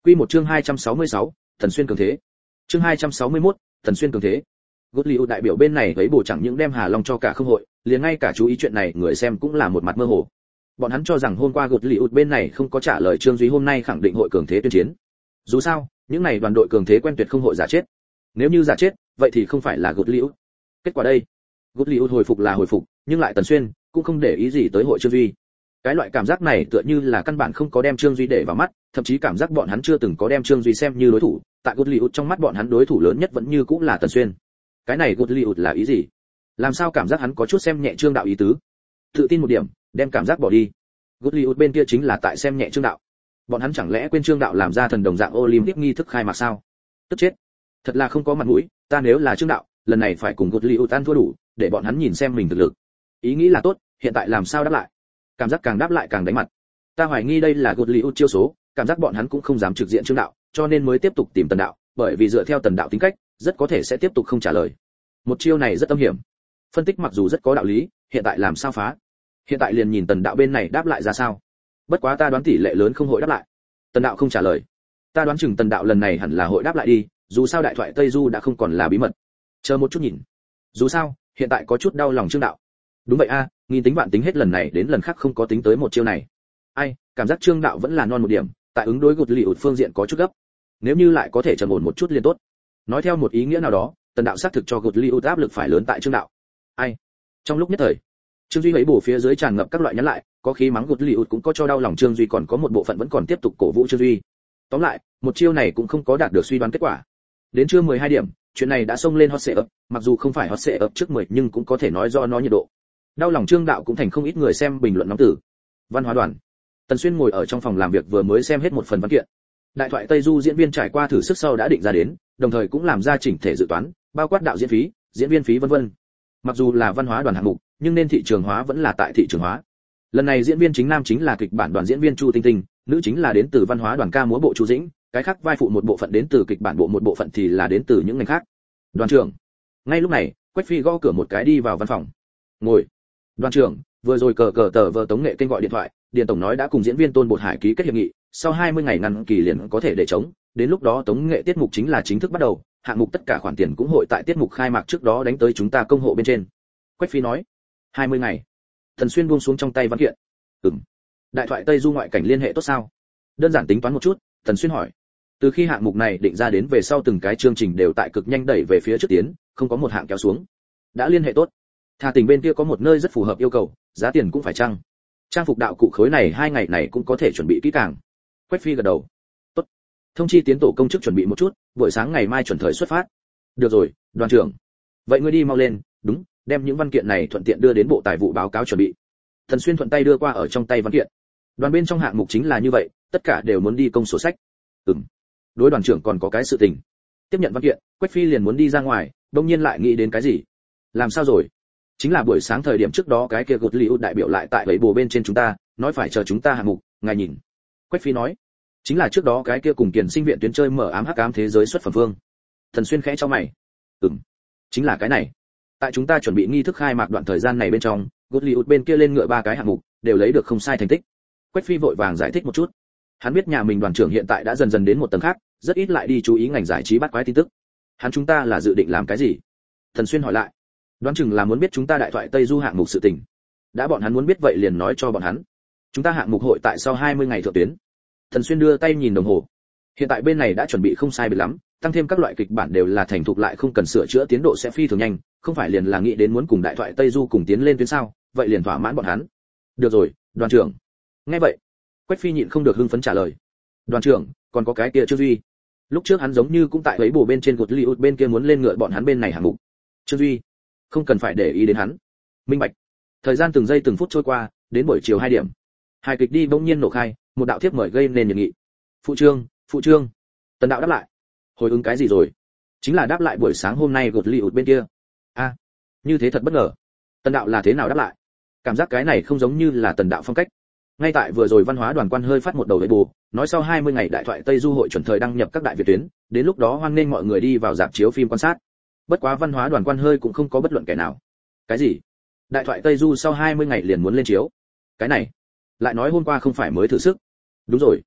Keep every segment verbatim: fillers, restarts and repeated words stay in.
Quy một chương hai trăm sáu mươi sáu, Thần Xuyên cường thế. Chương hai trăm sáu mươi mốt, Thần Xuyên cường thế. Gottlieb đại biểu bên này thấy bổ chẳng những đem Hà Long cho cả không hội, liền ngay cả chú ý chuyện này người xem cũng là một mặt mơ hồ. Bọn hắn cho rằng hôm qua Gottlieb bên này không có trả lời Trương Duy hôm nay khẳng định hội cường thế tuyên chiến. Dù sao, những này đoàn đội cường thế quen tuyệt không hội giả chết. Nếu như giả chết, vậy thì không phải là Gottlieb. Kết quả đây, Gottlieb hồi phục là hồi phục, nhưng lại Tần Xuyên cũng không để ý gì tới hội Trương Duy. Cái loại cảm giác này tựa như là căn bản không có đem Trương Duy để vào mắt, thậm chí cảm giác bọn hắn chưa từng có đem Trương Duy xem như đối thủ, tại Gottlieb trong mắt bọn hắn đối thủ lớn nhất vẫn như cũng là Tần Xuyên. Cái này Gottlieb là ý gì? Làm sao cảm giác hắn có chút xem nhẹ Trương đạo ý tứ? Tự tin một điểm, đem cảm giác bỏ đi. Gottlieb bên kia chính là tại xem nhẹ Trương đạo. Bọn hắn chẳng lẽ quên Trương đạo làm ra thần đồng dạng Olympic nghi thức khai mạc sao? Tức chết. Thật là không có mặt mũi, ta nếu là Trương đạo, lần này phải cùng Gottlieb ăn thua đủ, để bọn hắn nhìn xem mình thực lực. Ý nghĩ là tốt, hiện tại làm sao đáp lại? Cảm giác càng đáp lại càng đánh mặt. Ta hoài nghi đây là Gottlieb chiêu số, cảm giác bọn hắn cũng không dám trực diện Trương đạo, cho nên mới tiếp tục tìm Tần đạo, bởi vì dựa theo Tần đạo tính cách, rất có thể sẽ tiếp tục không trả lời. Một chiêu này rất âm hiểm. Phân tích mặc dù rất có đạo lý, hiện tại làm sao phá? Hiện tại liền nhìn Tần đạo bên này đáp lại ra sao. Bất quá ta đoán tỷ lệ lớn không hội đáp lại. Tần đạo không trả lời. Ta đoán chừng Tần đạo lần này hẳn là hội đáp lại đi, dù sao đại thoại Tây Du đã không còn là bí mật. Chờ một chút nhìn. Dù sao, hiện tại có chút đau lòng Trương đạo. Đúng vậy a, à, nghìn tính vạn tính hết lần này đến lần khác không có tính tới một chiêu này. Ai, cảm giác Trương đạo vẫn là non một điểm, tại ứng đối Gottlieb phương diện có chút gấp. Nếu như lại có thể trầm ổn một chút liền tốt. Nói theo một ý nghĩa nào đó, Tần đạo xác thực cho Gottlieb áp lực phải lớn tại Trương đạo. Ai? Trong lúc nhất thời, Trương Duy lấy bổ phía dưới tràn ngập các loại nhắn lại, có khí mắng Gottlieb cũng có cho đau lòng Trương Duy, còn có một bộ phận vẫn còn tiếp tục cổ vũ Trương Duy. Tóm lại, một chiêu này cũng không có đạt được suy đoán kết quả. Đến trưa mười hai điểm, chuyện này đã xông lên hot search, mặc dù không phải hot search trước mười nhưng cũng có thể nói do nó nhiệt độ. Đau lòng Trương đạo cũng thành không ít người xem bình luận nóng tử. Văn hóa đoàn. Tần Xuyên ngồi ở trong phòng làm việc vừa mới xem hết một phần văn kiện. Đại thoại Tây Du diễn viên trải qua thử sức sau đã định ra đến, đồng thời cũng làm ra chỉnh thể dự toán, bao quát đạo diễn phí, diễn viên phí vân vân. Mặc dù là văn hóa đoàn hạng mục, nhưng nên thị trường hóa vẫn là tại thị trường hóa. Lần này diễn viên chính nam chính là kịch bản đoàn diễn viên Chu Tinh Tinh, nữ chính là đến từ văn hóa đoàn ca múa bộ Chu Dĩnh, cái khác vai phụ một bộ phận đến từ kịch bản bộ một bộ phận thì là đến từ những ngành khác. Đoàn trưởng. Ngay lúc này, Quách Phi gõ cửa một cái đi vào văn phòng. Ngồi. Đoàn trưởng, vừa rồi cờ cờ tờ vờ Tống Nghệ kênh gọi điện thoại, Điền tổng nói đã cùng diễn viên Tôn Bột Hải ký kết hiệp nghị, sau hai mươi ngày ngăn kỳ liền có thể để chống, đến lúc đó Tống Nghệ tiết mục chính là chính thức bắt đầu, hạng mục tất cả khoản tiền cũng hội tại tiết mục khai mạc trước đó đánh tới chúng ta công hộ bên trên. Quách Phi nói. hai mươi ngày. Thần Xuyên buông xuống trong tay văn kiện. Ừm. Đại thoại Tây Du ngoại cảnh liên hệ tốt sao? Đơn giản tính toán một chút, Thần Xuyên hỏi. Từ khi hạng mục này định ra đến về sau từng cái chương trình đều tại cực nhanh đẩy về phía trước tiến, không có một hạng kéo xuống. Đã liên hệ tốt. Thà Tình bên kia có một nơi rất phù hợp yêu cầu, giá tiền cũng phải chăng. Trang phục đạo cụ khối này hai ngày này cũng có thể chuẩn bị kỹ càng. Quách Phi gật đầu. Tốt. Thông chi tiến tổ công chức chuẩn bị một chút, buổi sáng ngày mai chuẩn thời xuất phát. Được rồi, đoàn trưởng. Vậy ngươi đi mau lên, đúng, đem những văn kiện này thuận tiện đưa đến bộ tài vụ báo cáo chuẩn bị. Thần Xuyên thuận tay đưa qua ở trong tay văn kiện. Đoàn bên trong hạng mục chính là như vậy, tất cả đều muốn đi công sổ sách. Ừm. Đối đoàn trưởng còn có cái sự tình. Tiếp nhận văn kiện, Quách Phi liền muốn đi ra ngoài, đột nhiên lại nghĩ đến cái gì. Làm sao rồi? Chính là buổi sáng thời điểm trước đó cái kia Gottlieb đại biểu lại tại bảy bồ bên trên chúng ta, nói phải chờ chúng ta hạng mục, ngài nhìn. Quách Phi nói. Chính là trước đó cái kia cùng Kiền Sinh viện tuyến chơi mở ám hắc ám thế giới xuất phẩm phương. Thần Xuyên khẽ cho mày. Ừm. Chính là cái này. Tại chúng ta chuẩn bị nghi thức khai mạc đoạn thời gian này bên trong, Gottlieb bên kia lên ngựa ba cái hạng mục, đều lấy được không sai thành tích. Quách Phi vội vàng giải thích một chút. Hắn biết nhà mình đoàn trưởng hiện tại đã dần dần đến một tầng khác, rất ít lại đi chú ý ngành giải trí bắt quái tin tức. Hắn chúng ta là dự định làm cái gì? Thần Xuyên hỏi lại. Đoán chừng là muốn biết chúng ta đại thoại Tây Du hạng mục sự tình. Đã bọn hắn muốn biết vậy liền nói cho bọn hắn. Chúng ta hạng mục hội tại sau hai mươi ngày thượng tuyến. Thần Xuyên đưa tay nhìn đồng hồ. Hiện tại bên này đã chuẩn bị không sai biệt lắm, tăng thêm các loại kịch bản đều là thành thục lại không cần sửa chữa, tiến độ sẽ phi thường nhanh, không phải liền là nghĩ đến muốn cùng đại thoại Tây Du cùng tiến lên tuyến sao? Vậy liền thỏa mãn bọn hắn. Được rồi, đoàn trưởng. Nghe vậy, Quách Phi nhịn không được hưng phấn trả lời. Đoàn trưởng, còn có cái kia Trương Duy. Lúc trước hắn giống như cũng tại ấy bổ bên trên Gottlieb bên kia muốn lên ngựa bọn hắn bên này hạng mục. Trương Duy, không cần phải để ý đến hắn. Minh bạch. Thời gian từng giây từng phút trôi qua, đến buổi chiều hai điểm. Hài kịch đi bỗng nhiên nổ khai, một đạo thiếp mời gây nên nhiệt nghị. Phụ trương, phụ trương. Tần đạo đáp lại. Hồi ứng cái gì rồi? Chính là đáp lại buổi sáng hôm nay Gottlieb bên kia. A, à, như thế thật bất ngờ. Tần đạo là thế nào đáp lại? Cảm giác cái này không giống như là Tần đạo phong cách. Ngay tại vừa rồi văn hóa đoàn quan hơi phát một đầu với bù, nói sau hai mươi ngày đại thoại Tây Du hội chuẩn thời đăng nhập các đại việt tuyến, đến lúc đó hoan nghênh mọi người đi vào rạp chiếu phim quan sát. Bất quá văn hóa đoàn quan hơi cũng không có bất luận kẻ nào. Cái gì? Đại thoại Tây Du sau hai mươi ngày liền muốn lên chiếu? Cái này, lại nói hôm qua không phải mới thử sức. Đúng rồi.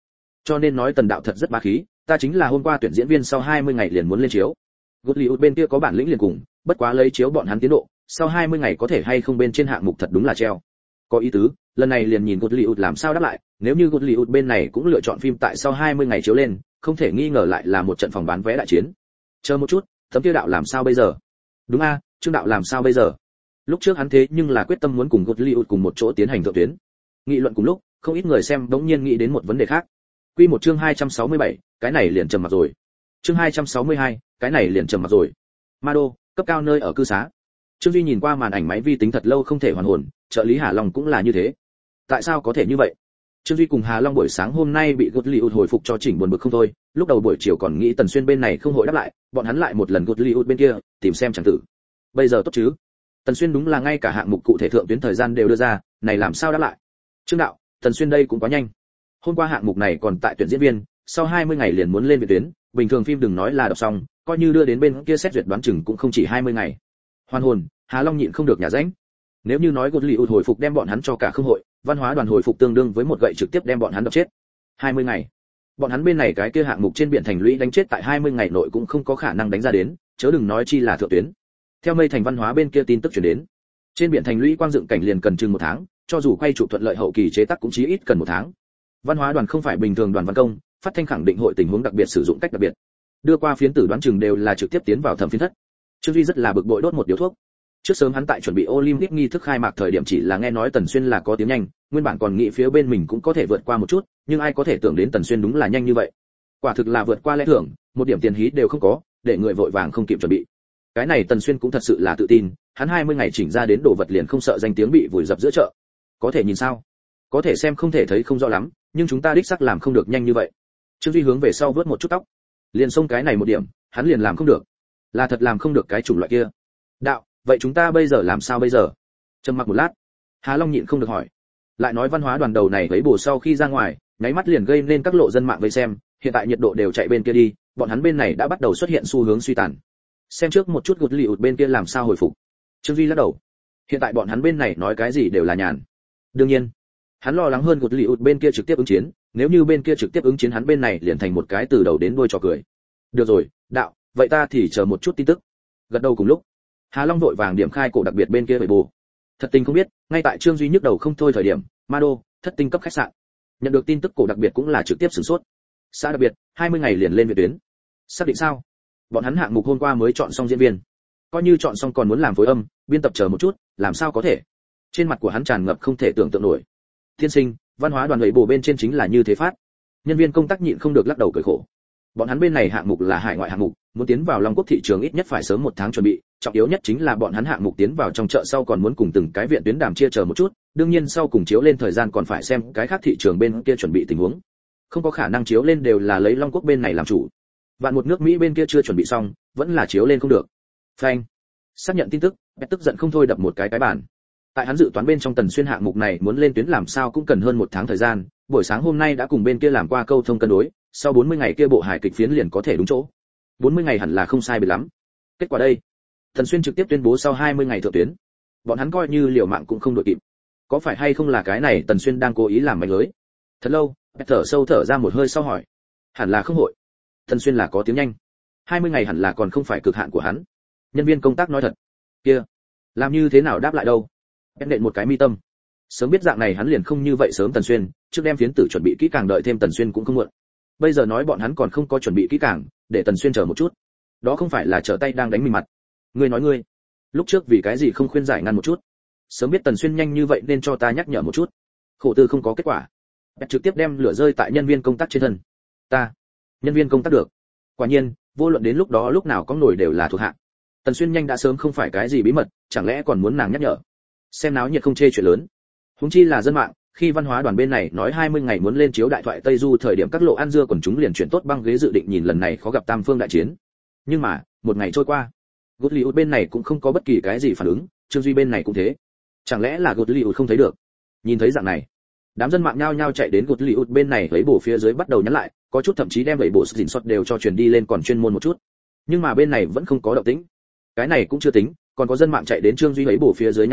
Cho nên nói Tần đạo thật rất bá khí, ta chính là hôm qua tuyển diễn viên sau hai mươi ngày liền muốn lên chiếu. Goodliut bên kia có bản lĩnh liền cùng, bất quá lấy chiếu bọn hắn tiến độ, sau hai mươi ngày có thể hay không bên trên hạng mục thật đúng là treo. Có ý tứ, lần này liền nhìn Goodliut làm sao đáp lại, nếu như Goodliut bên này cũng lựa chọn phim tại sau hai mươi ngày chiếu lên, không thể nghi ngờ lại là một trận phòng bán vé đại chiến. Chờ một chút, tấm kia đạo làm sao bây giờ? Đúng a, Trương đạo làm sao bây giờ? Lúc trước hắn thế nhưng là quyết tâm muốn cùng Goodliut cùng một chỗ tiến hành thượng tuyến. Nghị luận cùng lúc, không ít người xem đống nhiên nghĩ đến một vấn đề khác. Quy một chương hai trăm sáu mươi bảy, cái này liền trầm mặc rồi. Chương hai trăm sáu mươi hai, cái này liền trầm mặc rồi. Mado, cấp cao nơi ở cư xá. Trương Duy nhìn qua màn ảnh máy vi tính thật lâu không thể hoàn hồn, trợ lý Hà Long cũng là như thế. Tại sao có thể như vậy? Trương Duy cùng Hà Long buổi sáng hôm nay bị Goodliut hồi phục cho chỉnh buồn bực không thôi, lúc đầu buổi chiều còn nghĩ Tần Xuyên bên này không hội đáp lại, bọn hắn lại một lần Goodliut bên kia, tìm xem chẳng tử. Bây giờ tốt chứ? Tần Xuyên đúng là ngay cả hạng mục cụ thể thượng tuyến thời gian đều đưa ra, này làm sao đáp lại? Trương đạo, Tần Xuyên đây cũng quá nhanh. Hôm qua hạng mục này còn tại tuyển diễn viên, sau hai mươi ngày liền muốn lên viện tuyến, bình thường phim đừng nói là đọc xong, coi như đưa đến bên kia xét duyệt đoán chừng cũng không chỉ hai mươi ngày. Hoàn hồn, Hà Long nhịn không được nhả rãnh. Nếu như nói Goodliut hồi phục đem bọn hắn cho cả không hội, văn hóa đoàn hồi phục tương đương với một gậy trực tiếp đem bọn hắn đập chết. hai mươi ngày. Bọn hắn bên này cái kia hạng mục trên biển thành lũy đánh chết tại hai mươi ngày nội cũng không có khả năng đánh ra đến, chớ đừng nói chi là thượng tuyến. Theo mây thành văn hóa bên kia tin tức truyền đến, trên biển thành lũy quang dựng cảnh liền cần chừng một tháng, cho dù quay chụp thuận lợi hậu kỳ chế tác cũng chí ít cần một tháng. Văn hóa đoàn không phải bình thường đoàn văn công, phát thanh khẳng định hội tình huống đặc biệt sử dụng cách đặc biệt. Đưa qua phiến tử đoán chừng đều là trực tiếp tiến vào thẩm phiến thất. Trương Duy rất là bực bội đốt một điếu thuốc. Trước sớm hắn tại chuẩn bị Olympic nghi thức khai mạc thời điểm chỉ là nghe nói Tần Xuyên là có tiếng nhanh, nguyên bản còn nghĩ phía bên mình cũng có thể vượt qua một chút, nhưng ai có thể tưởng đến Tần Xuyên đúng là nhanh như vậy. Quả thực là vượt qua lẽ thường, một điểm tiền hí đều không có, để người vội vàng không kịp chuẩn bị. Cái này Tần Xuyên cũng thật sự là tự tin, hắn hai mươi ngày chỉnh ra đến đồ vật liền không sợ danh tiếng bị vùi dập giữa chợ. Có thể nhìn sao? Có thể xem không thể thấy không rõ lắm, nhưng chúng ta đích xác làm không được nhanh như vậy. Trương Duy hướng về sau vớt một chút tóc. Liền xông cái này một điểm, hắn liền làm không được. Là thật làm không được cái chủng loại kia. Đạo, vậy chúng ta bây giờ làm sao bây giờ? Trầm mặc một lát, Hà Long nhịn không được hỏi. Lại nói văn hóa đoàn đầu này với bổ sau khi ra ngoài, nháy mắt liền gây nên các lộ dân mạng vây xem, hiện tại nhiệt độ đều chạy bên kia đi, bọn hắn bên này đã bắt đầu xuất hiện xu hướng suy tàn. Xem trước một chút Goodliut bên kia làm sao hồi phục. Trương Duy lắc đầu. Hiện tại bọn hắn bên này nói cái gì đều là nhàn. Đương nhiên, hắn lo lắng hơn Goodliut bên kia trực tiếp ứng chiến, nếu như bên kia trực tiếp ứng chiến hắn bên này liền thành một cái từ đầu đến đuôi trò cười. Được rồi, đạo, vậy ta thì chờ một chút tin tức. Gật đầu cùng lúc, Hà Long vội vàng điểm khai cổ đặc biệt bên kia về bù. Thật tình không biết, ngay tại Trương Duy nhức đầu không thôi thời điểm, Mado, thất tinh cấp khách sạn. Nhận được tin tức cổ đặc biệt cũng là trực tiếp sửng sốt. Xã đặc biệt, hai mươi ngày liền lên viện tuyến. Xác định sao? Bọn hắn hạng mục hôm qua mới chọn xong diễn viên. Coi như chọn xong còn muốn làm phối âm, biên tập chờ một chút, làm sao có thể? Trên mặt của hắn tràn ngập không thể tưởng tượng nổi. Thiên sinh, văn hóa đoàn lệ bù bên trên chính là như thế phát. Nhân viên công tác nhịn không được lắc đầu cười khổ. Bọn hắn bên này hạng mục là hải ngoại hạng mục, muốn tiến vào Long Quốc thị trường ít nhất phải sớm một tháng chuẩn bị, trọng yếu nhất chính là bọn hắn hạng mục tiến vào trong chợ sau còn muốn cùng từng cái viện tuyến đàm chia chờ một chút, đương nhiên sau cùng chiếu lên thời gian còn phải xem cái khác thị trường bên kia chuẩn bị tình huống. Không có khả năng chiếu lên đều là lấy Long Quốc bên này làm chủ. Vạn một nước Mỹ bên kia chưa chuẩn bị xong, vẫn là chiếu lên không được. Phanh. Xác nhận tin tức, Bét tức giận không thôi đập một cái cái bàn. Tại hắn dự toán bên trong Tần Xuyên hạng mục này muốn lên tuyến làm sao cũng cần hơn một tháng thời gian, buổi sáng hôm nay đã cùng bên kia làm qua câu thông cân đối, sau bốn mươi ngày kia bộ hài kịch phiến liền có thể đúng chỗ. bốn mươi ngày hẳn là không sai biệt lắm. Kết quả đây, Tần Xuyên trực tiếp tuyên bố sau hai mươi ngày thượng tuyến. Bọn hắn coi như liều mạng cũng không đội kịp. Có phải hay không là cái này Tần Xuyên đang cố ý làm mánh lưới? Thật lâu, Bét thở sâu thở ra một hơi sau hỏi. Hẳn là không hội. Tần Xuyên là có tiếng nhanh. hai mươi ngày hẳn là còn không phải cực hạn của hắn. Nhân viên công tác nói thật. Kia, làm như thế nào đáp lại đâu? Bét nện một cái mi tâm. Sớm biết dạng này hắn liền không như vậy sớm Tần Xuyên, trước đem phiến tử chuẩn bị kỹ càng đợi thêm Tần Xuyên cũng không muộn. Bây giờ nói bọn hắn còn không có chuẩn bị kỹ càng, để Tần Xuyên chờ một chút. Đó không phải là trở tay đang đánh mình mặt. Ngươi nói ngươi, lúc trước vì cái gì không khuyên giải ngăn một chút? Sớm biết Tần Xuyên nhanh như vậy nên cho ta nhắc nhở một chút. Khổ tư không có kết quả. Bét trực tiếp đem lửa rơi tại nhân viên công tác trên thân. Ta, nhân viên công tác được. Quả nhiên, vô luận đến lúc đó lúc nào có nổi đều là thuộc hạ. Tần Xuyên nhanh đã sớm không phải cái gì bí mật, chẳng lẽ còn muốn nàng nhắc nhở? Xem náo nhiệt không chê chuyện lớn. Huống chi là dân mạng, khi văn hóa đoàn bên này nói hai mươi ngày muốn lên chiếu đại thoại Tây Du thời điểm các lộ ăn dưa quần chúng liền chuyển tốt băng ghế dự định nhìn lần này khó gặp tam phương đại chiến. Nhưng mà, một ngày trôi qua, Goodliut bên này cũng không có bất kỳ cái gì phản ứng, Trương Duy bên này cũng thế. Chẳng lẽ là Goodliut không thấy được? Nhìn thấy dạng này, đám dân mạng nhao nhao chạy đến Goodliut bên này lấy bổ phía dưới bắt đầu nhắn lại, có chút thậm chí đem bảy bộ dình sót đều cho truyền đi lên còn chuyên môn một chút. Nhưng mà bên này vẫn không có động tĩnh. Cái này cũng chưa tính, còn có dân mạng chạy đến Trương Duy lấy bổ phía dưới nhắn lại,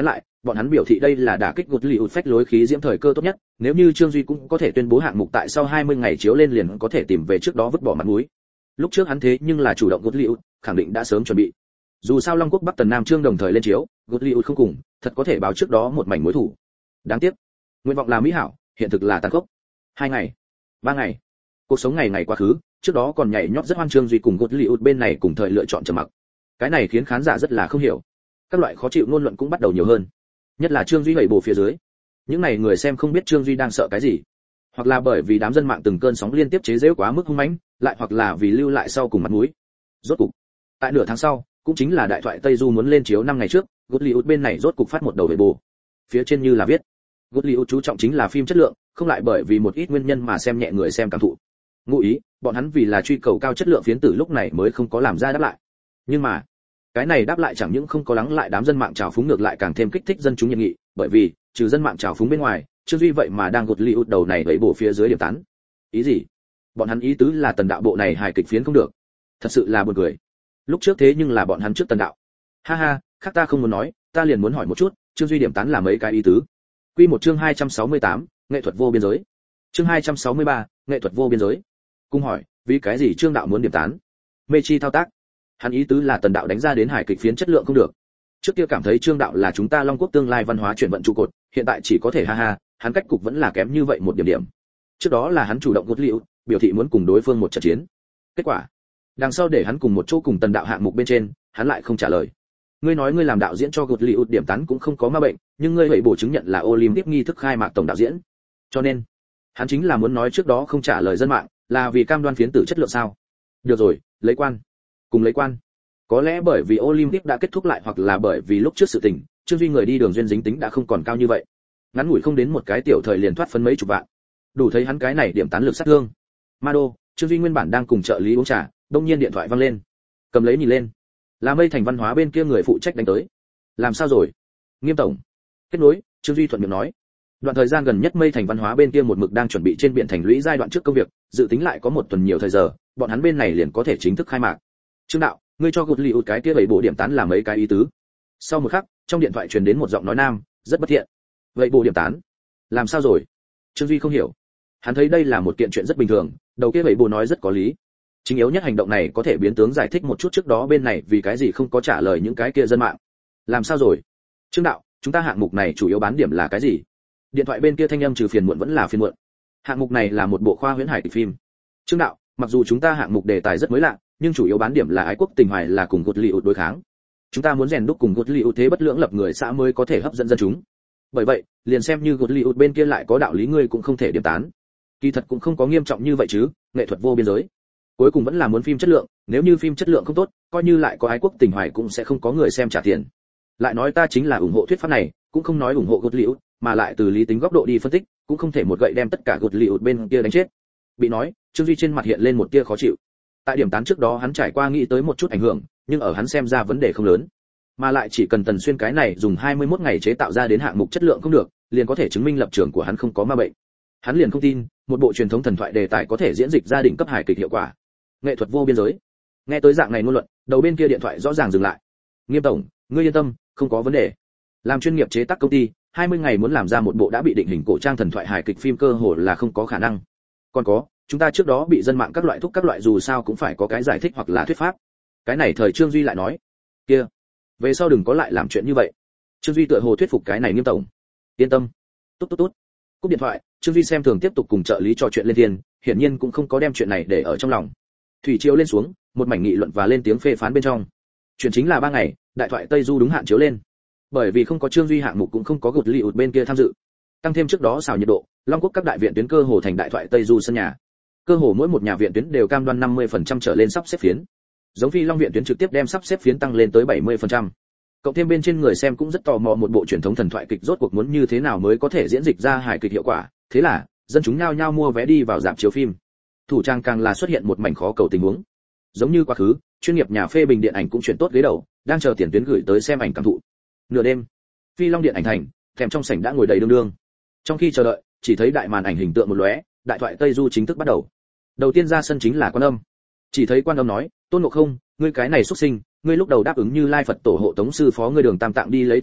bọn hắn biểu thị đây là đả kích gột liễu phách lối khí diễm thời cơ tốt nhất, nếu như Trương Duy cũng có thể tuyên bố hạng mục tại sau hai mươi ngày chiếu lên liền có thể tìm về trước đó vứt bỏ mặt mũi. Lúc trước hắn thế nhưng là chủ động gột liễu, khẳng định đã sớm chuẩn bị. Dù sao Long Quốc Bắc Tần Nam Trương đồng thời lên chiếu, gột liễu không cùng, thật có thể báo trước đó một mảnh mối thù. Đáng tiếc, nguyện vọng là mỹ hảo, hiện thực là tàn khốc. Hai ngày, ba ngày, cuộc sống ngày ngày quá khứ, trước đó còn nhảy nhót rất hoan. Trương Duy cùng gột liễu bên này cùng thời lựa chọn trầm mặc. Cái này khiến khán giả rất là không hiểu. Các loại khó chịu ngôn luận cũng bắt đầu nhiều hơn, nhất là Trương Duy hầy bổ phía dưới. Những này người xem không biết Trương Duy đang sợ cái gì, hoặc là bởi vì đám dân mạng từng cơn sóng liên tiếp chế giễu quá mức hung mãnh, lại hoặc là vì lưu lại sau cùng mặt mũi. Rốt cục, tại nửa tháng sau, cũng chính là đại thoại Tây Du muốn lên chiếu năm ngày trước, Goodliud bên này rốt cục phát một đầu hầy bổ. Phía trên như là viết, Goodliud chú trọng chính là phim chất lượng, không lại bởi vì một ít nguyên nhân mà xem nhẹ người xem cảm thụ. Ngụ ý, bọn hắn vì là truy cầu cao chất lượng phiến tử lúc này mới không có làm ra đáp lại. Nhưng mà, cái này đáp lại chẳng những không có lắng lại đám dân mạng trào phúng, ngược lại càng thêm kích thích dân chúng nhiệt nghị, bởi vì trừ dân mạng trào phúng bên ngoài, Trương Duy vậy mà đang gột liễu đầu này vẫy bổ phía dưới điểm tán. Ý gì? Bọn hắn ý tứ là tần đạo bộ này hài kịch phiến không được. Thật sự là buồn cười. Lúc trước thế nhưng là bọn hắn trước tần đạo. Ha ha, khác ta không muốn nói, ta liền muốn hỏi một chút, Trương Duy điểm tán là mấy cái ý tứ? Quy một chương hai trăm sáu mươi tám, nghệ thuật vô biên giới. Chương hai trăm sáu mươi ba, nghệ thuật vô biên giới. Cung hỏi, vì cái gì Trương đạo muốn điểm tán? Mê chi thao tác. Hắn ý tứ là tần đạo đánh ra đến hài kịch phiến chất lượng không được. Trước kia cảm thấy Trương đạo là chúng ta Long Quốc tương lai văn hóa chuyển vận trụ cột, hiện tại chỉ có thể ha ha, hắn cách cục vẫn là kém như vậy một điểm điểm. Trước đó là hắn chủ động gột liễu, biểu thị muốn cùng đối phương một trận chiến. Kết quả, đằng sau để hắn cùng một chỗ cùng tần đạo hạng mục bên trên, hắn lại không trả lời. Ngươi nói ngươi làm đạo diễn cho gột liễu điểm tán cũng không có ma bệnh, nhưng ngươi hủy bổ chứng nhận là Olympic nghi thức khai mạc tổng đạo diễn. Cho nên, hắn chính là muốn nói trước đó không trả lời dân mạng, là vì cam đoan phiến tử chất lượng sao? Được rồi, lấy quan. Cùng lấy quan. Có lẽ bởi vì Olympic đã kết thúc lại, hoặc là bởi vì lúc trước sự tình, Trương Duy người đi đường duyên dính tính đã không còn cao như vậy. Ngắn ngủi không đến một cái tiểu thời liền thoát phấn mấy chục vạn. Đủ thấy hắn cái này điểm tán lực sát thương. Mado, Trương Duy nguyên bản đang cùng trợ lý uống trà, đông nhiên điện thoại vang lên. Cầm lấy nhìn lên. Là Mây Thành văn hóa bên kia người phụ trách đánh tới. Làm sao rồi? Nghiêm tổng. Kết nối, Trương Duy thuận miệng nói. Đoạn thời gian gần nhất Mây Thành văn hóa bên kia một mực đang chuẩn bị trên biển thành lũy giai đoạn trước công việc, dự tính lại có một tuần nhiều thời giờ, bọn hắn bên này liền có thể chính thức khai mạc. Trương đạo, ngươi cho gột liễu cái kia bảy bộ điểm tán là mấy cái ý tứ? Sau một khắc, trong điện thoại truyền đến một giọng nói nam, rất bất thiện. Vậy bộ điểm tán, làm sao rồi? Trương Duy không hiểu. Hắn thấy đây là một kiện chuyện rất bình thường, đầu kia bảy bộ nói rất có lý. Chính yếu nhất hành động này có thể biến tướng giải thích một chút trước đó bên này vì cái gì không có trả lời những cái kia dân mạng. Làm sao rồi? Trương đạo, chúng ta hạng mục này chủ yếu bán điểm là cái gì? Điện thoại bên kia thanh âm trừ phiền muộn vẫn là phiền muộn. Hạng mục này là một bộ khoa huyễn hài kịch phim. Trương đạo, mặc dù chúng ta hạng mục đề tài rất mới lạ, nhưng chủ yếu bán điểm là ái quốc tình hoài, là cùng gột liễu đối kháng. Chúng ta muốn rèn đúc cùng gột liễu thế bất lưỡng lập người xã mới có thể hấp dẫn dân chúng. Bởi vậy, liền xem như gột liễu bên kia lại có đạo lý, ngươi cũng không thể điểm tán. Kỳ thật cũng không có nghiêm trọng như vậy chứ, nghệ thuật vô biên giới. Cuối cùng vẫn là muốn phim chất lượng, nếu như phim chất lượng không tốt, coi như lại có ái quốc tình hoài cũng sẽ không có người xem trả tiền. Lại nói ta chính là ủng hộ thuyết pháp này, cũng không nói ủng hộ gột liễu, mà lại từ lý tính góc độ đi phân tích, cũng không thể một gậy đem tất cả gột liễu bên kia đánh chết. Bị nói, Trương Duy trên mặt hiện lên một tia khó chịu. Tại điểm tán trước đó hắn trải qua nghĩ tới một chút ảnh hưởng, nhưng ở hắn xem ra vấn đề không lớn, mà lại chỉ cần Tần Xuyên cái này dùng hai mươi mốt ngày chế tạo ra đến hạng mục chất lượng không được, liền có thể chứng minh lập trường của hắn không có ma bệnh. Hắn liền không tin một bộ truyền thống thần thoại đề tài có thể diễn dịch gia đình cấp hài kịch hiệu quả. Nghệ thuật vô biên giới. Nghe tới dạng này ngôn luận, đầu bên kia điện thoại rõ ràng dừng lại. Nghiêm tổng, ngươi yên tâm, không có vấn đề. Làm chuyên nghiệp chế tác công ty, hai mươi ngày muốn làm ra một bộ đã bị định hình cổ trang thần thoại hài kịch phim cơ hồ là không có khả năng. Còn có, chúng ta trước đó bị dân mạng các loại thúc các loại, dù sao cũng phải có cái giải thích hoặc là thuyết pháp. Cái này thời Trương Duy lại nói, kia, về sau đừng có lại làm chuyện như vậy. Trương Duy tựa hồ thuyết phục cái này Nghiêm tổng. Yên tâm. Tốt tốt tốt. Cúp điện thoại, Trương Duy xem thường tiếp tục cùng trợ lý trò chuyện lên thiên, hiển nhiên cũng không có đem chuyện này để ở trong lòng. Thủy chiếu lên xuống, một mảnh nghị luận và lên tiếng phê phán bên trong. Chuyện chính là ba ngày, đại thoại Tây Du đúng hạn chiếu lên. Bởi vì không có Trương Duy hạng mục, cũng không có gột liễu bên kia tham dự. Tăng thêm trước đó xào nhiệt độ, Long Quốc các đại viện tuyến cơ hồ thành đại thoại Tây Du sân nhà. Cơ hồ mỗi một nhà viện tuyến đều cam đoan năm mươi phần trăm trở lên sắp xếp phiến. Giống Phi Long viện tuyến trực tiếp đem sắp xếp phiến tăng lên tới bảy mươi phần trăm. Cộng thêm bên trên người xem cũng rất tò mò một bộ truyền thống thần thoại kịch rốt cuộc muốn như thế nào mới có thể diễn dịch ra hài kịch hiệu quả, thế là dân chúng nhao nhao mua vé đi vào rạp chiếu phim. Thủ trang càng là xuất hiện một mảnh khó cầu tình huống. Giống như quá khứ, chuyên nghiệp nhà phê bình điện ảnh cũng chuyển tốt ghế đầu, đang chờ tiền tuyến gửi tới xem ảnh cảm thụ. Nửa đêm, Phi Long điện ảnh thành, thèm trong sảnh đã ngồi đầy đương đương. Trong khi chờ đợi, chỉ thấy đại màn ảnh hình tượng một lóe, đại thoại Tây Du chính thức bắt đầu. Đầu tiên ra sân chính là Quan Âm. Chỉ thấy Quan Âm nói, Tôn Ngộ Không, ngươi cái này xuất sinh, ngươi lúc đầu đáp ứng Như Lai Phật tổ hộ tống sư phó ngươi Đường Tam Tạng đi lấy Tây Kinh,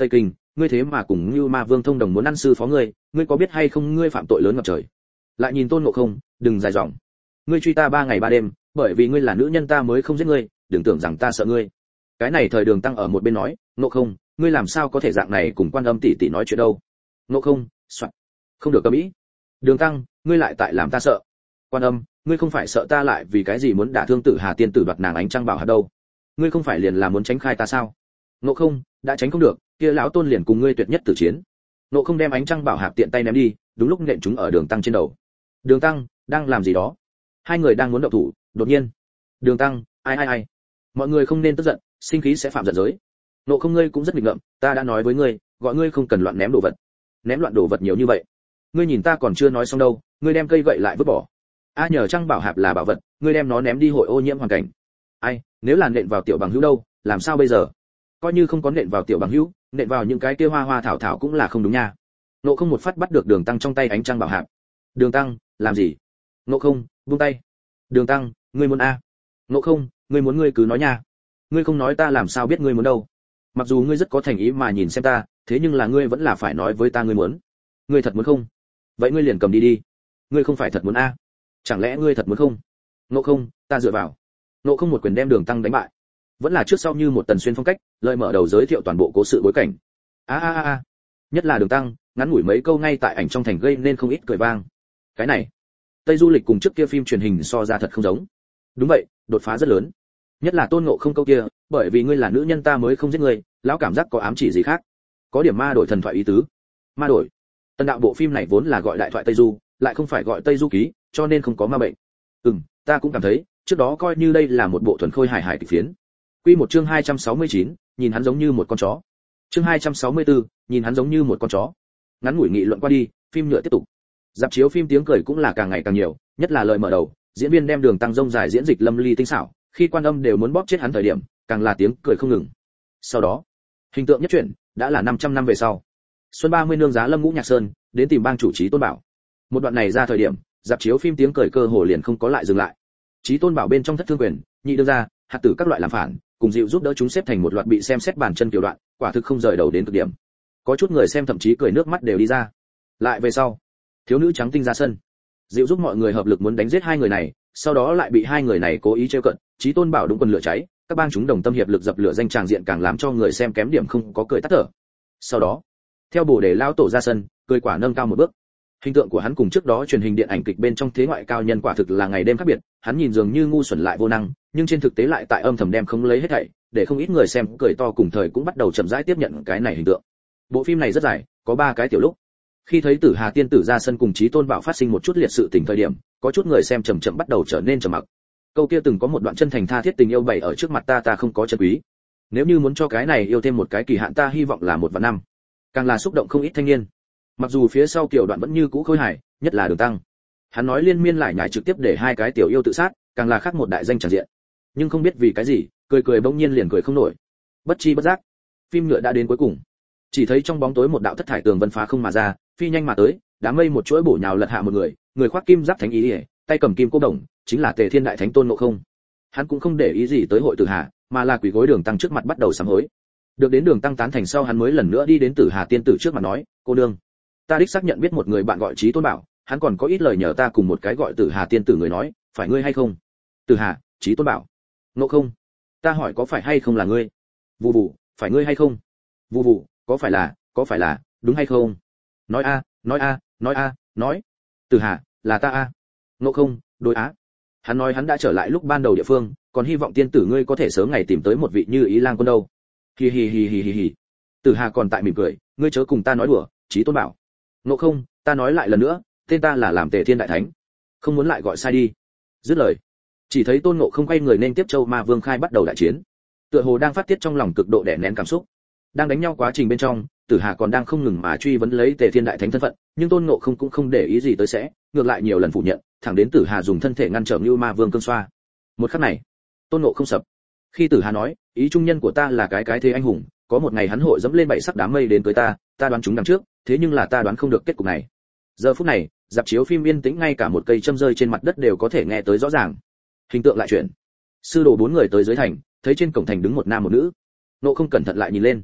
ngươi thế mà cùng Như Ma Vương thông đồng muốn ăn sư phó ngươi, ngươi có biết hay không ngươi phạm tội lớn ngập trời. Lại nhìn Tôn Ngộ Không, đừng dài dòng. Ngươi truy ta ba ngày ba đêm, bởi vì ngươi là nữ nhân ta mới không giết ngươi, đừng tưởng rằng ta sợ ngươi. Cái này thời Đường Tăng ở một bên nói, Ngộ Không, ngươi làm sao có thể dạng này cùng Quan Âm tỷ tỷ nói chuyện đâu? Ngộ Không, soạn. Không được cấm ý. Đường Tăng, ngươi lại tại làm ta sợ. Quan Âm, ngươi không phải sợ ta lại vì cái gì muốn đả thương Tử Hà tiên tử đoạt nàng ánh trăng bảo hạt đâu? Ngươi không phải liền là muốn tránh khai ta sao? Ngộ Không, đã tránh không được, kia lão Tôn liền cùng ngươi tuyệt nhất tử chiến. Ngộ Không đem ánh trăng bảo hạt tiện tay ném đi, đúng lúc nện chúng ở Đường Tăng trên đầu. Đường Tăng đang làm gì đó? Hai người đang muốn động thủ, đột nhiên, Đường Tăng, ai ai ai, mọi người không nên tức giận, sinh khí sẽ phạm giận giới. Ngộ Không, ngươi cũng rất nghịch ngợm, ta đã nói với ngươi, gọi ngươi không cần loạn ném đồ vật. Ném loạn đồ vật nhiều như vậy, ngươi nhìn ta còn chưa nói xong đâu, ngươi đem cây gậy lại vứt bỏ. A nhờ trăng bảo hạp là bảo vật, ngươi đem nó ném đi hội ô nhiễm hoàn cảnh. Ai, nếu là nện vào tiểu bằng hữu đâu, làm sao bây giờ? Coi như không có nện vào tiểu bằng hữu, nện vào những cái kia hoa hoa thảo thảo cũng là không đúng nha. Ngộ Không một phát bắt được Đường Tăng trong tay ánh trăng bảo hạp. Đường Tăng, làm gì? Ngộ Không, buông tay. Đường Tăng, ngươi muốn a? Ngộ Không, ngươi muốn ngươi cứ nói nha. Ngươi không nói ta làm sao biết ngươi muốn đâu? Mặc dù ngươi rất có thành ý mà nhìn xem ta, thế nhưng là ngươi vẫn là phải nói với ta ngươi muốn. Ngươi thật muốn không? Vậy ngươi liền cầm đi đi. Ngươi không phải thật muốn a? Chẳng lẽ ngươi thật muốn không? Ngộ Không, ta dựa vào. Ngộ Không một quyền đem Đường Tăng đánh bại. Vẫn là trước sau như một Tần Xuyên phong cách, lời mở đầu giới thiệu toàn bộ cố sự bối cảnh. A a a a. Nhất là Đường Tăng, ngắn ngủi mấy câu ngay tại ảnh trong thành gây nên không ít cười vang. Cái này, Tây Du Lịch cùng trước kia phim truyền hình so ra thật không giống. Đúng vậy, đột phá rất lớn. Nhất là Tôn Ngộ Không câu kia, bởi vì ngươi là nữ nhân ta mới không giết ngươi, lão cảm giác có ám chỉ gì khác. Có điểm ma đổi thần thoại ý tứ. Ma đổi. Tần đạo bộ phim này vốn là gọi Đại thoại Tây Du, lại không phải gọi Tây Du ký, cho nên không có ma bệnh. Ừm, ta cũng cảm thấy, trước đó coi như đây là một bộ thuần khôi hài hài kịch phiến. Quy một chương hai trăm sáu mươi chín, nhìn hắn giống như một con chó. Chương hai trăm sáu mươi tư, nhìn hắn giống như một con chó. Ngắn ngủi nghị luận qua đi, phim nhựa tiếp tục. Dạp chiếu phim tiếng cười cũng là càng ngày càng nhiều, nhất là lời mở đầu, diễn viên đem Đường Tăng rông dài diễn dịch lâm ly tinh xảo, khi Quan Âm đều muốn bóp chết hắn thời điểm, càng là tiếng cười không ngừng. Sau đó, hình tượng nhất chuyển, đã là năm trăm năm về sau. Xuân ba mươi nương giá Lâm Ngũ Nhạc Sơn, đến tìm bang chủ Chí Tôn Bảo. Một đoạn này ra thời điểm, dạp chiếu phim tiếng cười cơ hồ liền không có lại dừng lại. Chí Tôn Bảo bên trong thất thương quyền, nhị đương ra, hạt tử các loại làm phản, cùng dịu giúp đỡ chúng xếp thành một loạt bị xem xét bàn chân tiểu đoạn, quả thực không rời đầu đến cực điểm. Có chút người xem thậm chí cười nước mắt đều đi ra. Lại về sau, thiếu nữ trắng tinh ra sân, dịu giúp mọi người hợp lực muốn đánh giết hai người này, sau đó lại bị hai người này cố ý trêu cận, Chí Tôn Bảo đúng quân lửa cháy, các bang chúng đồng tâm hiệp lực dập lửa danh tràng diện càng làm cho người xem kém điểm không có cười tắt thở. Sau đó, theo Bồ Đề lão tổ ra sân, cười quả nâng cao một bước. Hình tượng của hắn cùng trước đó truyền hình điện ảnh kịch bên trong thế ngoại cao nhân quả thực là ngày đêm khác biệt, hắn nhìn dường như ngu xuẩn lại vô năng, nhưng trên thực tế lại tại âm thầm đem không lấy hết thảy, để không ít người xem cười to cùng thời cũng bắt đầu chậm rãi tiếp nhận cái này hình tượng. Bộ phim này rất dài, có ba cái tiểu lúc. Khi thấy Tử Hà tiên tử ra sân cùng Chí Tôn Bảo phát sinh một chút liệt sự tình thời điểm, có chút người xem chậm chậm bắt đầu trở nên trầm mặc. Câu kia từng có một đoạn chân thành tha thiết tình yêu bày ở trước mặt ta ta không có chân quý. Nếu như muốn cho cái này yêu thêm một cái kỳ hạn ta hy vọng là một vạn năm. Càng là xúc động không ít thanh niên. Mặc dù phía sau kiểu đoạn vẫn như cũ khôi hài, nhất là Đường Tăng. Hắn nói liên miên lại nhải trực tiếp để hai cái tiểu yêu tự sát, càng là khác một đại danh tràn diện. Nhưng không biết vì cái gì, cười cười bỗng nhiên liền cười không nổi. Bất chi bất giác, phim nhựa đã đến cuối cùng. Chỉ thấy trong bóng tối một đạo thất thải tường vân phá không mà ra, phi nhanh mà tới, đám mây một chuỗi bổ nhào lật hạ một người, người khoác kim giáp thánh ý, tay cầm kim cô đồng, chính là Tề Thiên Đại Thánh Tôn Ngộ Không. Hắn cũng không để ý gì tới hội Tử Hà, mà là quỳ gối Đường Tăng trước mặt bắt đầu sám hối. Được đến Đường Tăng tán thành sau hắn mới lần nữa đi đến Tử Hà tiên tử trước mặt nói, cô đương, ta đích xác nhận biết một người bạn gọi Chí Tôn Bảo, hắn còn có ít lời nhờ ta cùng một cái gọi Tử Hà tiên tử người nói, phải ngươi hay không? Tử Hà, Chí Tôn Bảo, Ngộ Không, ta hỏi có phải hay không là ngươi? Vù vù, phải ngươi hay không? Vù vù, có phải là, có phải là, đúng hay không? Nói a, nói a, nói a, nói. Tử Hà, là ta a. Ngộ Không, đối á. Hắn nói hắn đã trở lại lúc ban đầu địa phương, còn hy vọng tiên tử ngươi có thể sớm ngày tìm tới một vị như ý lang quân đâu. Hi hi hi hi hi hi. Tử Hà còn tại mỉm cười, ngươi chớ cùng ta nói đùa, Chí Tôn Bảo. Ngộ Không, ta nói lại lần nữa, tên ta là làm Tề Thiên Đại Thánh, không muốn lại gọi sai đi. Dứt lời, chỉ thấy Tôn Ngộ Không quay người nên tiếp Châu Ma Vương khai bắt đầu đại chiến. Tựa hồ đang phát tiết trong lòng cực độ đè nén cảm xúc. Đang đánh nhau quá trình bên trong, Tử Hà còn đang không ngừng mà truy vấn lấy Tề Thiên Đại Thánh thân phận, nhưng Tôn Ngộ Không cũng không để ý gì tới sẽ, ngược lại nhiều lần phủ nhận, thẳng đến Tử Hà dùng thân thể ngăn trở Như Ma Vương cương xoa. Một khắc này, Tôn Ngộ Không sập. Khi Tử Hà nói, ý trung nhân của ta là cái cái thế anh hùng, có một ngày hắn hội dẫm lên bảy sắc đám mây đến tới ta, ta đoán chúng đằng trước, thế nhưng là ta đoán không được kết cục này. Giờ phút này, dạp chiếu phim yên tĩnh ngay cả một cây châm rơi trên mặt đất đều có thể nghe tới rõ ràng. Hình tượng lại chuyển. Sư đồ bốn người tới dưới thành, thấy trên cổng thành đứng một nam một nữ. Ngộ Không cẩn thận lại nhìn lên.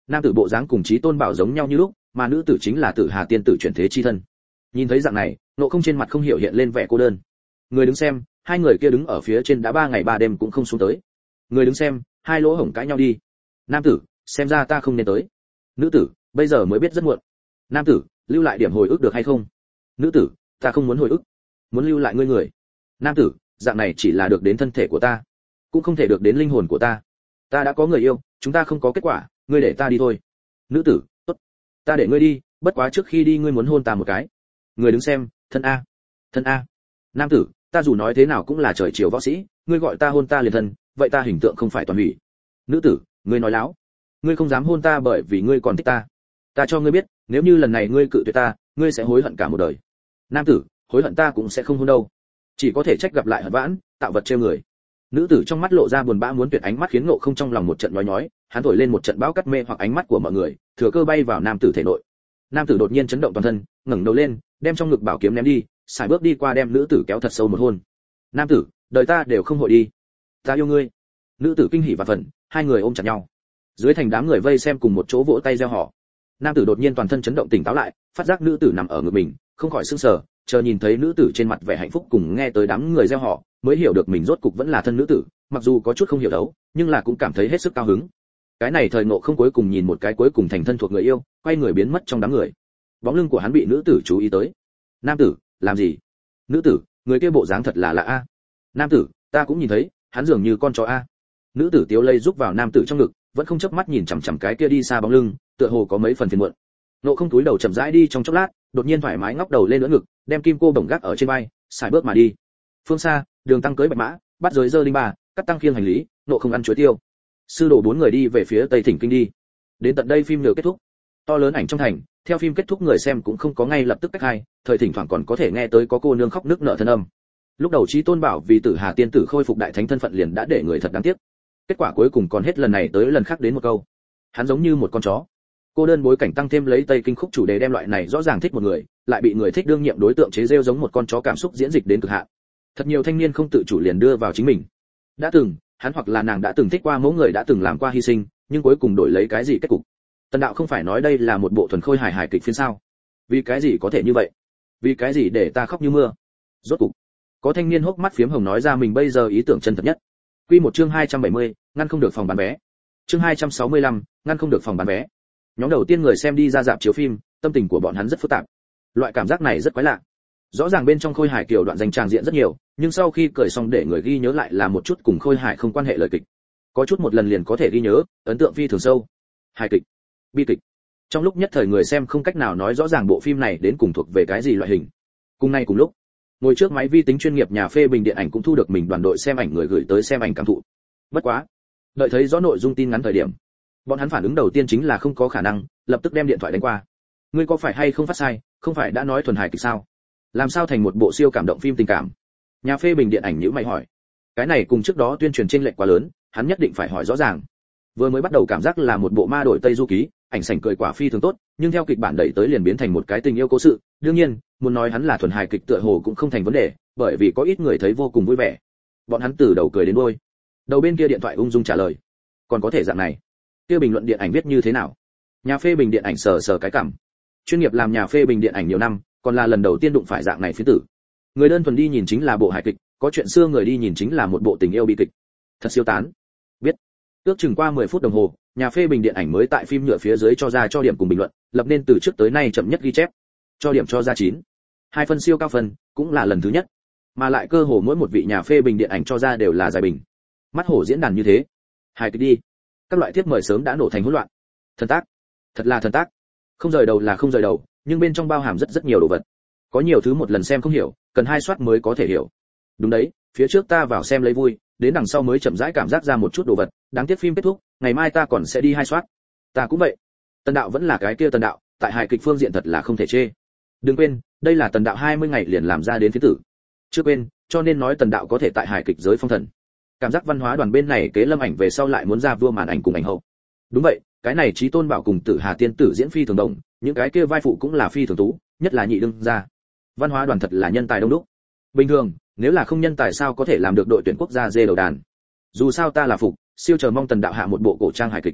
Nam tử bộ dáng cùng Chí Tôn Bảo giống nhau như lúc, mà nữ tử chính là Tử Hà tiên tử chuyển thế chi thân. Nhìn thấy dạng này, Ngộ Không trên mặt không hiểu hiện lên vẻ cô đơn. Người đứng xem, hai người kia đứng ở phía trên đã ba ngày ba đêm cũng không xuống tới. Người đứng xem, hai lỗ hổng cãi nhau đi. Nam tử, xem ra ta không nên tới. Nữ tử, bây giờ mới biết rất muộn. Nam tử, lưu lại điểm hồi ức được hay không? Nữ tử, ta không muốn hồi ức, muốn lưu lại ngươi người. Nam tử, dạng này chỉ là được đến thân thể của ta, cũng không thể được đến linh hồn của ta. Ta đã có người yêu, chúng ta không có kết quả, ngươi để ta đi thôi. Nữ tử, tốt, ta để ngươi đi, bất quá trước khi đi ngươi muốn hôn ta một cái. Người đứng xem, thân a, thân a. Nam tử, ta dù nói thế nào cũng là trời chiều võ sĩ, ngươi gọi ta hôn ta liền thân, vậy ta hình tượng không phải toàn hủy. Nữ tử, ngươi nói láo, ngươi không dám hôn ta bởi vì ngươi còn thích ta. Ta cho ngươi biết, nếu như lần này ngươi cự tuyệt ta, ngươi sẽ hối hận cả một đời. Nam tử, hối hận ta cũng sẽ không hôn đâu, chỉ có thể trách gặp lại hận vãn, tạo vật trêu người. Nữ tử trong mắt lộ ra buồn bã muốn tuyệt ánh mắt khiến Ngộ Không trong lòng một trận nhói nhói, hắn thổi lên một trận bão cắt mê hoặc ánh mắt của mọi người, thừa cơ bay vào nam tử thể nội. Nam tử đột nhiên chấn động toàn thân, ngẩng đầu lên, đem trong ngực bảo kiếm ném đi, xài bước đi qua đem nữ tử kéo thật sâu một hôn. Nam tử, đời ta đều không hội đi, ta yêu ngươi. Nữ tử kinh hỉ và phẫn, hai người ôm chặt nhau. Dưới thành đám người vây xem cùng một chỗ vỗ tay reo hò. Nam tử đột nhiên toàn thân chấn động tỉnh táo lại, phát giác nữ tử nằm ở ngực mình, không khỏi sững sờ, chờ nhìn thấy nữ tử trên mặt vẻ hạnh phúc cùng nghe tới đám người reo hò, mới hiểu được mình rốt cục vẫn là thân nữ tử, mặc dù có chút không hiểu đấu, nhưng là cũng cảm thấy hết sức cao hứng. Cái này thời Ngộ Không cuối cùng nhìn một cái cuối cùng thành thân thuộc người yêu, quay người biến mất trong đám người. Bóng lưng của hắn bị nữ tử chú ý tới. Nam tử, làm gì? Nữ tử, người kia bộ dáng thật là lạ a. Nam tử, ta cũng nhìn thấy, hắn dường như con chó a. Nữ tử tiếu lây rúc vào nam tử trong ngực, vẫn không chớp mắt nhìn chằm chằm cái kia đi xa bóng lưng, tựa hồ có mấy phần phiền muộn. Ngộ Không túi đầu chậm rãi đi trong chốc lát, đột nhiên thoải mái ngóc đầu lên ưỡn ngực, đem kim cô bổng gác ở trên vai, xài bước mà đi. Phương xa, Đường Tăng cưỡi bạch mã, bắt giới dơ linh ba, cắt tăng khiêng hành lý, Ngộ Không ăn chuối tiêu. Sư đồ bốn người đi về phía Tây Thỉnh Kinh đi. Đến tận đây phim nửa kết thúc. To lớn ảnh trong thành, theo phim kết thúc người xem cũng không có ngay lập tức cách hai, thời thỉnh thoảng còn có thể nghe tới có cô nương khóc nức nở thân âm. Lúc đầu Chí Tôn Bảo vì Tử Hà tiên tử khôi phục đại thánh thân phận liền đã để người thật đáng tiếc. Kết quả cuối cùng còn hết lần này tới lần khác đến một câu. Hắn giống như một con chó. Cô đơn bối cảnh tăng thêm lấy Tây Kinh khúc chủ đề đem loại này rõ ràng thích một người, lại bị người thích đương nhiệm đối tượng chế giễu giống một con chó cảm xúc diễn dịch đến cực hạn. Thật nhiều thanh niên không tự chủ liền đưa vào chính mình. Đã từng, hắn hoặc là nàng đã từng thích qua mẫu người đã từng làm qua hy sinh, nhưng cuối cùng đổi lấy cái gì kết cục? Tần đạo không phải nói đây là một bộ thuần khôi hài hài kịch phiến sao? Vì cái gì có thể như vậy? Vì cái gì để ta khóc như mưa? Rốt cục, có thanh niên hốc mắt phiếm hồng nói ra mình bây giờ ý tưởng chân thật nhất. Quy một chương hai trăm bảy mươi, ngăn không được phòng bán vé. Chương hai trăm sáu mươi lăm, ngăn không được phòng bán vé. Nhóm đầu tiên người xem đi ra rạp chiếu phim, tâm tình của bọn hắn rất phức tạp. Loại cảm giác này rất quái lạ. Rõ ràng bên trong khôi hài kiểu đoạn danh tràng diện rất nhiều, nhưng sau khi cười xong để người ghi nhớ lại là một chút cùng khôi hài không quan hệ lời kịch. Có chút một lần liền có thể ghi nhớ, ấn tượng phi thường sâu. Hài kịch, bi kịch. Trong lúc nhất thời người xem không cách nào nói rõ ràng bộ phim này đến cùng thuộc về cái gì loại hình. Cùng nay cùng lúc, ngồi trước máy vi tính chuyên nghiệp nhà phê bình điện ảnh cũng thu được mình đoàn đội xem ảnh người gửi tới xem ảnh cảm thụ. Bất quá, đợi thấy rõ nội dung tin ngắn thời điểm, bọn hắn phản ứng đầu tiên chính là không có khả năng, lập tức đem điện thoại đánh qua. Ngươi có phải hay không phát sai, không phải đã nói thuần hài kịch sao? Làm sao thành một bộ siêu cảm động phim tình cảm? Nhà phê bình điện ảnh nhíu mày hỏi. Cái này cùng trước đó tuyên truyền trên lệch quá lớn, hắn nhất định phải hỏi rõ ràng. Vừa mới bắt đầu cảm giác là một bộ ma đổi tây du ký, ảnh sảnh cười quả phi thường tốt, nhưng theo kịch bản đẩy tới liền biến thành một cái tình yêu cố sự. Đương nhiên, muốn nói hắn là thuần hài kịch tựa hồ cũng không thành vấn đề, bởi vì có ít người thấy vô cùng vui vẻ. Bọn hắn từ đầu cười đến đuôi. Đầu bên kia điện thoại ung dung trả lời. Còn có thể dạng này. Kia bình luận điện ảnh viết như thế nào? Nhà phê bình điện ảnh sờ sờ cái cằm. Chuyên nghiệp làm nhà phê bình điện ảnh nhiều năm, còn là lần đầu tiên đụng phải dạng này phiến tử. Người đơn thuần đi nhìn chính là bộ hài kịch, có chuyện xưa người đi nhìn chính là một bộ tình yêu bi kịch. Thật siêu tán. Biết. Ước chừng qua mười phút đồng hồ, nhà phê bình điện ảnh mới tại phim nhựa phía dưới cho ra cho điểm cùng bình luận, lập nên từ trước tới nay chậm nhất ghi chép. Cho điểm cho ra chín. Hai phân siêu cao phân, cũng là lần thứ nhất. Mà lại cơ hồ mỗi một vị nhà phê bình điện ảnh cho ra đều là giải bình. Mắt hổ diễn đàn như thế. Hài kịch đi. Các loại tiếp mời sớm đã nổ thành hỗn loạn. Thần tác. Thật là thần tác. Không rời đầu là không rời đầu, nhưng bên trong bao hàm rất rất nhiều đồ vật. Có nhiều thứ một lần xem không hiểu, cần hai soát mới có thể hiểu. Đúng đấy, phía trước ta vào xem lấy vui, đến đằng sau mới chậm rãi cảm giác ra một chút đồ vật, đáng tiếc phim kết thúc, ngày mai ta còn sẽ đi hai soát. Ta cũng vậy. Tần đạo vẫn là cái kia Tần đạo, tại hài kịch phương diện thật là không thể chê. Đừng quên, đây là Tần đạo hai mươi ngày liền làm ra đến phiến tử. Chưa quên, cho nên nói Tần đạo có thể tại hài kịch giới phong thần. Cảm giác văn hóa đoàn bên này kế lâm ảnh về sau lại muốn ra vua màn ảnh cùng ảnh hậu. Đúng vậy, cái này Chí Tôn Bảo cùng Tử Hà tiên tử diễn phi thường đồng, những cái kia vai phụ cũng là phi thường tú, nhất là nhị đương gia. Văn hóa đoàn thật là nhân tài đông đúc. Bình thường, nếu là không nhân tài sao có thể làm được đội tuyển quốc gia dê đầu đàn. Dù sao ta là phục, siêu chờ mong Tần đạo hạ một bộ cổ trang hài kịch.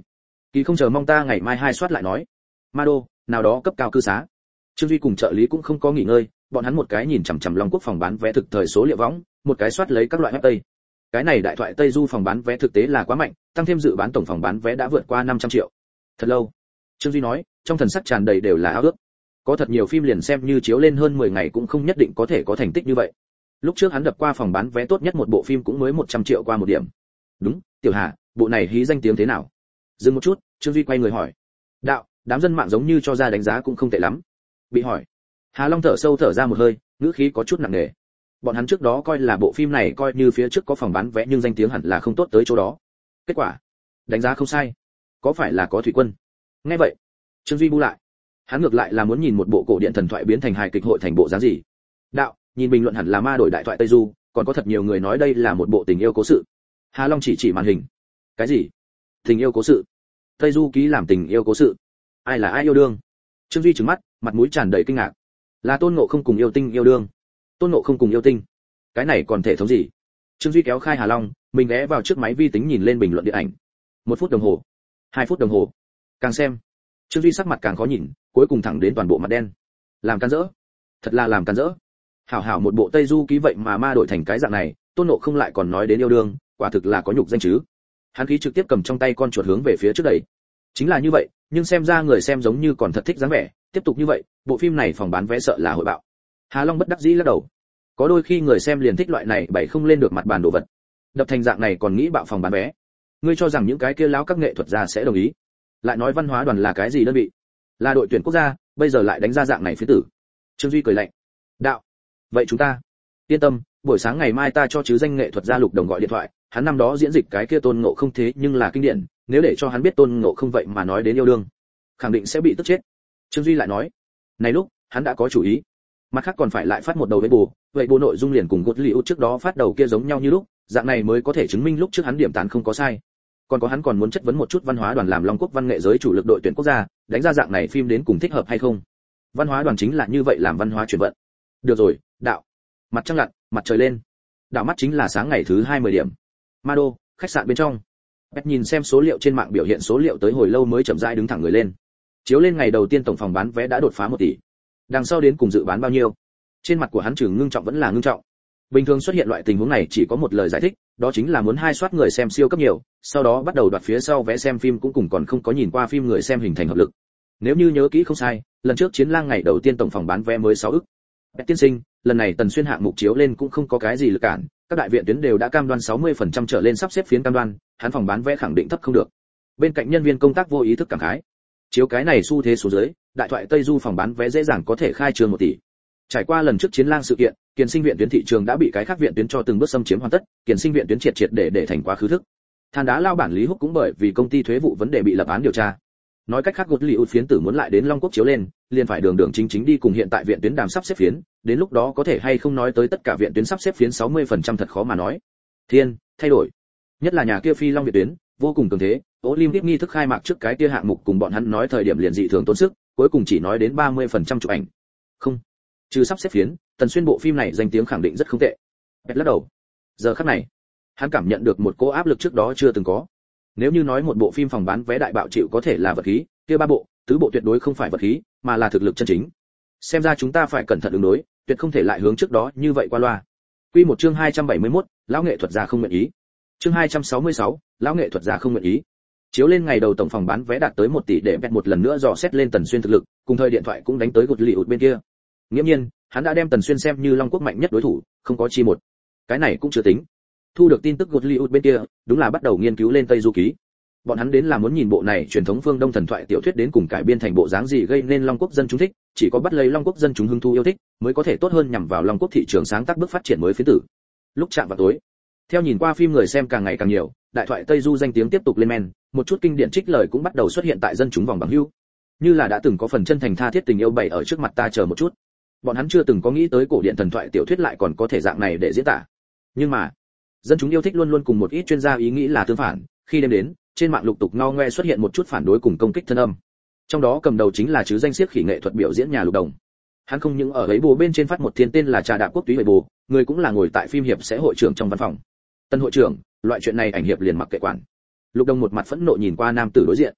Kỳ không chờ mong ta ngày mai hai soát lại nói. Ma Đô, nào đó cấp cao cư xá. Trương Duy cùng trợ lý cũng không có nghỉ ngơi, bọn hắn một cái nhìn chằm chằm Long Quốc phòng bán vé thực thời số liệu võng, một cái soát lấy các loại web tây. Cái này đại thoại Tây Du phòng bán vé thực tế là quá mạnh, tăng thêm dự bán tổng phòng bán vé đã vượt qua năm trăm triệu. Thật lâu. Trương Duy nói, trong thần sắc tràn đầy đều là ao ước. Có thật nhiều phim liền xem như chiếu lên hơn mười ngày cũng không nhất định có thể có thành tích như vậy. Lúc trước hắn đập qua phòng bán vé tốt nhất một bộ phim cũng mới một trăm triệu qua một điểm. Đúng, Tiểu Hà, bộ này hí danh tiếng thế nào? Dừng một chút, Trương Duy quay người hỏi. Đạo, đám dân mạng giống như cho ra đánh giá cũng không tệ lắm. Bị hỏi. Hà Long thở sâu thở ra một hơi, ngữ khí có chút nặng nề. Bọn hắn trước đó coi là bộ phim này coi như phía trước có phòng bán vé nhưng danh tiếng hẳn là không tốt tới chỗ đó. Kết quả, đánh giá không sai. Có phải là có thủy quân? Nghe vậy, Trương Duy bu lại. Hắn ngược lại là muốn nhìn một bộ cổ điện thần thoại biến thành hài kịch hội thành bộ dáng gì. Đạo, nhìn bình luận hẳn là ma đổi đại thoại Tây Du, còn có thật nhiều người nói đây là một bộ tình yêu cố sự. Hà Long chỉ chỉ màn hình. Cái gì? Tình yêu cố sự? Tây Du ký làm tình yêu cố sự? Ai là ai yêu đương? Trương Duy trừng mắt, mặt mũi tràn đầy kinh ngạc. Là Tôn Ngộ Không cùng yêu tinh yêu đương. Tôn Ngộ Không cùng yêu tinh? Cái này còn thể thống gì? Trương Duy kéo khai Hà Long, mình ghé vào trước máy vi tính nhìn lên bình luận điện ảnh. Một phút đồng hồ, hai phút đồng hồ. Càng xem, Trương Duy sắc mặt càng khó nhìn, cuối cùng thẳng đến toàn bộ mặt đen. Làm can dỡ, thật là làm can dỡ. Hảo hảo một bộ Tây Du ký vậy mà ma đổi thành cái dạng này, Tôn Ngộ Không lại còn nói đến yêu đương, quả thực là có nhục danh chứ. Hắn khí trực tiếp cầm trong tay con chuột hướng về phía trước đẩy. Chính là như vậy, nhưng xem ra người xem giống như còn thật thích dáng vẻ, tiếp tục như vậy, bộ phim này phòng bán vé sợ là hội bạo. Hà Long bất đắc dĩ lắc đầu. Có đôi khi người xem liền thích loại này bày không lên được mặt bàn đồ vật. Đập thành dạng này còn nghĩ bạo phòng bán vé. Ngươi cho rằng những cái kia láo các nghệ thuật gia sẽ đồng ý? Lại nói văn hóa đoàn là cái gì đơn vị? Là đội tuyển quốc gia, bây giờ lại đánh ra dạng này phía tử. Trương Duy cười lạnh. Đạo, vậy chúng ta yên tâm, buổi sáng ngày mai ta cho chứ danh nghệ thuật gia Lục Đồng gọi điện thoại, hắn năm đó diễn dịch cái kia Tôn Ngộ Không thế nhưng là kinh điển, nếu để cho hắn biết Tôn Ngộ Không vậy mà nói đến yêu đương, khẳng định sẽ bị tức chết. Trương Duy lại nói, này lúc hắn đã có chủ ý, mặt khác còn phải lại phát một đầu với bù, vậy bộ nội dung liền cùng gột liễu trước đó phát đầu kia giống nhau như lúc, dạng này mới có thể chứng minh lúc trước hắn điểm tán không có sai. Còn có hắn còn muốn chất vấn một chút văn hóa đoàn làm Long Quốc văn nghệ giới chủ lực đội tuyển quốc gia, đánh ra dạng này phim đến cùng thích hợp hay không. Văn hóa đoàn chính là như vậy làm văn hóa chuyển vận. Được rồi, đạo. Mặt trăng lặn, mặt trời lên. Đạo mắt chính là sáng ngày thứ hai mươi điểm. Ma Đô, khách sạn bên trong. Bét nhìn xem số liệu trên mạng biểu hiện số liệu tới hồi lâu mới chậm rãi đứng thẳng người lên. Chiếu lên ngày đầu tiên tổng phòng bán vé đã đột phá một tỷ. Đằng sau đến cùng dự bán bao nhiêu? Trên mặt của hắn trừ ngưng trọng vẫn là ngưng trọng. Bình thường xuất hiện loại tình huống này chỉ có một lời giải thích, đó chính là muốn hai soát người xem siêu cấp nhiều, sau đó bắt đầu đoạt phía sau vé xem phim cũng cùng còn không có nhìn qua phim người xem hình thành hợp lực. Nếu như nhớ kỹ không sai, lần trước Chiến Lang ngày đầu tiên tổng phòng bán vé mới sáu ức. Bét tiên sinh, lần này Tần Xuyên hạng mục chiếu lên cũng không có cái gì lực cản, các đại viện tuyến đều đã cam đoan sáu mươi phần trăm trở lên sắp xếp phiến cam đoan, hắn phòng bán vé khẳng định thấp không được. Bên cạnh nhân viên công tác vô ý thức cảm khái. Chiếu cái này xu thế số dưới, đại thoại Tây Du phòng bán vé dễ dàng có thể khai trương một tỷ. Trải qua lần trước Chiến Lang sự kiện, Kiền Sinh viện tuyến thị trường đã bị cái khác viện tuyến cho từng bước xâm chiếm hoàn tất, Kiền Sinh viện tuyến triệt triệt để để thành quá khứ thức. Than đá lao bản Lý Húc cũng bởi vì công ty thuế vụ vấn đề bị lập án điều tra. Nói cách khác gột lì út phiến tử muốn lại đến Long Quốc chiếu lên, liền phải đường đường chính chính đi cùng hiện tại viện tuyến đàm sắp xếp phiến, đến lúc đó có thể hay không nói tới tất cả viện tuyến sắp xếp phiến sáu mươi phần trăm thật khó mà nói. Thiên, thay đổi. Nhất là nhà kia Phi Long viện tuyến, vô cùng cường thế, Olympic nghi thức khai mạc trước cái kia hạng mục cùng bọn hắn nói thời điểm liền dị thường tốn sức, cuối cùng chỉ nói đến ba mươi phần trăm chụp ảnh. Không, trừ sắp xếp phiến, Tần Xuyên bộ phim này danh tiếng khẳng định rất không tệ. Bẹt lắc đầu. Giờ khắc này, hắn cảm nhận được một cỗ áp lực trước đó chưa từng có. Nếu như nói một bộ phim phòng bán vé đại bạo chịu có thể là vật khí, kia ba bộ, tứ bộ tuyệt đối không phải vật khí, mà là thực lực chân chính. Xem ra chúng ta phải cẩn thận ứng đối, tuyệt không thể lại hướng trước đó như vậy qua loa. Quy một chương hai trăm bảy mươi mốt, lão nghệ thuật gia không nguyện ý. Chương hai trăm sáu mươi sáu, lão nghệ thuật gia không nguyện ý. Chiếu lên ngày đầu tổng phòng bán vé đạt tới một tỷ để Bẹt một lần nữa dò xét lên Tần Xuyên thực lực, cùng thời điện thoại cũng đánh tới gột lì ụt bên kia. Nghiễm nhiên, hắn đã đem Tần Xuyên xem như Long Quốc mạnh nhất đối thủ, không có chi một. Cái này cũng chưa tính. Thu được tin tức gột lì ụt bên kia, đúng là bắt đầu nghiên cứu lên Tây Du ký. Bọn hắn đến là muốn nhìn bộ này truyền thống phương Đông thần thoại tiểu thuyết đến cùng cải biên thành bộ dáng gì gây nên Long Quốc dân chúng thích, chỉ có bắt lấy Long Quốc dân chúng hứng thú yêu thích, mới có thể tốt hơn nhằm vào Long Quốc thị trường sáng tác bước phát triển mới phiến tử. Lúc chạm vào tối, theo nhìn qua phim người xem càng ngày càng nhiều, đại thoại Tây Du danh tiếng tiếp tục lên men, một chút kinh điển trích lời cũng bắt đầu xuất hiện tại dân chúng vòng bằng hữu. Như là đã từng có phần chân thành tha thiết tình yêu bày ở trước mặt ta chờ một chút. Bọn hắn chưa từng có nghĩ tới cổ điển thần thoại tiểu thuyết lại còn có thể dạng này để diễn tả. Nhưng mà, dân chúng yêu thích luôn luôn cùng một ít chuyên gia ý nghĩ là tương phản, khi đêm đến, trên mạng lục tục ngao ngoe xuất hiện một chút phản đối cùng công kích thân âm. Trong đó cầm đầu chính là chứ danh siếc khỉ nghệ thuật biểu diễn nhà Lục Đồng. Hắn không những ở ấy bồ bên trên phát một thiên tên là Trà Đạp Quốc túy vậy bồ, người cũng là ngồi tại phim hiệp sẽ hội trưởng trong văn phòng. Tân hội trưởng, loại chuyện này ảnh hiệp liền mặc kệ quản. Lục Đồng một mặt phẫn nộ nhìn qua nam tử đối diện.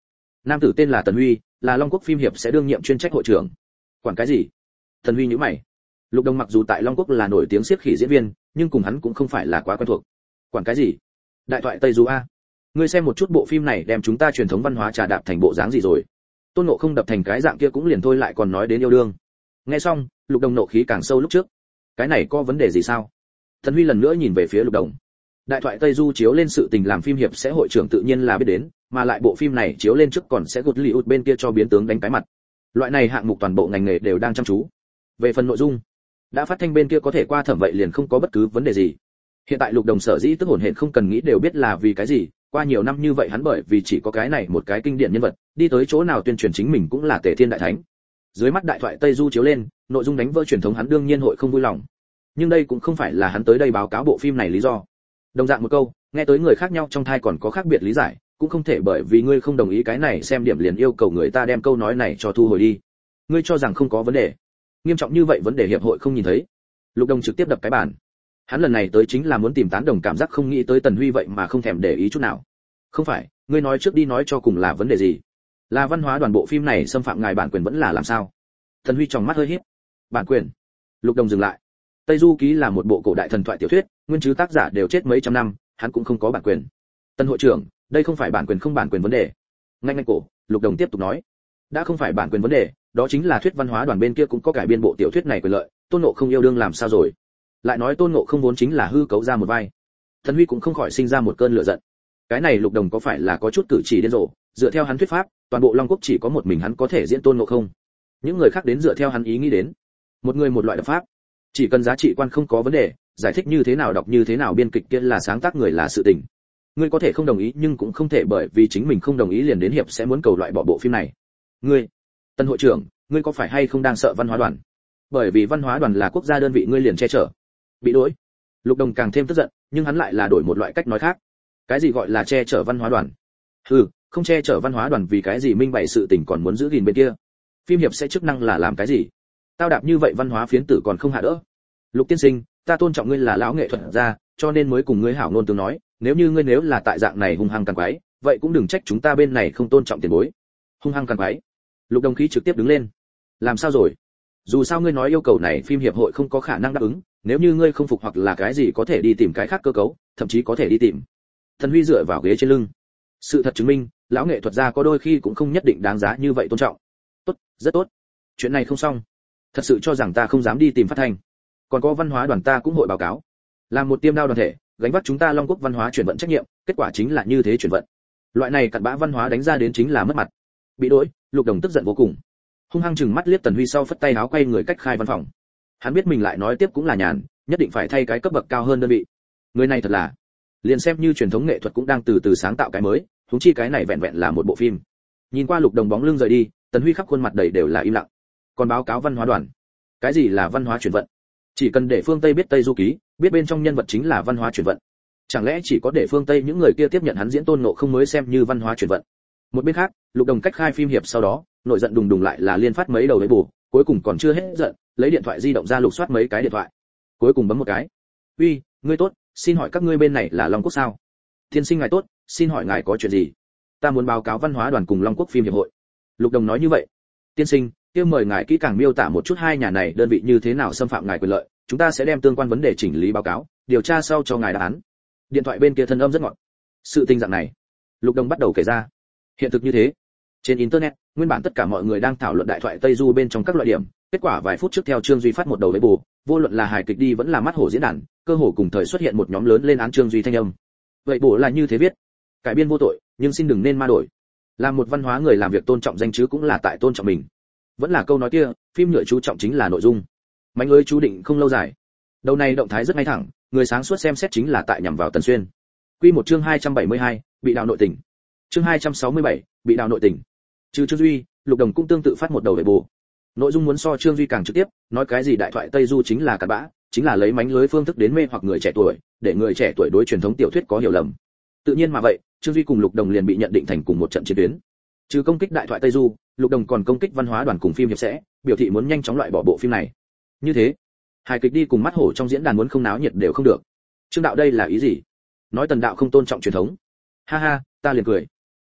Nam tử tên là Tần Huy, là Long Quốc phim hiệp sẽ đương nhiệm chuyên trách hội trưởng. Quản cái gì? Tần Huy nhíu mày. Lục Đồng mặc dù tại Long Quốc là nổi tiếng xiếc khỉ diễn viên, nhưng cùng hắn cũng không phải là quá quen thuộc. Quản cái gì? Đại thoại Tây Du a. Ngươi xem một chút bộ phim này đem chúng ta truyền thống văn hóa trà đạp thành bộ dáng gì rồi? Tôn Ngộ Không đập thành cái dạng kia cũng liền thôi lại còn nói đến yêu đương. Nghe xong, Lục Đồng nộ khí càng sâu lúc trước. Cái này có vấn đề gì sao? Tần Huy lần nữa nhìn về phía Lục Đồng. Đại thoại Tây Du chiếu lên sự tình làm phim hiệp sẽ hội trưởng tự nhiên là biết đến, mà lại bộ phim này chiếu lên trước còn sẽ gột Hollywood bên kia cho biến tướng đánh cái mặt. Loại này hạng mục toàn bộ ngành nghề đều đang chăm chú. Về phần nội dung, đã phát thanh bên kia có thể qua thẩm vậy liền không có bất cứ vấn đề gì. Hiện tại Lục Đồng sở dĩ tức hồn hển không cần nghĩ đều biết là vì cái gì, qua nhiều năm như vậy hắn bởi vì chỉ có cái này một cái kinh điển nhân vật, đi tới chỗ nào tuyên truyền chính mình cũng là Tề Thiên đại thánh. Dưới mắt đại thoại Tây Du chiếu lên, nội dung đánh vỡ truyền thống hắn đương nhiên hội không vui lòng. Nhưng đây cũng không phải là hắn tới đây báo cáo bộ phim này lý do. Đồng dạng một câu, nghe tới người khác nhau trong thai còn có khác biệt lý giải, cũng không thể bởi vì ngươi không đồng ý cái này xem điểm liền yêu cầu người ta đem câu nói này cho thu hồi đi. Ngươi cho rằng không có vấn đề? Nghiêm trọng như vậy vấn đề hiệp hội không nhìn thấy? Lục Đồng trực tiếp đập cái bàn. Hắn lần này tới chính là muốn tìm tán đồng, cảm giác không nghĩ tới Tần Huy vậy mà không thèm để ý chút nào. Không phải, ngươi nói trước đi nói cho cùng là vấn đề gì? Là văn hóa đoàn bộ phim này xâm phạm ngài bản quyền vẫn là làm sao? Tần Huy tròng mắt hơi híp. Bản quyền? Lục Đồng dừng lại. Tây Du Ký là một bộ cổ đại thần thoại tiểu thuyết, nguyên chứ tác giả đều chết mấy trăm năm, hắn cũng không có bản quyền. Tân hội trưởng, đây không phải bản quyền không bản quyền vấn đề. Ngay ngay cổ, Lục Đồng tiếp tục nói, đã không phải bản quyền vấn đề, đó chính là thuyết văn hóa đoàn bên kia cũng có cải biên bộ tiểu thuyết này quyền lợi, Tôn Ngộ Không yêu đương làm sao rồi? Lại nói Tôn Ngộ Không vốn chính là hư cấu ra một vai. Thần Huy cũng không khỏi sinh ra một cơn lửa giận. Cái này Lục Đồng có phải là có chút cử chỉ điên rồ? Dựa theo hắn thuyết pháp, toàn bộ Long Quốc chỉ có một mình hắn có thể diễn Tôn Ngộ Không. Những người khác đến dựa theo hắn ý nghĩ đến. Một người một loại đọc pháp, chỉ cần giá trị quan không có vấn đề, giải thích như thế nào đọc như thế nào biên kịch kia là sáng tác người là sự tình. Ngươi có thể không đồng ý nhưng cũng không thể bởi vì chính mình không đồng ý liền đến hiệp sẽ muốn cầu loại bỏ bộ phim này. Ngươi, Tân hội trưởng, ngươi có phải hay không đang sợ văn hóa đoàn? Bởi vì văn hóa đoàn là quốc gia đơn vị ngươi liền che chở. Bị đuổi. Lục Đồng càng thêm tức giận, nhưng hắn lại là đổi một loại cách nói khác. Cái gì gọi là che chở văn hóa đoàn? Hừ, không che chở văn hóa đoàn vì cái gì minh bày sự tình còn muốn giữ gìn bên kia? Phim hiệp sẽ chức năng là làm cái gì? Tao đạp như vậy văn hóa phiến tử còn không hạ đỡ. Lục tiên sinh, ta tôn trọng ngươi là lão nghệ thuật gia, cho nên mới cùng ngươi hảo ngôn tương nói, nếu như ngươi nếu là tại dạng này hung hăng càng quái, vậy cũng đừng trách chúng ta bên này không tôn trọng tiền bối. Hung hăng càng quái. Lục Đồng khí trực tiếp đứng lên. Làm sao rồi? Dù sao ngươi nói yêu cầu này phim hiệp hội không có khả năng đáp ứng, nếu như ngươi không phục hoặc là cái gì có thể đi tìm cái khác cơ cấu, thậm chí có thể đi tìm. Thần Huy dựa vào ghế trên lưng. Sự thật chứng minh, lão nghệ thuật gia có đôi khi cũng không nhất định đáng giá như vậy tôn trọng. Tốt, rất tốt. Chuyện này không xong. Thật sự cho rằng ta không dám đi tìm phát thanh. Còn có văn hóa đoàn ta cũng hội báo cáo. Làm một tiêm đao đoàn thể, gánh vác chúng ta Long Quốc văn hóa chuyển vận trách nhiệm, kết quả chính là như thế chuyển vận. Loại này cặn bã văn hóa đánh ra đến chính là mất mặt. Bị đuổi, Lục Đồng tức giận vô cùng. Hung hăng chừng mắt liếc Tần Huy sau phất tay áo quay người cách khai văn phòng. Hắn biết mình lại nói tiếp cũng là nhàn, nhất định phải thay cái cấp bậc cao hơn đơn vị. Người này thật là, liền xem như truyền thống nghệ thuật cũng đang từ từ sáng tạo cái mới, huống chi cái này vẹn vẹn là một bộ phim. Nhìn qua Lục Đồng bóng lưng rời đi, Tần Huy khắp khuôn mặt đầy đều là im lặng. Còn báo cáo văn hóa đoàn, cái gì là văn hóa chuyển vận? Chỉ cần để phương Tây biết Tây Du Ký, biết bên trong nhân vật chính là văn hóa chuyển vận. Chẳng lẽ chỉ có để phương Tây những người kia tiếp nhận hắn diễn Tôn Ngộ Không mới xem như văn hóa chuyển vận? Một bên khác, Lục Đồng cách khai phim hiệp sau đó, nội giận đùng đùng lại là liên phát mấy đầu đấy bù, cuối cùng còn chưa hết giận, lấy điện thoại di động ra lục soát mấy cái điện thoại. Cuối cùng bấm một cái. "Uy, ngươi tốt, xin hỏi các ngươi bên này là Long Quốc sao?" "Tiên sinh ngài tốt, xin hỏi ngài có chuyện gì?" "Ta muốn báo cáo văn hóa đoàn cùng Long Quốc phim hiệp hội." Lục Đồng nói như vậy. "Tiên sinh, kia mời ngài kỹ càng miêu tả một chút hai nhà này đơn vị như thế nào xâm phạm ngài quyền lợi, chúng ta sẽ đem tương quan vấn đề chỉnh lý báo cáo, điều tra sau cho ngài đáp án." Điện thoại bên kia thân âm rất ngọt. Sự tình dạng này, Lục Đồng bắt đầu kể ra. Hiện thực như thế. Trên internet, nguyên bản tất cả mọi người đang thảo luận đại thoại Tây Du bên trong các loại điểm, kết quả vài phút trước theo Trương Duy phát một đầu với bù, vô luận là hài kịch đi vẫn là mắt hổ diễn đàn, cơ hồ cùng thời xuất hiện một nhóm lớn lên án Trương Duy thanh âm. Vậy bổ là như thế viết: cải biên vô tội, nhưng xin đừng nên ma đổi. Làm một văn hóa người làm việc tôn trọng danh chứ cũng là tại tôn trọng mình. Vẫn là câu nói kia, phim nhựa chú trọng chính là nội dung. Mánh lưới chú định không lâu dài. Đầu này động thái rất ngay thẳng, người sáng suốt xem xét chính là tại nhằm vào Tần Xuyên. Quy một chương hai trăm bảy mươi hai, bị đào nội tình. Chương hai trăm sáu mươi bảy, bị đào nội tình. Trừ Trương Duy, Lục Đồng cũng tương tự phát một đầu để bù. Nội dung muốn so Trương Duy càng trực tiếp, nói cái gì đại thoại Tây Du chính là cặn bã, chính là lấy mánh lưới phương thức đến mê hoặc người trẻ tuổi, để người trẻ tuổi đối truyền thống tiểu thuyết có hiểu lầm. Tự nhiên mà vậy, Trương Duy cùng Lục Đồng liền bị nhận định thành cùng một trận chiến tuyến. Trừ công kích đại thoại Tây Du, Lục Đồng còn công kích văn hóa đoàn cùng phim hiệp sẽ, biểu thị muốn nhanh chóng loại bỏ bộ phim này. Như thế, hài kịch đi cùng mắt hổ trong diễn đàn muốn không náo nhiệt đều không được. Trương đạo đây là ý gì? Nói Tần đạo không tôn trọng truyền thống? Ha ha, ta liền cười.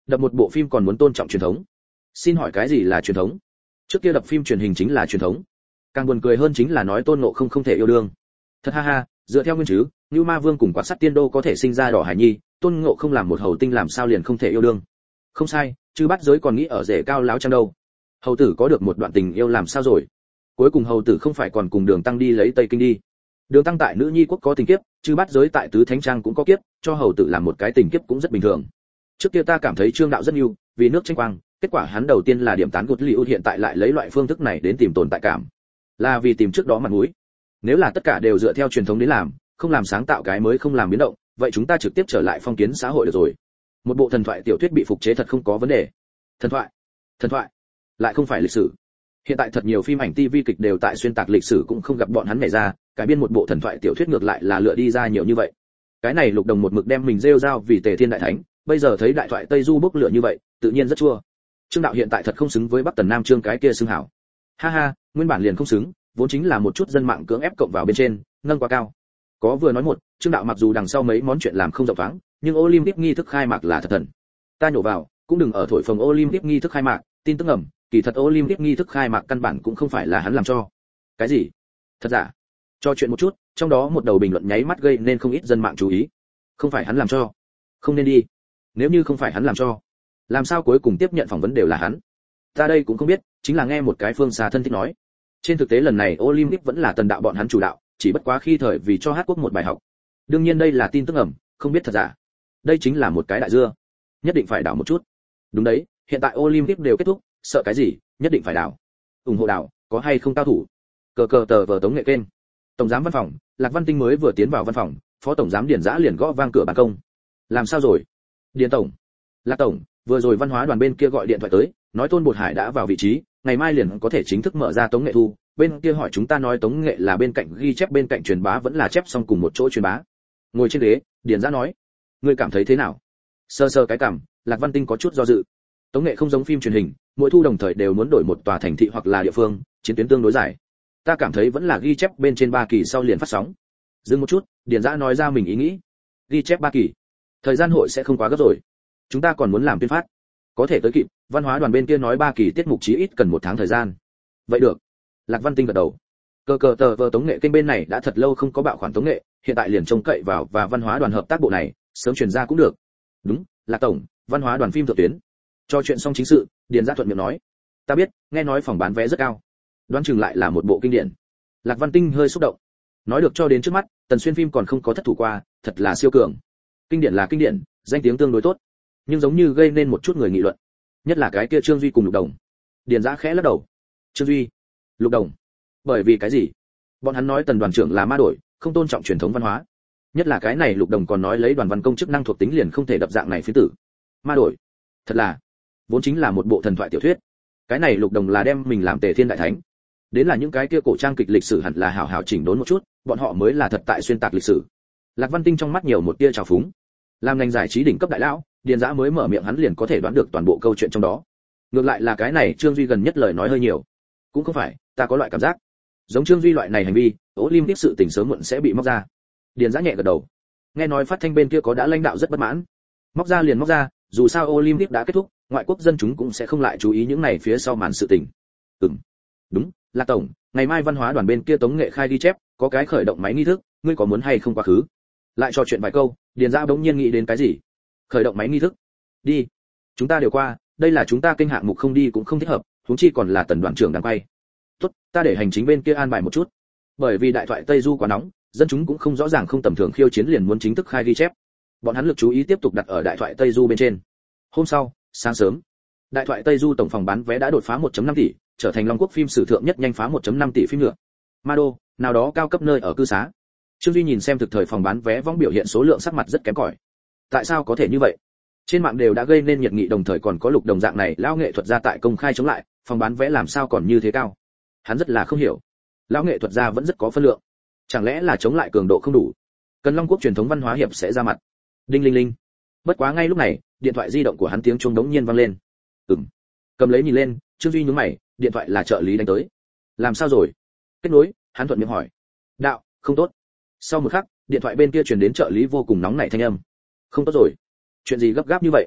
Đập một bộ phim còn muốn tôn trọng truyền thống. Xin hỏi cái gì là truyền thống? Trước kia đập phim truyền hình chính là truyền thống. Càng buồn cười hơn chính là nói Tôn Ngộ Không không thể yêu đương. Thật ha ha, dựa theo nguyên chứ, Như Ma Vương cùng Quạt Sắt Tiên Đô có thể sinh ra đỏ hải nhi, Tôn Ngộ Không làm một hầu tinh làm sao liền không thể yêu đương? Không sai, chứ bắt giới còn nghĩ ở rể cao láo chăng đâu. Hầu tử có được một đoạn tình yêu làm sao rồi? Cuối cùng hầu tử không phải còn cùng Đường Tăng đi lấy Tây Kinh đi. Đường Tăng tại nữ nhi quốc có tình kiếp, chứ bắt giới tại tứ thánh trang cũng có kiếp, cho hầu tử làm một cái tình kiếp cũng rất bình thường. Trước kia ta cảm thấy Trương đạo rất yêu, vì nước tranh quang, kết quả hắn đầu tiên là điểm tán gột liễu, hiện tại lại lấy loại phương thức này đến tìm tồn tại cảm, là vì tìm trước đó mặt mũi. Nếu là tất cả đều dựa theo truyền thống đến làm, không làm sáng tạo cái mới, không làm biến động, vậy chúng ta trực tiếp trở lại phong kiến xã hội được rồi. Một bộ thần thoại tiểu thuyết bị phục chế thật không có vấn đề. Thần thoại, thần thoại, lại không phải lịch sử. Hiện tại thật nhiều phim ảnh ti vi kịch đều tại xuyên tạc lịch sử, cũng không gặp bọn hắn nhảy ra, cải biên một bộ thần thoại tiểu thuyết ngược lại là lựa đi ra nhiều như vậy. Cái này Lục Đồng một mực đem mình rêu rao vì Tề Thiên đại thánh, bây giờ thấy đại thoại Tây Du bốc lửa như vậy, tự nhiên rất chua. Trương đạo hiện tại thật không xứng với Bắc Tần Nam Trương cái kia xưng hảo. Ha ha, nguyên bản liền không xứng, vốn chính là một chút dân mạng cưỡng ép cộng vào bên trên, nâng quá cao. Có vừa nói một, Trương đạo mặc dù đằng sau mấy món chuyện làm không rộng thoáng, nhưng Olympic nghi thức khai mạc là thật thần. Ta nhổ vào, cũng đừng ở thổi phồng Olympic nghi thức khai mạc, tin tức ẩm, kỳ thật Olympic nghi thức khai mạc căn bản cũng không phải là hắn làm cho. Cái gì? Thật giả? Cho chuyện một chút, trong đó một đầu bình luận nháy mắt gây nên không ít dân mạng chú ý. Không phải hắn làm cho. Không nên đi. Nếu như không phải hắn làm cho, làm sao cuối cùng tiếp nhận phỏng vấn đều là hắn? Ta đây cũng không biết, chính là nghe một cái phương xa thân thích nói. Trên thực tế lần này Olympic vẫn là Tần đạo bọn hắn chủ đạo, chỉ bất quá khi thời vì cho Hát Quốc một bài học. Đương nhiên đây là tin tức ẩm, không biết thật giả. Đây chính là một cái đại dưa, nhất định phải đảo một chút. Đúng đấy, hiện tại Olympic đều kết thúc, sợ cái gì, nhất định phải đảo. ủng hộ đảo, có hay không cao thủ? Cờ cờ tờ vờ Tống Nghệ kênh. Tổng giám văn phòng, Lạc Văn Tinh mới vừa tiến vào văn phòng, phó tổng giám Điền Dã liền gõ vang cửa ban công. Làm sao rồi? Điền tổng, Lạc tổng, vừa rồi văn hóa đoàn bên kia gọi điện thoại tới, nói Tôn Bột Hải đã vào vị trí, ngày mai liền có thể chính thức mở ra Tống Nghệ thu, bên kia hỏi chúng ta nói Tống Nghệ là bên cạnh ghi chép bên cạnh truyền bá vẫn là chép xong cùng một chỗ truyền bá. Ngồi trên ghế, Điền Dã nói, ngươi cảm thấy thế nào? Sơ sơ cái cảm, Lạc Văn Tinh có chút do dự. Tống Nghệ không giống phim truyền hình, mỗi thu đồng thời đều muốn đổi một tòa thành thị hoặc là địa phương, chiến tuyến tương đối dài. Ta cảm thấy vẫn là ghi chép bên trên ba kỳ sau liền phát sóng. Dừng một chút, Điền Dã nói ra mình ý nghĩ. Ghi chép ba kỳ, thời gian hội sẽ không quá gấp rồi. Chúng ta còn muốn làm tuyên phát, có thể tới kịp. Văn hóa đoàn bên kia nói ba kỳ tiết mục chí ít cần một tháng thời gian. Vậy được. Lạc Văn Tinh gật đầu. Cờ cờ tờ vờ Tống Nghệ kênh bên này đã thật lâu không có bạo khoản Tống Nghệ, hiện tại liền trông cậy vào và văn hóa đoàn hợp tác bộ này, sớm truyền ra cũng được. Đúng, Lạc tổng, văn hóa đoàn phim thượng tuyến. Cho chuyện xong chính sự, Điền Dã thuận miệng nói, ta biết, nghe nói phòng bán vé rất cao, đoán chừng lại là một bộ kinh điển. Lạc Văn Tinh hơi xúc động, nói được cho đến trước mắt, Tần Xuyên phim còn không có thất thủ qua, thật là siêu cường. Kinh điển là kinh điển, danh tiếng tương đối tốt, nhưng giống như gây nên một chút người nghị luận, nhất là cái kia Trương Duy cùng Lục Đồng. Điền Dã khẽ lắc đầu. Trương Duy, Lục Đồng, bởi vì cái gì? Bọn hắn nói Tần đoàn trưởng là ma đổi, không tôn trọng truyền thống văn hóa. Nhất là cái này Lục Đồng còn nói lấy đoàn văn công chức năng thuộc tính liền không thể đập dạng này phiến tử. Ma đổi, thật là, vốn chính là một bộ thần thoại tiểu thuyết. Cái này Lục Đồng là đem mình làm Tề Thiên đại thánh. Đến là những cái kia cổ trang kịch lịch sử hẳn là hảo hảo chỉnh đốn một chút, bọn họ mới là thật tại xuyên tạc lịch sử. Lạc Văn Tinh trong mắt nhiều một tia trào phúng. Làm ngành giải trí đỉnh cấp đại lão, Điền Dã mới mở miệng hắn liền có thể đoán được toàn bộ câu chuyện trong đó. Ngược lại là cái này Trương Duy gần nhất lời nói hơi nhiều. Cũng không phải, ta có loại cảm giác, giống Trương Duy loại này hành vi, Olympic sự tình sớm muộn sẽ bị móc ra. Điền Dã nhẹ gật đầu. Nghe nói phát thanh bên kia có đã lãnh đạo rất bất mãn. Móc ra liền móc ra, dù sao Olympic đã kết thúc, ngoại quốc dân chúng cũng sẽ không lại chú ý những này phía sau màn sự tình. Ừm. Đúng, Lạc tổng, ngày mai văn hóa đoàn bên kia Tống Nghệ khai ghi chép, có cái khởi động máy nghi thức, ngươi có muốn hay không quá khứ? Lại trò chuyện vài câu, Điền Dã bỗng nhiên nghĩ đến cái gì. Khởi động máy nghi thức? Đi. Chúng ta đều qua, đây là chúng ta kênh hạng mục không đi cũng không thích hợp, huống chi còn là Tần đoàn trưởng đang quay. Tốt, ta để hành chính bên kia an bài một chút. Bởi vì đại thoại Tây Du quá nóng, dân chúng cũng không rõ ràng không tầm thường khiêu chiến liền muốn chính thức khai ghi chép. Bọn hắn lực chú ý tiếp tục đặt ở đại thoại Tây Du bên trên. Hôm sau, sáng sớm, đại thoại Tây Du tổng phòng bán vé đã đột phá một phẩy năm tỷ, trở thành Long Quốc phim sử thượng nhất nhanh phá một phẩy năm tỷ phim nữa. Ma Đô, nào đó cao cấp nơi ở cư xá. Trương Duy nhìn xem thực thời phòng bán vé võng biểu hiện số lượng sắc mặt rất kém cỏi. Tại sao có thể như vậy? Trên mạng đều đã gây nên nhiệt nghị, đồng thời còn có Lục Đồng dạng này lão nghệ thuật gia tại công khai chống lại, phòng bán vé làm sao còn như thế cao? Hắn rất là không hiểu. Lão nghệ thuật gia vẫn rất có phân lượng, chẳng lẽ là chống lại cường độ không đủ? Cần Long Quốc truyền thống văn hóa hiệp sẽ ra mặt. Đinh linh linh. Bất quá ngay lúc này, điện thoại di động của hắn tiếng chuông đống nhiên vang lên. Ừm. Cầm lấy nhìn lên, Trương Duy nhướng mày, điện thoại là trợ lý đánh tới. Làm sao rồi? Kết nối, hắn thuận miệng hỏi. Đạo, không tốt. Sau một khắc, điện thoại bên kia truyền đến trợ lý vô cùng nóng nảy thanh âm. Không tốt rồi. Chuyện gì gấp gáp như vậy?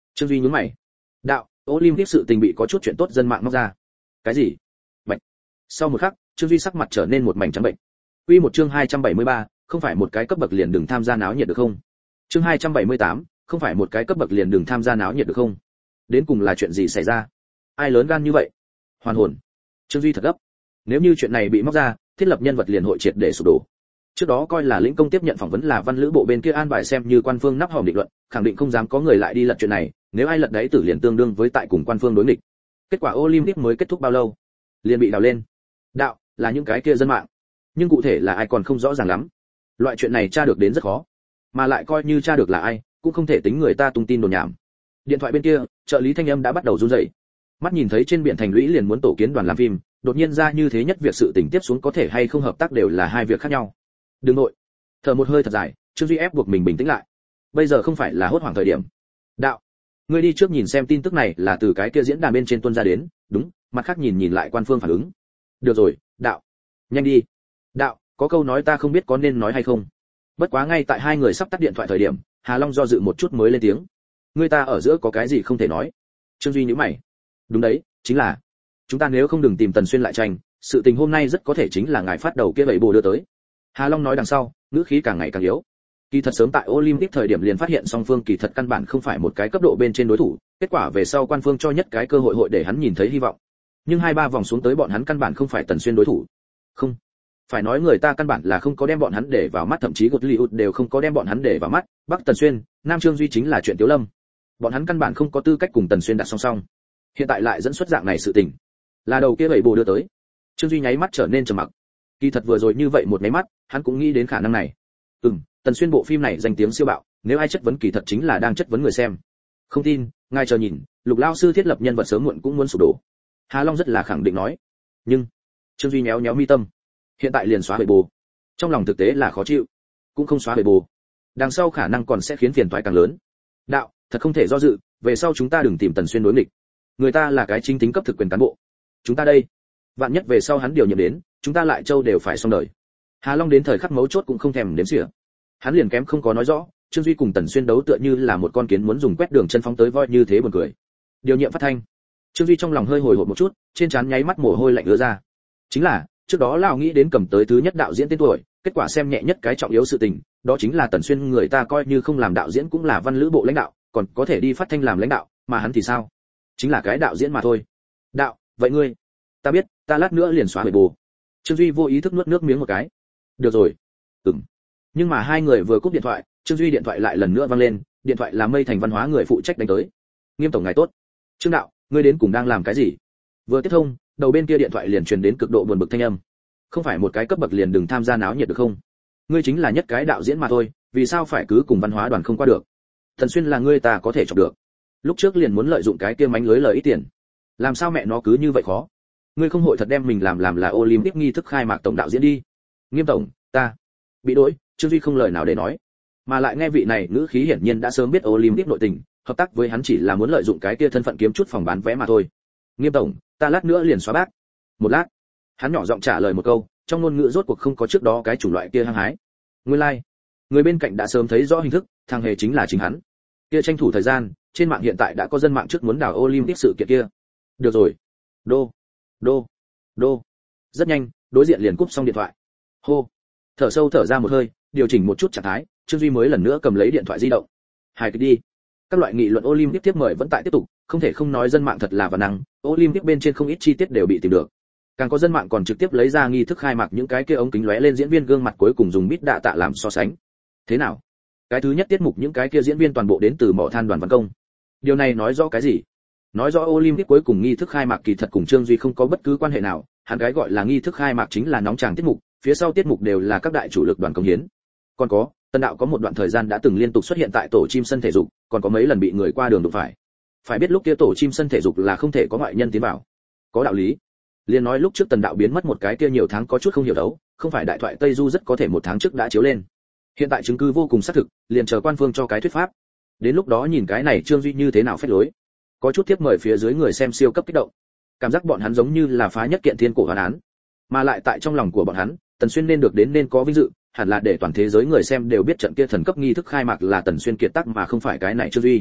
Trương Duy nhướng mày. Đạo, Olympic sự tình bị có chút chuyện tốt dân mạng móc ra. Cái gì? Bạch. Sau một khắc, Trương Duy sắc mặt trở nên một mảnh trắng bệnh. Quy một chương hai trăm bảy mươi ba, không phải một cái cấp bậc liền đừng tham gia náo nhiệt được không? Chương hai trăm bảy mươi tám, không phải một cái cấp bậc liền đừng tham gia náo nhiệt được không? Đến cùng là chuyện gì xảy ra? Ai lớn gan như vậy? Hoàn hồn. Trương Duy thật gấp. Nếu như chuyện này bị móc ra, thiết lập nhân vật liền hội triệt để sụp đổ. Trước đó coi là lĩnh công tiếp nhận phỏng vấn là văn lữ bộ bên kia an bài xem như quan phương nắp hòm định luận, khẳng định không dám có người lại đi lật chuyện này, nếu ai lật đấy tử liền tương đương với tại cùng quan phương đối nghịch. Kết quả Olympic mới kết thúc bao lâu, liền bị đào lên. Đạo, là những cái kia dân mạng. Nhưng cụ thể là ai còn không rõ ràng lắm. Loại chuyện này tra được đến rất khó, mà lại coi như tra được là ai, cũng không thể tính người ta tung tin đồn nhảm. Điện thoại bên kia, trợ lý thanh âm đã bắt đầu run rẩy. Mắt nhìn thấy trên biển thành lũy liền muốn tổ kiến đoàn làm phim, đột nhiên ra như thế nhất việc sự tình tiếp xuống có thể hay không hợp tác đều là hai việc khác nhau. Đừng nội. Thở một hơi thật dài, Trương Duy ép buộc mình bình tĩnh lại. Bây giờ không phải là hốt hoảng thời điểm. Đạo, ngươi đi trước nhìn xem tin tức này là từ cái kia diễn đàn bên trên tuân ra đến, đúng, mặt khác nhìn nhìn lại quan phương phản ứng. Được rồi, đạo. Nhanh đi. Đạo, có câu nói ta không biết có nên nói hay không. Bất quá ngay tại hai người sắp tắt điện thoại thời điểm, Hà Long do dự một chút mới lên tiếng. Ngươi ta ở giữa có cái gì không thể nói? Trương Duy nhíu mày. Đúng đấy, chính là chúng ta nếu không đừng tìm Tần Xuyên lại tranh, sự tình hôm nay rất có thể chính là ngài phát đầu kia vậy bồ đưa tới. Hà Long nói đằng sau, ngữ khí càng ngày càng yếu. Kỳ thật sớm tại Olympic thời điểm liền phát hiện song phương kỳ thật căn bản không phải một cái cấp độ bên trên đối thủ, kết quả về sau quan phương cho nhất cái cơ hội hội để hắn nhìn thấy hy vọng. Nhưng hai ba vòng xuống tới bọn hắn căn bản không phải Tần Xuyên đối thủ. Không, phải nói người ta căn bản là không có đem bọn hắn để vào mắt, thậm chí Gottlieb đều không có đem bọn hắn để vào mắt, Bắc Tần Xuyên, Nam Trương Duy chính là chuyện Tiếu Lâm. Bọn hắn căn bản không có tư cách cùng Tần Xuyên đặt song song. Hiện tại lại dẫn xuất dạng này sự tình, là đầu kia bảy bồ đưa tới. Trương Duy nháy mắt trở nên trầm mặc. Kỳ thật vừa rồi như vậy một máy mắt, hắn cũng nghĩ đến khả năng này. Ừm, Tần Xuyên bộ phim này danh tiếng siêu bạo, nếu ai chất vấn kỳ thật chính là đang chất vấn người xem. Không tin, ngài chờ nhìn, Lục lão sư thiết lập nhân vật sớm muộn cũng muốn sụp đổ. Hà Long rất là khẳng định nói. Nhưng, Trương Duy nhéo nhéo mi tâm. Hiện tại liền xóa bảy bồ. Trong lòng thực tế là khó chịu. Cũng không xóa bảy bồ. Đằng sau khả năng còn sẽ khiến phiền toái càng lớn. Đạo, thật không thể do dự, về sau chúng ta đừng tìm Tần Xuyên đối nghịch. Người ta là cái chính tính cấp thực quyền cán bộ. Chúng ta đây, vạn nhất về sau hắn điều nhiệm đến, chúng ta lại châu đều phải xong đời. Hà Long đến thời khắc mấu chốt cũng không thèm đếm xỉa. Hắn liền kém không có nói rõ, Trương Duy cùng Tần Xuyên đấu tựa như là một con kiến muốn dùng quét đường chân phóng tới voi như thế buồn cười. Điều nhiệm phát thanh. Trương Duy trong lòng hơi hồi hộp một chút, trên trán nháy mắt mồ hôi lạnh ứa ra. Chính là, trước đó lão nghĩ đến cầm tới thứ nhất đạo diễn tên tuổi, kết quả xem nhẹ nhất cái trọng yếu sự tình, đó chính là Tần Xuyên người ta coi như không làm đạo diễn cũng là văn lữ bộ lãnh đạo, còn có thể đi phát thanh làm lãnh đạo, mà hắn thì sao? Chính là cái đạo diễn mà thôi. Đạo, vậy ngươi? Ta biết, ta lát nữa liền xóa bảy bồ. Trương Duy vô ý thức nuốt nước miếng một cái. Được rồi. Ừm. Nhưng mà hai người vừa cúp điện thoại, Trương Duy điện thoại lại lần nữa vang lên, điện thoại là Mây Thành văn hóa người phụ trách đánh tới. Nghiêm tổng ngài tốt. Trương đạo, ngươi đến cùng đang làm cái gì? Vừa tiếp thông, đầu bên kia điện thoại liền truyền đến cực độ buồn bực thanh âm. Không phải một cái cấp bậc liền đừng tham gia náo nhiệt được không? Ngươi chính là nhất cái đạo diễn mà thôi, vì sao phải cứ cùng văn hóa đoàn không qua được? Thần Xuyên là ngươi ta có thể chọc được. Lúc trước liền muốn lợi dụng cái kia mánh lưới lời ít tiền. Làm sao mẹ nó cứ như vậy khó? Ngươi không hội thật đem mình làm làm là Olympic nghi thức khai mạc tổng đạo diễn đi. Nghiêm tổng, ta bị đối, Trương Duy không lời nào để nói. Mà lại nghe vị này ngữ khí hiển nhiên đã sớm biết Olympic nội tình, hợp tác với hắn chỉ là muốn lợi dụng cái kia thân phận kiếm chút phòng bán vé mà thôi. Nghiêm tổng, ta lát nữa liền xóa bác. Một lát. Hắn nhỏ giọng trả lời một câu, trong ngôn ngữ rốt cuộc không có trước đó cái chủng loại kia hăng hái. Nguyên lai, like. Người bên cạnh đã sớm thấy rõ hình thức, thằng hề chính là chính hắn. Kia tranh thủ thời gian, trên mạng hiện tại đã có dân mạng trước muốn đào Olympic sự kiện kia. Được rồi. Đô, đô, đô. Rất nhanh, đối diện liền cúp xong điện thoại. Hô. Thở sâu thở ra một hơi, điều chỉnh một chút trạng thái, Trương Duy mới lần nữa cầm lấy điện thoại di động. Hài kịch đi. Các loại nghị luận Olympic tiếp mời vẫn tại tiếp tục, không thể không nói dân mạng thật là văn năng, Olympic bên trên không ít chi tiết đều bị tìm được. Càng có dân mạng còn trực tiếp lấy ra nghi thức khai mạc những cái kia ống kính lóe lên diễn viên gương mặt cuối cùng dùng bít đạ tạ làm so sánh. Thế nào? Cái thứ nhất tiết mục những cái kia diễn viên toàn bộ đến từ mỏ than Đoàn Văn Công. Điều này nói rõ cái gì? Nói rõ Olympic cuối cùng nghi thức khai mạc kỳ thật cùng Trương Duy không có bất cứ quan hệ nào, hắn cái gọi là nghi thức khai mạc chính là nóng tràng tiết mục, phía sau tiết mục đều là các đại chủ lực đoàn công hiến. Còn có, Tân đạo có một đoạn thời gian đã từng liên tục xuất hiện tại tổ chim sân thể dục, còn có mấy lần bị người qua đường đụng phải. Phải biết lúc kia tổ chim sân thể dục là không thể có ngoại nhân tiến vào. Có đạo lý. Liên nói lúc trước Tần đạo biến mất một cái kia nhiều tháng có chút không hiểu đấu, không phải đại thoại Tây Du rất có thể một tháng trước đã chiếu lên. Hiện tại chứng cứ vô cùng xác thực, liền chờ quan phương cho cái thuyết pháp. Đến lúc đó nhìn cái này Trương Duy như thế nào phép lối. Có chút tiếp mời phía dưới người xem siêu cấp kích động. Cảm giác bọn hắn giống như là phá nhất kiện thiên cổ hoàn án. Mà lại tại trong lòng của bọn hắn, Tần Xuyên nên được đến nên có vinh dự, hẳn là để toàn thế giới người xem đều biết trận kia thần cấp nghi thức khai mạc là Tần Xuyên kiệt tác mà không phải cái này Trương Duy.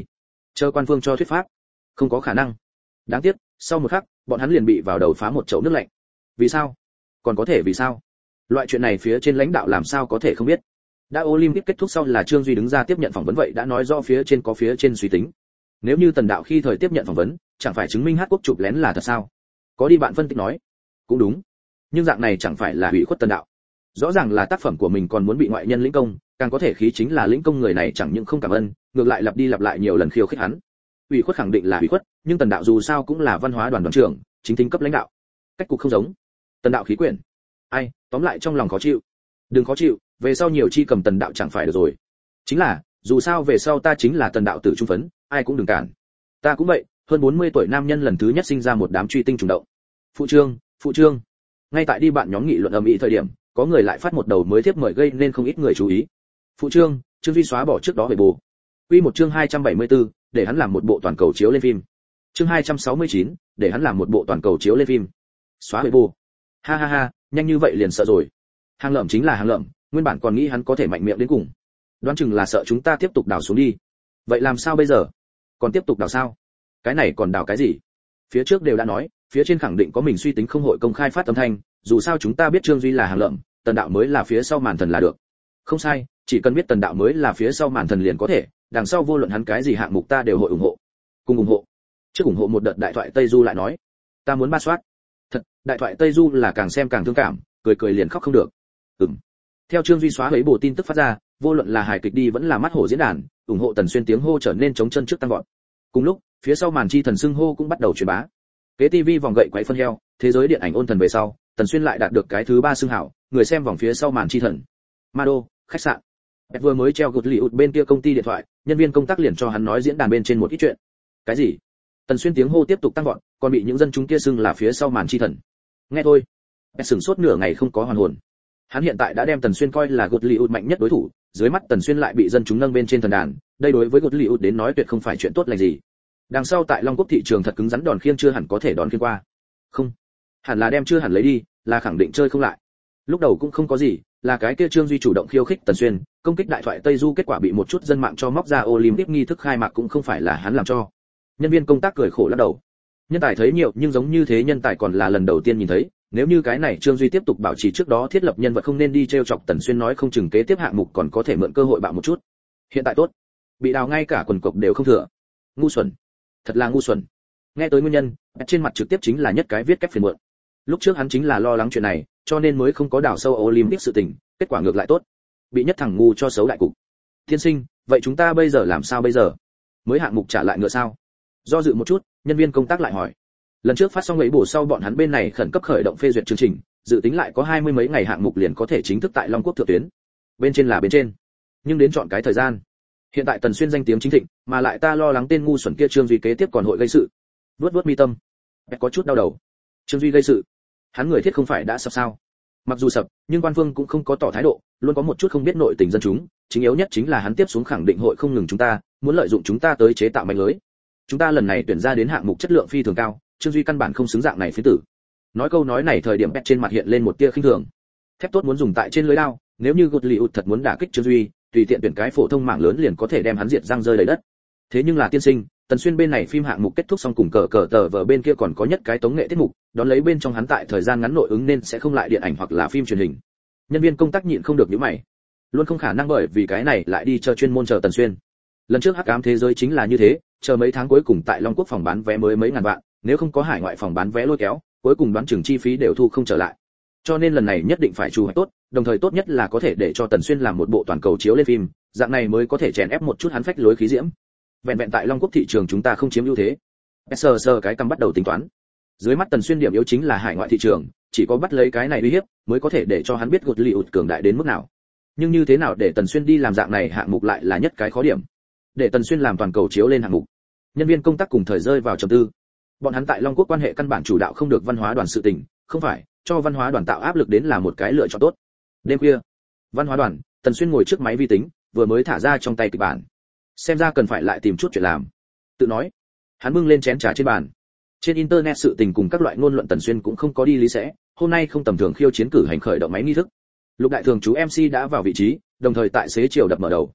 Chờ quan phương cho thuyết pháp. Không có khả năng. Đáng tiếc, sau một khắc, bọn hắn liền bị vào đầu phá một chậu nước lạnh. Vì sao? Còn có thể vì sao? Loại chuyện này phía trên lãnh đạo làm sao có thể không biết. Đã Olympic kết thúc sau là Trương Duy đứng ra tiếp nhận phỏng vấn, vậy đã nói rõ phía trên có phía trên suy tính. Nếu như Tần đạo khi thời tiếp nhận phỏng vấn, chẳng phải chứng minh hát quốc chụp lén là thật sao? Có đi bạn phân tích nói. Cũng đúng. Nhưng dạng này chẳng phải là hủy khuất Tần đạo. Rõ ràng là tác phẩm của mình còn muốn bị ngoại nhân lĩnh công, càng có thể khí chính là lĩnh công người này chẳng những không cảm ơn, ngược lại lặp đi lặp lại nhiều lần khiêu khích hắn. Ủy khuất khẳng định là ủy khuất, nhưng Tần đạo dù sao cũng là văn hóa đoàn đoàn trưởng, chính tính cấp lãnh đạo. Cách cục không giống. Tần đạo khí quyển. Ai, tóm lại trong lòng khó chịu. Đừng khó chịu, về sau nhiều chi cầm Tần đạo chẳng phải được rồi. Chính là, dù sao về sau ta chính là Tần đạo tử trung phấn, ai cũng đừng cản. Ta cũng vậy, hơn bốn mươi tuổi nam nhân lần thứ nhất sinh ra một đám truy tinh trùng động. Phụ trương, phụ trương. Ngay tại đi bạn nhóm nghị luận ầm ĩ thời điểm, có người lại phát một đầu mới tiếp mời gây nên không ít người chú ý. Phụ trương, Trương Duy xóa bỏ trước đó về bù. Quy một chương hai trăm bảy mươi tư, để hắn làm một bộ toàn cầu chiếu lên phim. Chương hai trăm sáu mươi chín, để hắn làm một bộ toàn cầu chiếu lên phim. Xóa về bù. Ha ha ha, nhanh như vậy liền sợ rồi. Hàng lợm chính là hàng lợm, nguyên bản còn nghĩ hắn có thể mạnh miệng đến cùng. Đoán chừng là sợ chúng ta tiếp tục đào xuống đi. Vậy làm sao bây giờ? Còn tiếp tục đào sao? Cái này còn đào cái gì? Phía trước đều đã nói, phía trên khẳng định có mình suy tính không hội công khai phát âm thanh, dù sao chúng ta biết Trương Duy là hàng lợm, Tần đạo mới là phía sau màn thần là được. Không sai, chỉ cần biết Tần đạo mới là phía sau màn thần liền có thể, đằng sau vô luận hắn cái gì hạng mục ta đều hội ủng hộ. Cùng ủng hộ. Trước ủng hộ một đợt đại thoại Tây Du lại nói, ta muốn ba soát. Thật, đại thoại Tây Du là càng xem càng thương cảm, cười cười liền khóc không được. Ừm. Theo Trương Duy xóa mấy bộ tin tức phát ra, vô luận là hài kịch đi vẫn là mắt hổ diễn đàn, ủng hộ Tần Xuyên tiếng hô trở nên chống chân trước tăng vọt. Cùng lúc, phía sau màn chi thần xưng hô cũng bắt đầu truyền bá. Kế ti vi vòng gậy quấy phân heo, thế giới điện ảnh ôn thần về sau, Tần Xuyên lại đạt được cái thứ ba xưng hảo, người xem vòng phía sau màn chi thần. Mado, khách sạn. Bẹt vừa mới treo gột lì ụt bên kia công ty điện thoại, nhân viên công tác liền cho hắn nói diễn đàn bên trên một ít chuyện. Cái gì? Tần Xuyên tiếng hô tiếp tục tăng vọt, còn bị những dân chúng kia xưng là phía sau màn chi thần. Nghe thôi, Bẹt sửng sốt nửa ngày không có hoàn hồn. Hắn hiện tại đã đem Tần Xuyên coi là gột lì ụt mạnh nhất đối thủ, dưới mắt Tần Xuyên lại bị dân chúng nâng bên trên thần đàn, đây đối với gột lì ụt đến nói tuyệt không phải chuyện tốt lành gì. Đằng sau tại Long Quốc thị trường thật cứng rắn đòn khiêng chưa hẳn có thể đòn khiêng qua. Không, hẳn là đem chưa hẳn lấy đi, là khẳng định chơi không lại. Lúc đầu cũng không có gì, là cái kia Trương Duy chủ động khiêu khích Tần Xuyên, công kích đại thoại Tây Du, kết quả bị một chút dân mạng cho móc ra Olympic nghi thức khai mạc cũng không phải là hắn làm cho. Nhân viên công tác cười khổ lắc đầu. Nhân tài thấy nhiều nhưng giống như thế nhân tài còn là lần đầu tiên nhìn thấy, nếu như cái này Trương Duy tiếp tục bảo trì trước đó thiết lập nhân vật không nên đi trêu chọc Tần Xuyên, nói không chừng kế tiếp hạng mục còn có thể mượn cơ hội bạo một chút. Hiện tại tốt, bị đào ngay cả quần cộc đều không thừa. Ngu xuẩn, thật là ngu xuẩn. Nghe tới nguyên nhân, trên mặt trực tiếp chính là nhất cái viết kép phiền muộn. Lúc trước hắn chính là lo lắng chuyện này, cho nên mới không có đào sâu Olympic sự tình, kết quả ngược lại tốt, bị nhất thằng ngu cho xấu đại cục. Tiên sinh, vậy chúng ta bây giờ làm sao bây giờ? Mới hạng mục trả lại ngựa sao? Do dự một chút, nhân viên công tác lại hỏi. Lần trước phát xong lấy bổ sau bọn hắn bên này khẩn cấp khởi động phê duyệt chương trình, dự tính lại có hai mươi mấy ngày hạng mục liền có thể chính thức tại Long Quốc thượng tuyến. Bên trên là bên trên, nhưng đến chọn cái thời gian. Hiện tại Tần Xuyên danh tiếng chính thịnh, mà lại ta lo lắng tên ngu xuẩn kia Trương Duy kế tiếp còn hội gây sự. Vuốt vuốt mi tâm, có chút đau đầu. Trương Duy gây sự, hắn người thiết không phải đã sập sao? Mặc dù sập, nhưng quan phương cũng không có tỏ thái độ, luôn có một chút không biết nội tình dân chúng, chính yếu nhất chính là hắn tiếp xuống khẳng định hội không ngừng chúng ta, muốn lợi dụng chúng ta tới chế tạo manh lưới. Chúng ta lần này tuyển ra đến hạng mục chất lượng phi thường cao, Trương Duy căn bản không xứng dạng này phiến tử. Nói câu nói này thời điểm Pet trên mặt hiện lên một tia khinh thường. Thép tốt muốn dùng tại trên lưới đao, nếu như gột lì ụt thật muốn đả kích Trương Duy, tùy tiện tuyển cái phổ thông mạng lớn liền có thể đem hắn diệt răng rơi đầy đất. Thế nhưng là tiên sinh, Tần Xuyên bên này phim hạng mục kết thúc xong cùng cờ cờ tờ vở bên kia còn có nhất cái tống nghệ tiết mục, đón lấy bên trong hắn tại thời gian ngắn nội ứng nên sẽ không lại điện ảnh hoặc là phim truyền hình. Nhân viên công tác nhịn không được nhíu mày. Luôn không khả năng bởi vì cái này lại đi chờ chuyên môn chờ Tần Xuyên. Lần trước Hắc Ám Thế Giới chính là như thế, chờ mấy tháng cuối cùng tại Long Quốc phòng bán vé mới mấy ngàn vạn, nếu không có hải ngoại phòng bán vé lôi kéo, cuối cùng đoán chừng chi phí đều thu không trở lại. Cho nên lần này nhất định phải chu hoạch tốt, đồng thời tốt nhất là có thể để cho Tần Xuyên làm một bộ toàn cầu chiếu lên phim, dạng này mới có thể chèn ép một chút hắn phách lối khí diễm. Vẹn vẹn tại Long Quốc thị trường chúng ta không chiếm ưu thế. Sờ sờ cái cầm bắt đầu tính toán. Dưới mắt Tần Xuyên điểm yếu chính là hải ngoại thị trường, chỉ có bắt lấy cái này uy hiếp mới có thể để cho hắn biết gột lì ụt cường đại đến mức nào. Nhưng như thế nào để Tần Xuyên đi làm dạng này hạng mục lại là nhất cái khó điểm. Để Tần Xuyên làm toàn cầu chiếu lên hạng mục. Nhân viên công tác cùng thời rơi vào trầm tư. Bọn hắn tại Long Quốc quan hệ căn bản chủ đạo không được văn hóa đoàn sự tình, không phải, cho văn hóa đoàn tạo áp lực đến là một cái lựa chọn tốt. Đêm khuya, văn hóa đoàn, Tần Xuyên ngồi trước máy vi tính, vừa mới thả ra trong tay kịch bản. Xem ra cần phải lại tìm chút chuyện làm. Tự nói, hắn bưng lên chén trà trên bàn. Trên internet sự tình cùng các loại ngôn luận Tần Xuyên cũng không có đi lý sẽ, hôm nay không tầm thường khiêu chiến cử hành khởi động máy nghi thức. Lục đại thường chú em xê đã vào vị trí, đồng thời tại xế chiều đập mở đầu.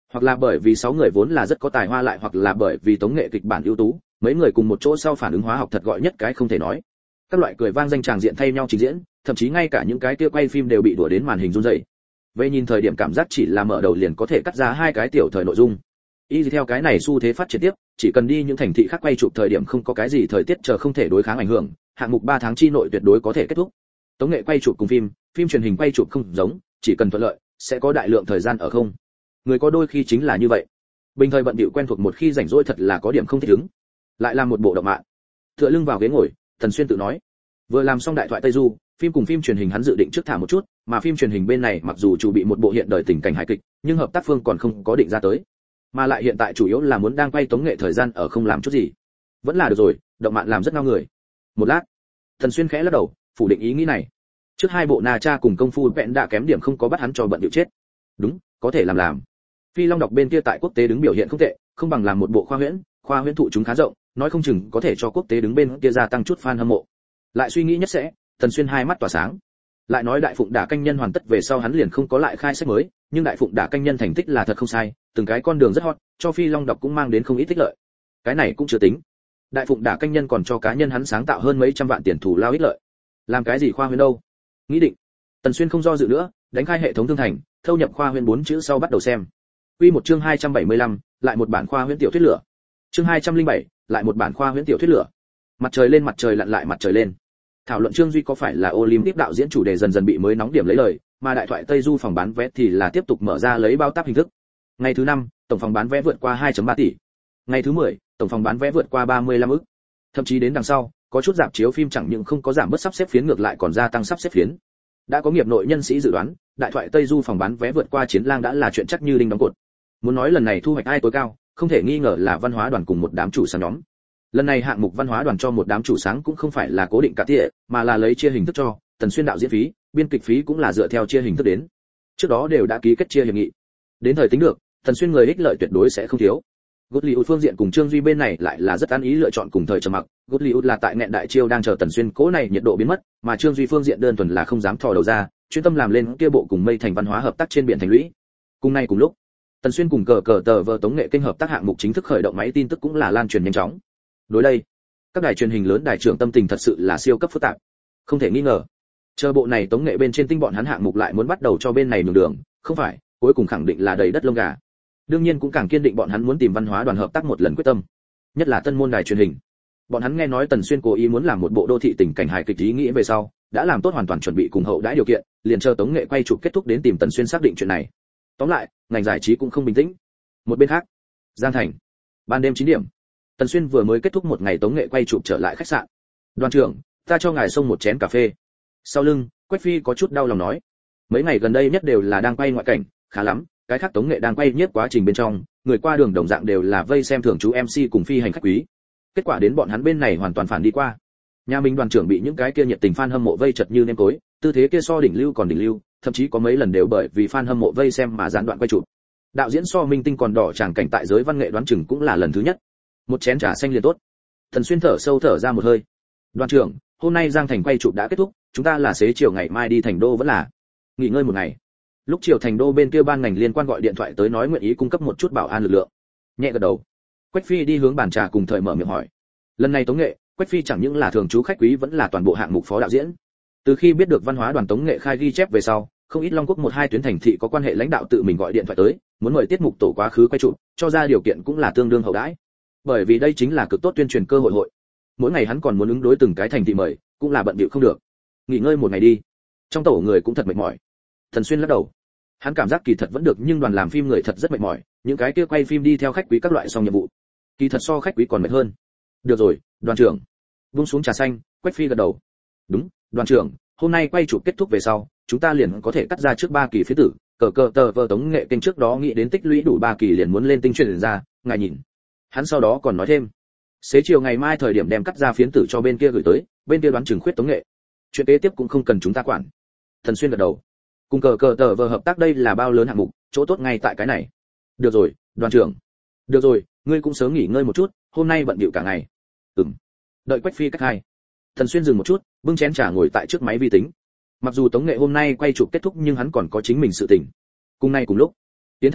Hoặc là bởi vì sáu người vốn là rất có tài hoa, lại hoặc là bởi vì tống nghệ kịch bản ưu tú, mấy người cùng một chỗ sau phản ứng hóa học thật gọi nhất cái không thể nói. Các loại cười vang danh tràng diện thay nhau trình diễn, thậm chí ngay cả những cái kia quay phim đều bị đùa đến màn hình run rẩy. Về nhìn thời điểm cảm giác chỉ là mở đầu liền có thể cắt ra hai cái tiểu thời nội dung. Y theo cái này xu thế phát triển tiếp, chỉ cần đi những thành thị khác quay chụp thời điểm không có cái gì thời tiết chờ không thể đối kháng ảnh hưởng, hạng mục ba tháng chi nội tuyệt đối có thể kết thúc. Tống nghệ quay chụp cùng phim, phim truyền hình quay chụp không giống, chỉ cần thuận lợi, sẽ có đại lượng thời gian ở không. Người có đôi khi chính là như vậy. Bình thời bận bịu quen thuộc một khi rảnh rỗi thật là có điểm không thích ứng. Lại làm một bộ động mạng. Tựa lưng vào ghế ngồi, Tần Xuyên tự nói. Vừa làm xong đại thoại Tây Du, phim cùng phim truyền hình hắn dự định trước thả một chút, mà phim truyền hình bên này mặc dù chủ bị một bộ hiện đời tình cảnh hài kịch, nhưng hợp tác phương còn không có định ra tới. Mà lại hiện tại chủ yếu là muốn đang quay tống nghệ thời gian ở không làm chút gì. Vẫn là được rồi, động mạn làm rất ngao người. Một lát, Tần Xuyên khẽ lắc đầu, phủ định ý nghĩ này. Trước hai bộ Na Cha cùng Công Phu vẹn đã kém điểm không có bắt hắn cho bận điệu chết. Đúng, có thể làm làm. Phi Long đọc bên kia tại quốc tế đứng biểu hiện không tệ, không bằng làm một bộ khoa huyễn, khoa huyễn thụ chúng khá rộng, nói không chừng có thể cho quốc tế đứng bên kia gia tăng chút fan hâm mộ. Lại suy nghĩ nhất sẽ, Tần Xuyên hai mắt tỏa sáng. Lại nói Đại Phụng Đả Canh Nhân hoàn tất về sau hắn liền không có lại khai sách mới, nhưng Đại Phụng Đả Canh Nhân thành tích là thật không sai, từng cái con đường rất hot, cho Phi Long đọc cũng mang đến không ít tích lợi. Cái này cũng chưa tính. Đại Phụng Đả Canh Nhân còn cho cá nhân hắn sáng tạo hơn mấy trăm vạn tiền thù lao ích lợi. Làm cái gì khoa huyễn đâu? Nghĩ định. Tần Xuyên không do dự nữa, đánh khai hệ thống thương thành, thâu nhập khoa huyễn bốn chữ sau bắt đầu xem. Quy một chương hai trăm bảy mươi lăm, lại một bản khoa huyễn tiểu thuyết lửa. Chương hai trăm linh bảy, lại một bản khoa huyễn tiểu thuyết lửa. Mặt trời lên mặt trời lặn lại mặt trời lên. Thảo luận Trương Duy có phải là Olympic đạo diễn chủ đề dần dần bị mới nóng điểm lấy lời, mà đại thoại Tây Du phòng bán vé thì là tiếp tục mở ra lấy bao táp hình thức. Ngày thứ năm, tổng phòng bán vé vượt qua hai phẩy ba tỷ. Ngày thứ mười, tổng phòng bán vé vượt qua ba mươi lăm ức. Thậm chí đến đằng sau, có chút rạp chiếu phim chẳng những không có giảm bớt sắp xếp phiến ngược lại còn gia tăng sắp xếp phiến. Đã có nghiệp nội nhân sĩ dự đoán, đại thoại Tây Du phòng bán vé vượt qua Chiến Lang đã là chuyện chắc như đinh đóng cột. Muốn nói lần này thu hoạch ai tối cao, không thể nghi ngờ là văn hóa đoàn cùng một đám chủ sáng nhóm. Lần này hạng mục văn hóa đoàn cho một đám chủ sáng cũng không phải là cố định cả tỉa, mà là lấy chia hình thức cho. Tần Xuyên đạo diễn phí, biên kịch phí cũng là dựa theo chia hình thức đến. Trước đó đều đã ký kết chia hiệp nghị. Đến thời tính được, Tần Xuyên người ích lợi tuyệt đối sẽ không thiếu. Gottlieb phương diện cùng Trương Duy bên này lại là rất ăn ý lựa chọn cùng thời trầm mặc. Gottlieb là tại nghẹn đại chiêu đang chờ Tần Xuyên cố này nhiệt độ biến mất, mà Trương Duy phương diện đơn thuần là không dám thò đầu ra, chuyên tâm làm lên kia bộ cùng Mây Thành văn hóa hợp tác trên biển thành lũy. Cùng nay cùng lúc, Tần Xuyên cùng cờ cờ tờ vờ tống nghệ kênh hợp tác hạng mục chính thức khởi động máy tin tức cũng là lan truyền nhanh chóng. Đối đây, các đài truyền hình lớn đài trưởng tâm tình thật sự là siêu cấp phức tạp. Không thể nghi ngờ, chờ bộ này tống nghệ bên trên tinh bọn hắn hạng mục lại muốn bắt đầu cho bên này nhường đường, không phải, cuối cùng khẳng định là đầy đất lông gà. Đương nhiên cũng càng kiên định bọn hắn muốn tìm văn hóa đoàn hợp tác một lần quyết tâm. Nhất là Tân Môn đài truyền hình. Bọn hắn nghe nói Tần Xuyên cố ý muốn làm một bộ đô thị tình cảnh hài kịch ý nghĩ về sau, đã làm tốt hoàn toàn chuẩn bị cùng hậu đãi điều kiện, liền chờ tống nghệ quay chụp kết thúc đến tìm Tần Xuyên xác định chuyện này. Tóm lại, ngành giải trí cũng không bình tĩnh. Một bên khác, Giang Thành. Ban đêm chín điểm, Tần Xuyên vừa mới kết thúc một ngày tống nghệ quay chụp trở lại khách sạn. Đoàn trưởng, ta cho ngài xông một chén cà phê. Sau lưng, Quách Phi có chút đau lòng nói. Mấy ngày gần đây nhất đều là đang quay ngoại cảnh, khá lắm, cái khác tống nghệ đang quay nhiếp quá trình bên trong, người qua đường đồng dạng đều là vây xem thưởng chú em xê cùng phi hành khách quý. Kết quả đến bọn hắn bên này hoàn toàn phản đi qua. Nhà mình đoàn trưởng bị những cái kia nhiệt tình fan hâm mộ vây chật như nêm cối, tư thế kia so đỉnh lưu còn đỉnh lưu, thậm chí có mấy lần đều bởi vì fan hâm mộ vây xem mà gián đoạn quay chụp. Đạo diễn so minh tinh còn đỏ tràng cảnh tại giới văn nghệ đoán chừng cũng là lần thứ nhất. Một chén trà xanh liền tốt. Thần Xuyên thở sâu thở ra một hơi. Đoàn trưởng, hôm nay Giang Thành quay chụp đã kết thúc, chúng ta là xế chiều ngày mai đi Thành Đô vẫn là nghỉ ngơi một ngày. Lúc chiều Thành Đô bên kia ban ngành liên quan gọi điện thoại tới nói nguyện ý cung cấp một chút bảo an lực lượng. Nhẹ gật đầu. Quách Phi đi hướng bàn trà cùng thời mở miệng hỏi. Lần này tống nghệ, Quách Phi chẳng những là thường trú khách quý vẫn là toàn bộ hạng mục phó đạo diễn. Từ khi biết được văn hóa đoàn tống nghệ khai ghi chép về sau, không ít Long Quốc một hai tuyến thành thị có quan hệ lãnh đạo tự mình gọi điện thoại tới, muốn mời tiết mục tổ quá khứ quay chụp, cho ra điều kiện cũng là tương đương hậu đãi. Bởi vì đây chính là cực tốt tuyên truyền cơ hội hội. Mỗi ngày hắn còn muốn ứng đối từng cái thành thị mời, cũng là bận bịu không được. Nghỉ ngơi một ngày đi. Trong tổ người cũng thật mệt mỏi. Thần Xuyên lắc đầu. Hắn cảm giác kỳ thật vẫn được, nhưng đoàn làm phim người thật rất mệt mỏi, những cái kia quay phim đi theo khách quý các loại xong nhiệm vụ, kỳ thật so khách quý còn mệt hơn. Được rồi, đoàn trưởng. Buông xuống trà xanh, Quách Phi gật đầu. Đúng, đoàn trưởng, hôm nay quay chụp kết thúc về sau, chúng ta liền có thể cắt ra trước ba kỳ phía tử, cờ cờ tờ vờ tống nghệ kênh trước đó nghĩ đến tích lũy đủ ba kỳ liền muốn lên tinh truyền ra, ngài nhìn. Hắn sau đó còn nói thêm, xế chiều ngày mai thời điểm đem cắt ra phiến tử cho bên kia gửi tới, bên kia đoán chừng khuyết tống nghệ. Chuyện kế tiếp cũng không cần chúng ta quản. Thần Xuyên gật đầu. Cùng cờ cờ tờ vờ hợp tác đây là bao lớn hạng mục, chỗ tốt ngay tại cái này. Được rồi, đoàn trưởng. Được rồi, ngươi cũng sớm nghỉ ngơi một chút, hôm nay bận bịu cả ngày. Ừm. Đợi Quách Phi cách hai. Thần Xuyên dừng một chút, bưng chén trà ngồi tại trước máy vi tính. Mặc dù tống nghệ hôm nay quay chụp kết thúc nhưng hắn còn có chính mình sự tình. Cùng nay cùng lúc, Tiến Thành,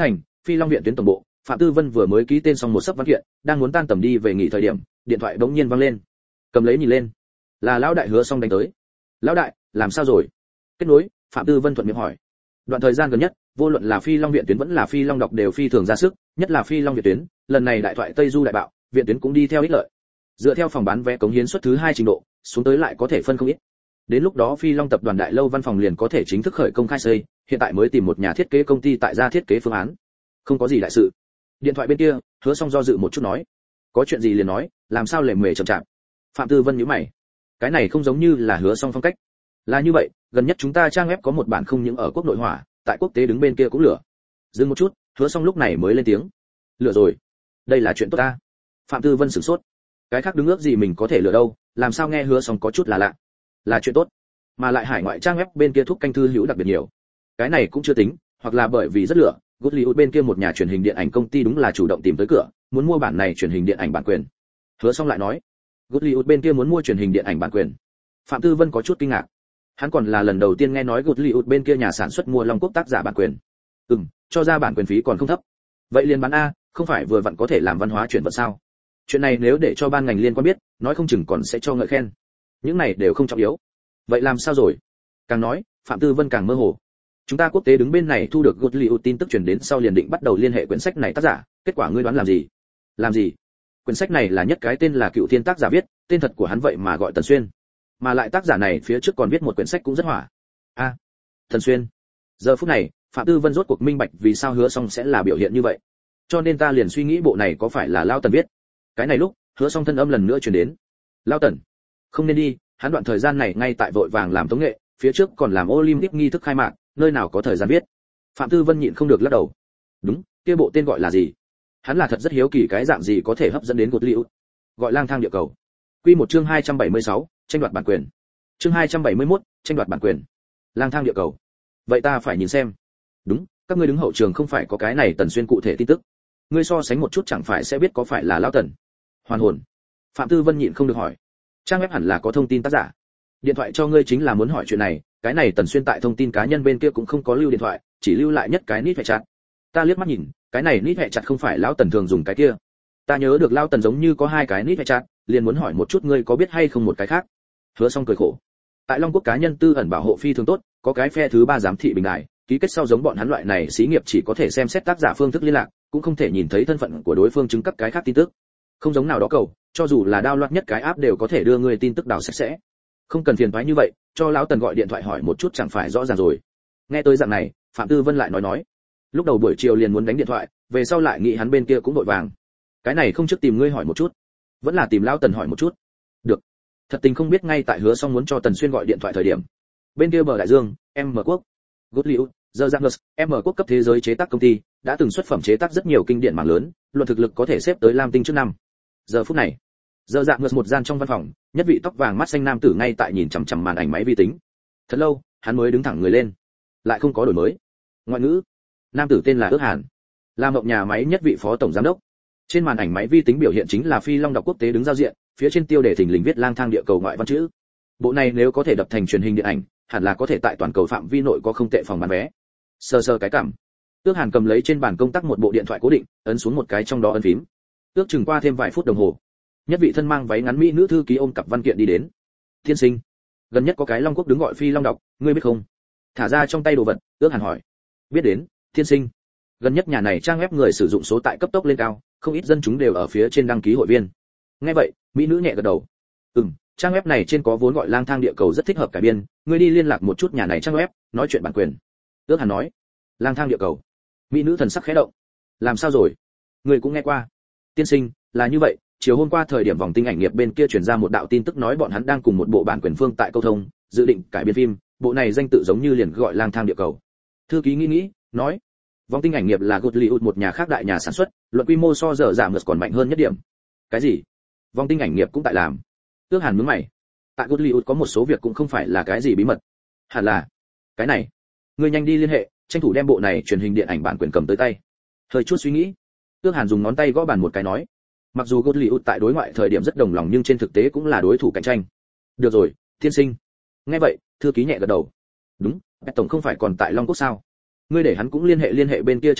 Phi Long viện tuyến tổng bộ, Phạm Tư Vân vừa mới ký tên xong một sấp văn kiện, đang muốn tan tầm đi về nghỉ thời điểm, điện thoại bỗng nhiên vang lên. Cầm lấy nhìn lên, là lão đại Hứa Xong đánh tới. Lão đại, làm sao rồi? Kết nối, Phạm Tư Vân thuận miệng hỏi. Đoạn thời gian gần nhất, vô luận là Phi Long viện tuyến vẫn là Phi Long đọc đều phi thường ra sức, nhất là Phi Long viện tuyến, lần này đại thoại Tây Du đại bạo, viện tuyến cũng đi theo ích lợi. Dựa theo phòng bán vé cống hiến suất thứ hai trình độ, xuống tới lại có thể phân không ít. Đến lúc đó Phi Long tập đoàn đại lâu văn phòng liền có thể chính thức khởi công khai xây, hiện tại mới tìm một nhà thiết kế công ty tại gia thiết kế phương án. Không có gì đại sự. Điện thoại bên kia, Hứa Xong do dự một chút nói, có chuyện gì liền nói, làm sao lề mề chậm chạp. Phạm Tư Vân nhíu mày, cái này không giống như là Hứa Xong phong cách. Là như vậy, gần nhất chúng ta trang web có một bản không những ở quốc nội hỏa, tại quốc tế đứng bên kia cũng lửa. Dừng một chút, Hứa Xong lúc này mới lên tiếng, lửa rồi, đây là chuyện tốt ta. Phạm Tư Vân sửng sốt, cái khác đứng ước gì mình có thể lừa đâu, làm sao nghe Hứa Xong có chút là lạ. Là chuyện tốt, mà lại hải ngoại trang web bên kia thúc canh thư hữu đặc biệt nhiều. Cái này cũng chưa tính, hoặc là bởi vì rất lửa, Goodliud bên kia một nhà truyền hình điện ảnh công ty đúng là chủ động tìm tới cửa, muốn mua bản này truyền hình điện ảnh bản quyền. Hứa Xong lại nói, Goodliud bên kia muốn mua truyền hình điện ảnh bản quyền. Phạm Tư Vân có chút kinh ngạc. Hắn còn là lần đầu tiên nghe nói Goodliud bên kia nhà sản xuất mua Long Quốc tác giả bản quyền. Ừm, cho ra bản quyền phí còn không thấp. Vậy liền bán a, không phải vừa vặn có thể làm văn hóa chuyển vật sao? Chuyện này nếu để cho ban ngành liên quan biết, nói không chừng còn sẽ cho ngợi khen. Những này đều không trọng yếu. Vậy làm sao rồi? Càng nói, Phạm Tư Vân càng mơ hồ. Chúng ta quốc tế đứng bên này thu được Goodliud tin tức truyền đến sau liền định bắt đầu liên hệ quyển sách này tác giả, kết quả ngươi đoán làm gì? Làm gì? Quyển sách này là nhất cái tên là Cựu Thiên tác giả viết, tên thật của hắn vậy mà gọi Tần Xuyên. Mà lại tác giả này phía trước còn viết một quyển sách cũng rất hỏa. A, à, Tần Xuyên. Giờ phút này, Phạm Tư Vân rốt cuộc minh bạch vì sao Hứa Xong sẽ là biểu hiện như vậy. Cho nên ta liền suy nghĩ bộ này có phải là Lao Tần viết. Cái này lúc, Hứa Xong thân âm lần nữa truyền đến. Lao Tần, không nên đi, hắn đoạn thời gian này ngay tại vội vàng làm tống nghệ, phía trước còn làm Olympic nghi thức khai mạc, nơi nào có thời gian viết. Phạm Tư Vân nhịn không được lắc đầu. Đúng, kia bộ tên gọi là gì? Hắn là thật rất hiếu kỳ cái dạng gì có thể hấp dẫn đến Goodliud. Gọi Lang thang địa cầu. Quy một chương hai trăm bảy mươi sáu, tranh đoạt bản quyền. Chương hai trăm bảy mươi mốt, tranh đoạt bản quyền. Lang thang địa cầu. Vậy ta phải nhìn xem. Đúng, các ngươi đứng hậu trường không phải có cái này Tần Xuyên cụ thể tin tức. Ngươi so sánh một chút chẳng phải sẽ biết có phải là lão Tần. Hoàn hồn. Phạm Tư Vân nhịn không được hỏi. Trang web hẳn là có thông tin tác giả. Điện thoại cho ngươi chính là muốn hỏi chuyện này, cái này Tần Xuyên tại thông tin cá nhân bên kia cũng không có lưu điện thoại, chỉ lưu lại nhất cái nít hệ chặt. Ta liếc mắt nhìn, cái này nít hệ chặt không phải lão Tần thường dùng cái kia. Ta nhớ được lão Tần giống như có hai cái nít hệ chặt, liền muốn hỏi một chút ngươi có biết hay không một cái khác. Hứa Xong cười khổ. Tại Long Quốc cá nhân tư ẩn bảo hộ phi thường tốt, có cái phe thứ ba giám thị bình đại, ký kết sau giống bọn hắn loại này xí nghiệp chỉ có thể xem xét tác giả phương thức liên lạc, cũng không thể nhìn thấy thân phận của đối phương chứng cấp cái khác tin tức. Không giống nào đó cầu, cho dù là download nhất cái app đều có thể đưa người tin tức đào sạch sẽ. Không cần phiền toái như vậy, cho lão Tần gọi điện thoại hỏi một chút chẳng phải rõ ràng rồi. Nghe tới dạng này, Phạm Tư Vân lại nói nói. Lúc đầu buổi chiều liền muốn đánh điện thoại, về sau lại nghĩ hắn bên kia cũng vội vàng. Cái này không trước tìm ngươi hỏi một chút, vẫn là tìm lão Tần hỏi một chút. Được. Thật tình không biết ngay tại Hứa Xong muốn cho Tần Xuyên gọi điện thoại thời điểm, bên kia bờ đại dương, em mở quốc, Goodliud, The Jaggers, em mở quốc cấp thế giới chế tác công ty, đã từng xuất phẩm chế tác rất nhiều kinh điển mảng lớn, luận thực lực có thể xếp tới lam tinh trước năm. Giờ phút này, The Jaggers một gian trong văn phòng, nhất vị tóc vàng mắt xanh nam tử ngay tại nhìn chằm chằm màn ảnh máy vi tính. Thật lâu, hắn mới đứng thẳng người lên, lại không có đổi mới. Ngoại ngữ. Nam tử tên là Ước Hàn, là Mộng nhà máy nhất vị phó tổng giám đốc. Trên màn ảnh máy vi tính biểu hiện chính là Phi Long đọc quốc tế đứng giao diện, phía trên tiêu đề thình lình viết Lang thang địa cầu ngoại văn chữ. Bộ này nếu có thể đập thành truyền hình điện ảnh, hẳn là có thể tại toàn cầu phạm vi nội có không tệ phòng bán vé. Sơ sơ cái cảm. Ước Hàn cầm lấy trên bàn công tác một bộ điện thoại cố định, ấn xuống một cái trong đó ấn phím. Ước chừng qua thêm vài phút đồng hồ, nhất vị thân mang váy ngắn mỹ nữ thư ký ôm cặp văn kiện đi đến. Thiên sinh, gần nhất có cái Long Quốc đứng gọi Phi Long đọc, ngươi biết không? Thả ra trong tay đồ vật, Ước Hàn hỏi. Biết đến, thiên sinh. Gần nhất nhà này trang web người sử dụng số tại cấp tốc lên cao, không ít dân chúng đều ở phía trên đăng ký hội viên. Nghe vậy, mỹ nữ nhẹ gật đầu. Ừm, trang web này trên có vốn gọi Lang thang địa cầu rất thích hợp cải biên, ngươi đi liên lạc một chút nhà này trang web, nói chuyện bản quyền. Ước Hàn nói. Lang thang địa cầu. Mỹ nữ thần sắc khẽ động. Làm sao rồi? Ngươi cũng nghe qua. Tiên sinh, là như vậy, chiều hôm qua thời điểm vòng tinh ảnh nghiệp bên kia truyền ra một đạo tin tức nói bọn hắn đang cùng một bộ bản quyền phương tại câu thông, dự định cải biên phim, bộ này danh tự giống như liền gọi Lang thang địa cầu. Thư ký nghĩ nghĩ, nói. Vòng tinh ảnh nghiệp là Goodliud một nhà khác đại nhà sản xuất, luận quy mô so giờ giảm ngược còn mạnh hơn nhất điểm. Cái gì? Vòng tinh ảnh nghiệp cũng tại làm. Ước Hàn nhướng mày. Tại Goodliud có một số việc cũng không phải là cái gì bí mật. Hẳn là. Cái này, ngươi nhanh đi liên hệ, tranh thủ đem bộ này truyền hình điện ảnh bản quyền cầm tới tay. Hơi chút suy nghĩ, Ước Hàn dùng ngón tay gõ bàn một cái nói. Mặc dù Goodliud tại đối ngoại thời điểm rất đồng lòng nhưng trên thực tế cũng là đối thủ cạnh tranh. Được rồi, tiên sinh. Nghe vậy, thư ký nhẹ gật đầu. Đúng, tổng không phải còn tại Long Quốc sao? Ngươi để hắn cũng liên hệ liên hệ bên kia trang web,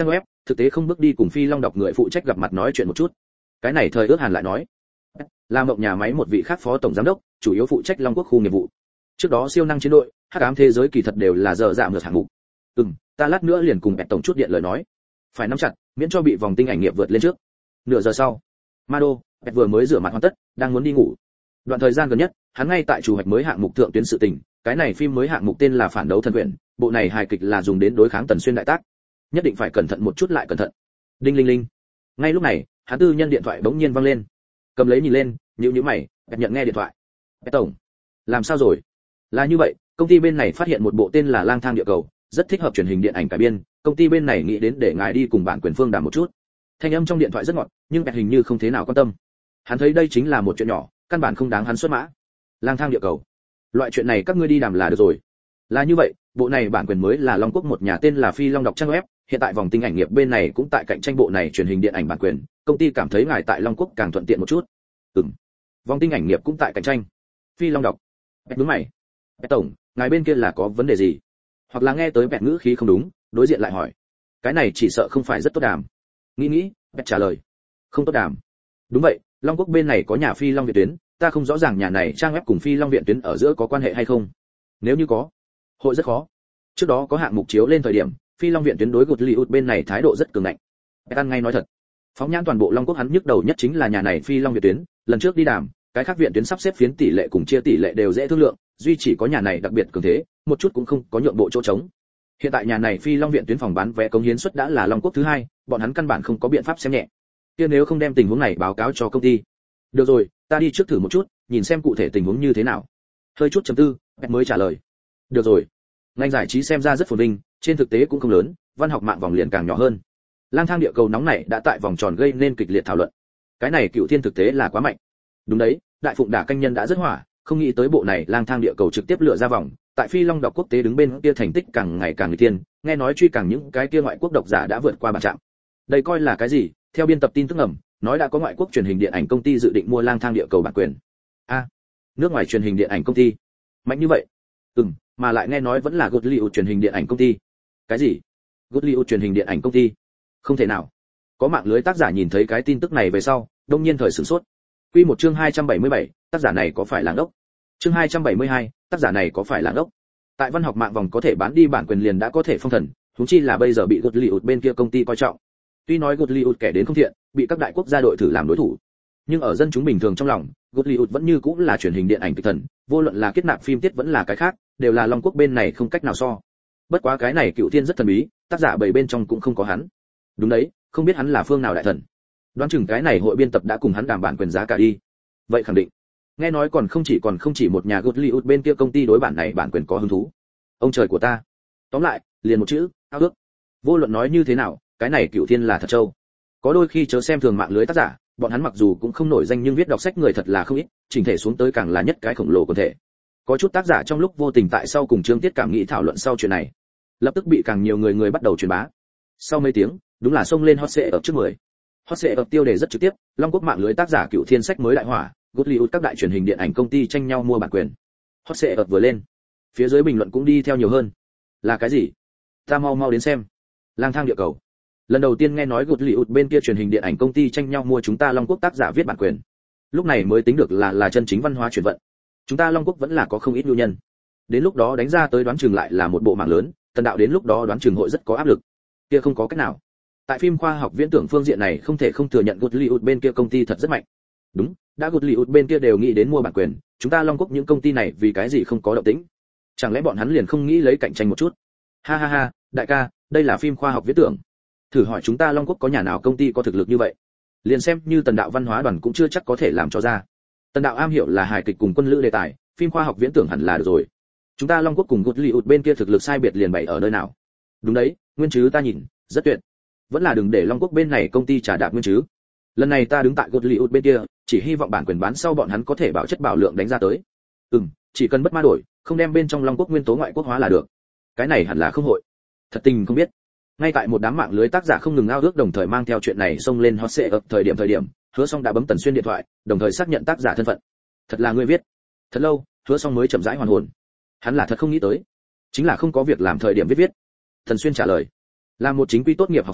thực tế không bước đi cùng Phi Long đọc người phụ trách gặp mặt nói chuyện một chút. Cái này thời ước hàn lại nói, là Mộng nhà máy một vị khác phó tổng giám đốc, chủ yếu phụ trách Long Quốc khu nghiệp vụ. Trước đó siêu năng chiến đội, hắc ám thế giới kỳ thật đều là giờ giảm ngược hạng mục. Ừm, ta lát nữa liền cùng Bẹt tổng chút điện lời nói. Phải nắm chặt, miễn cho bị vòng tinh ảnh nghiệp vượt lên trước. Nửa giờ sau, Mado, Bẹt vừa mới rửa mặt hoàn tất, đang muốn đi ngủ. Đoạn thời gian gần nhất, hắn ngay tại chủ hoạch mới hạng mục thượng tuyến sự tình, cái này phim mới hạng mục tên là Phản đấu thần quyển, bộ này hài kịch là dùng đến đối kháng Tần Xuyên đại tác. Nhất định phải cẩn thận một chút lại cẩn thận. Đinh linh linh. Ngay lúc này, hắn tư nhân điện thoại bỗng nhiên vang lên. Cầm lấy nhìn lên, nhíu nhíu mày, Bẹt nhận nghe điện thoại. Bẹt tổng, làm sao rồi? Là như vậy, công ty bên này phát hiện một bộ tên là Lang thang địa cầu, rất thích hợp truyền hình điện ảnh cải biên, công ty bên này nghĩ đến để ngài đi cùng bản quyền phương đàm một chút. Thanh âm trong điện thoại rất ngọt, nhưng Bẹt hình như không thế nào quan tâm. Hắn thấy đây chính là một chuyện nhỏ, căn bản không đáng hắn xuất mã. Lang thang địa cầu, loại chuyện này các ngươi đi đàm là được rồi. Là như vậy, bộ này bản quyền mới là Long Quốc một nhà tên là Phi Long đọc trang web, hiện tại vòng tinh ảnh nghiệp bên này cũng tại cạnh tranh bộ này truyền hình điện ảnh bản quyền, công ty cảm thấy ngài tại Long Quốc càng thuận tiện một chút. Ừm. Vòng tinh ảnh nghiệp cũng tại cạnh tranh. Phi Long đọc. Bẹt đúng mày. Bẹt tổng, ngài bên kia là có vấn đề gì? Hoặc là nghe tới Bẹt ngữ khí không đúng, đối diện lại hỏi. Cái này chỉ sợ không phải rất tốt đàm. Nghĩ nghĩ, Bẹt trả lời. Không tốt đàm. Đúng vậy, Long Quốc bên này có nhà Phi Long Viện tuyến, ta không rõ ràng nhà này trang web cùng Phi Long Viện tuyến ở giữa có quan hệ hay không. Nếu như có, hội rất khó. Trước đó có hạng mục chiếu lên thời điểm, Phi Long Viện tuyến đối gột Liud bên này thái độ rất cường ngạnh. Bẹt ăn ngay nói thật. Phóng nhãn toàn bộ Long Quốc hắn nhức đầu nhất chính là nhà này Phi Long Viện tuyến, lần trước đi đàm, cái khác viện tuyến sắp xếp phiến tỷ lệ cùng chia tỷ lệ đều dễ thương lượng, duy chỉ có nhà này đặc biệt cường thế, một chút cũng không có nhượng bộ chỗ trống. Hiện tại nhà này Phi Long Viện tuyến phòng bán vé cống hiến suất đã là Long Quốc thứ hai, bọn hắn căn bản không có biện pháp xem nhẹ. Kia nếu không đem tình huống này báo cáo cho công ty. Được rồi, ta đi trước thử một chút, nhìn xem cụ thể tình huống như thế nào. Hơi chút chấm tư, Bẹt mới trả lời. Được rồi. Ngành giải trí xem ra rất phồn vinh, trên thực tế cũng không lớn, văn học mạng vòng liền càng nhỏ hơn. Lang thang địa cầu nóng này đã tại vòng tròn gây nên kịch liệt thảo luận. Cái này Cựu Thiên thực tế là quá mạnh. Đúng đấy, đại phụng đả canh nhân đã rất hỏa, không nghĩ tới bộ này Lang thang địa cầu trực tiếp lựa ra vòng, tại Phi Long đọc quốc tế đứng bên kia thành tích càng ngày càng nguy tiên, nghe nói truy càng những cái kia ngoại quốc độc giả đã vượt qua bản trạm. Đây coi là cái gì? Theo biên tập tin tức ngầm, nói đã có ngoại quốc truyền hình điện ảnh công ty dự định mua Lang thang địa cầu bản quyền. A, à, nước ngoài truyền hình điện ảnh công ty mạnh như vậy? Ừm, mà lại nghe nói vẫn là Goodliud truyền hình điện ảnh công ty. Cái gì? Goodliud truyền hình điện ảnh công ty? Không thể nào. Có mạng lưới tác giả nhìn thấy cái tin tức này về sau, đông nhiên thời sửng sốt. Quy một chương hai trăm bảy mươi bảy, tác giả này có phải là ngốc? Chương hai trăm bảy mươi hai, tác giả này có phải là ngốc? Tại văn học mạng vòng có thể bán đi bản quyền liền đã có thể phong thần, huống chi là bây giờ bị Goodliud bên kia công ty coi trọng. Tuy nói Goodliud kẻ đến không thiện, bị các đại quốc gia đội thử làm đối thủ, nhưng ở dân chúng bình thường trong lòng, Goodliud vẫn như cũng là truyền hình điện ảnh kịch thần, vô luận là kết nạp phim tiết vẫn là cái khác, đều là Long Quốc bên này không cách nào so. Bất quá cái này Cựu Thiên rất thần bí, tác giả bảy bên trong cũng không có hắn. Đúng đấy, không biết hắn là phương nào đại thần. Đoán chừng cái này hội biên tập đã cùng hắn đàm bản quyền giá cả đi. Vậy khẳng định. Nghe nói còn không chỉ còn không chỉ một nhà Goodliud bên kia công ty đối bản này bản quyền có hứng thú. Ông trời của ta. Tóm lại, liền một chữ, ao ước. Vô luận nói như thế nào, cái này Cựu Thiên là thật trâu. Có đôi khi chớ xem thường mạng lưới tác giả, bọn hắn mặc dù cũng không nổi danh nhưng viết đọc sách người thật là không ít, chỉnh thể xuống tới càng là nhất cái khổng lồ quần thể. Có chút tác giả trong lúc vô tình tại sau cùng chương tiết cảm nghĩ thảo luận sau chuyện này, lập tức bị càng nhiều người người bắt đầu truyền bá. Sau mấy tiếng, đúng là xông lên hot search ở trước mười. Hot search ở tiêu đề rất trực tiếp, Long Quốc mạng lưới tác giả Cựu Thiên sách mới đại hỏa, Goodliud các đại truyền hình điện ảnh công ty tranh nhau mua bản quyền. Hot search ở vừa lên, phía dưới bình luận cũng đi theo nhiều hơn. Là cái gì? Ta mau mau đến xem. Lang thang địa cầu. Lần đầu tiên nghe nói Goodliud bên kia truyền hình điện ảnh công ty tranh nhau mua chúng ta Long Quốc tác giả viết bản quyền. Lúc này mới tính được là là chân chính văn hóa chuyển vận. Chúng ta Long Quốc vẫn là có không ít nhu nhân. Đến lúc đó đánh ra tới đoán chừng lại là một bộ mạng lớn, Tần đạo đến lúc đó đoán chừng hội rất có áp lực. Kia không có cách nào. Tại phim khoa học viễn tưởng phương diện này không thể không thừa nhận Goodliud bên kia công ty thật rất mạnh. Đúng, đã Goodliud bên kia đều nghĩ đến mua bản quyền, chúng ta Long Quốc những công ty này vì cái gì không có động tĩnh? Chẳng lẽ bọn hắn liền không nghĩ lấy cạnh tranh một chút? Ha ha ha, đại ca, đây là phim khoa học viễn tưởng. Thử hỏi chúng ta Long Quốc có nhà nào công ty có thực lực như vậy? Liền xem như Tần đạo văn hóa đoàn cũng chưa chắc có thể làm cho ra. Tần đạo am hiểu là hài kịch cùng quân lữ đề tài, phim khoa học viễn tưởng hẳn là được rồi. Chúng ta Long Quốc cùng Goodliud bên kia thực lực sai biệt liền bày ở nơi nào? Đúng đấy, nguyên chứ ta nhìn, rất tuyệt. Vẫn là đừng để Long Quốc bên này công ty trả đạp nguyên chứ. Lần này ta đứng tại Goodliud bên kia, chỉ hy vọng bản quyền bán sau bọn hắn có thể bảo chất bảo lượng đánh ra tới. Ừm, chỉ cần bất ma đổi, không đem bên trong Long Quốc nguyên tố ngoại quốc hóa là được. Cái này hẳn là không hội. Thật tình không biết. Ngay tại một đám mạng lưới tác giả không ngừng ao ước đồng thời mang theo chuyện này xông lên hot search ở thời điểm thời điểm, Hứa Song đã bấm Tần Xuyên điện thoại, đồng thời xác nhận tác giả thân phận. Thật là ngươi viết. Thật lâu, Hứa Song mới chậm rãi hoàn hồn. Hắn là thật không nghĩ tới, chính là không có việc làm thời điểm viết viết. Tần Xuyên trả lời, là một chính quy tốt nghiệp học sinh,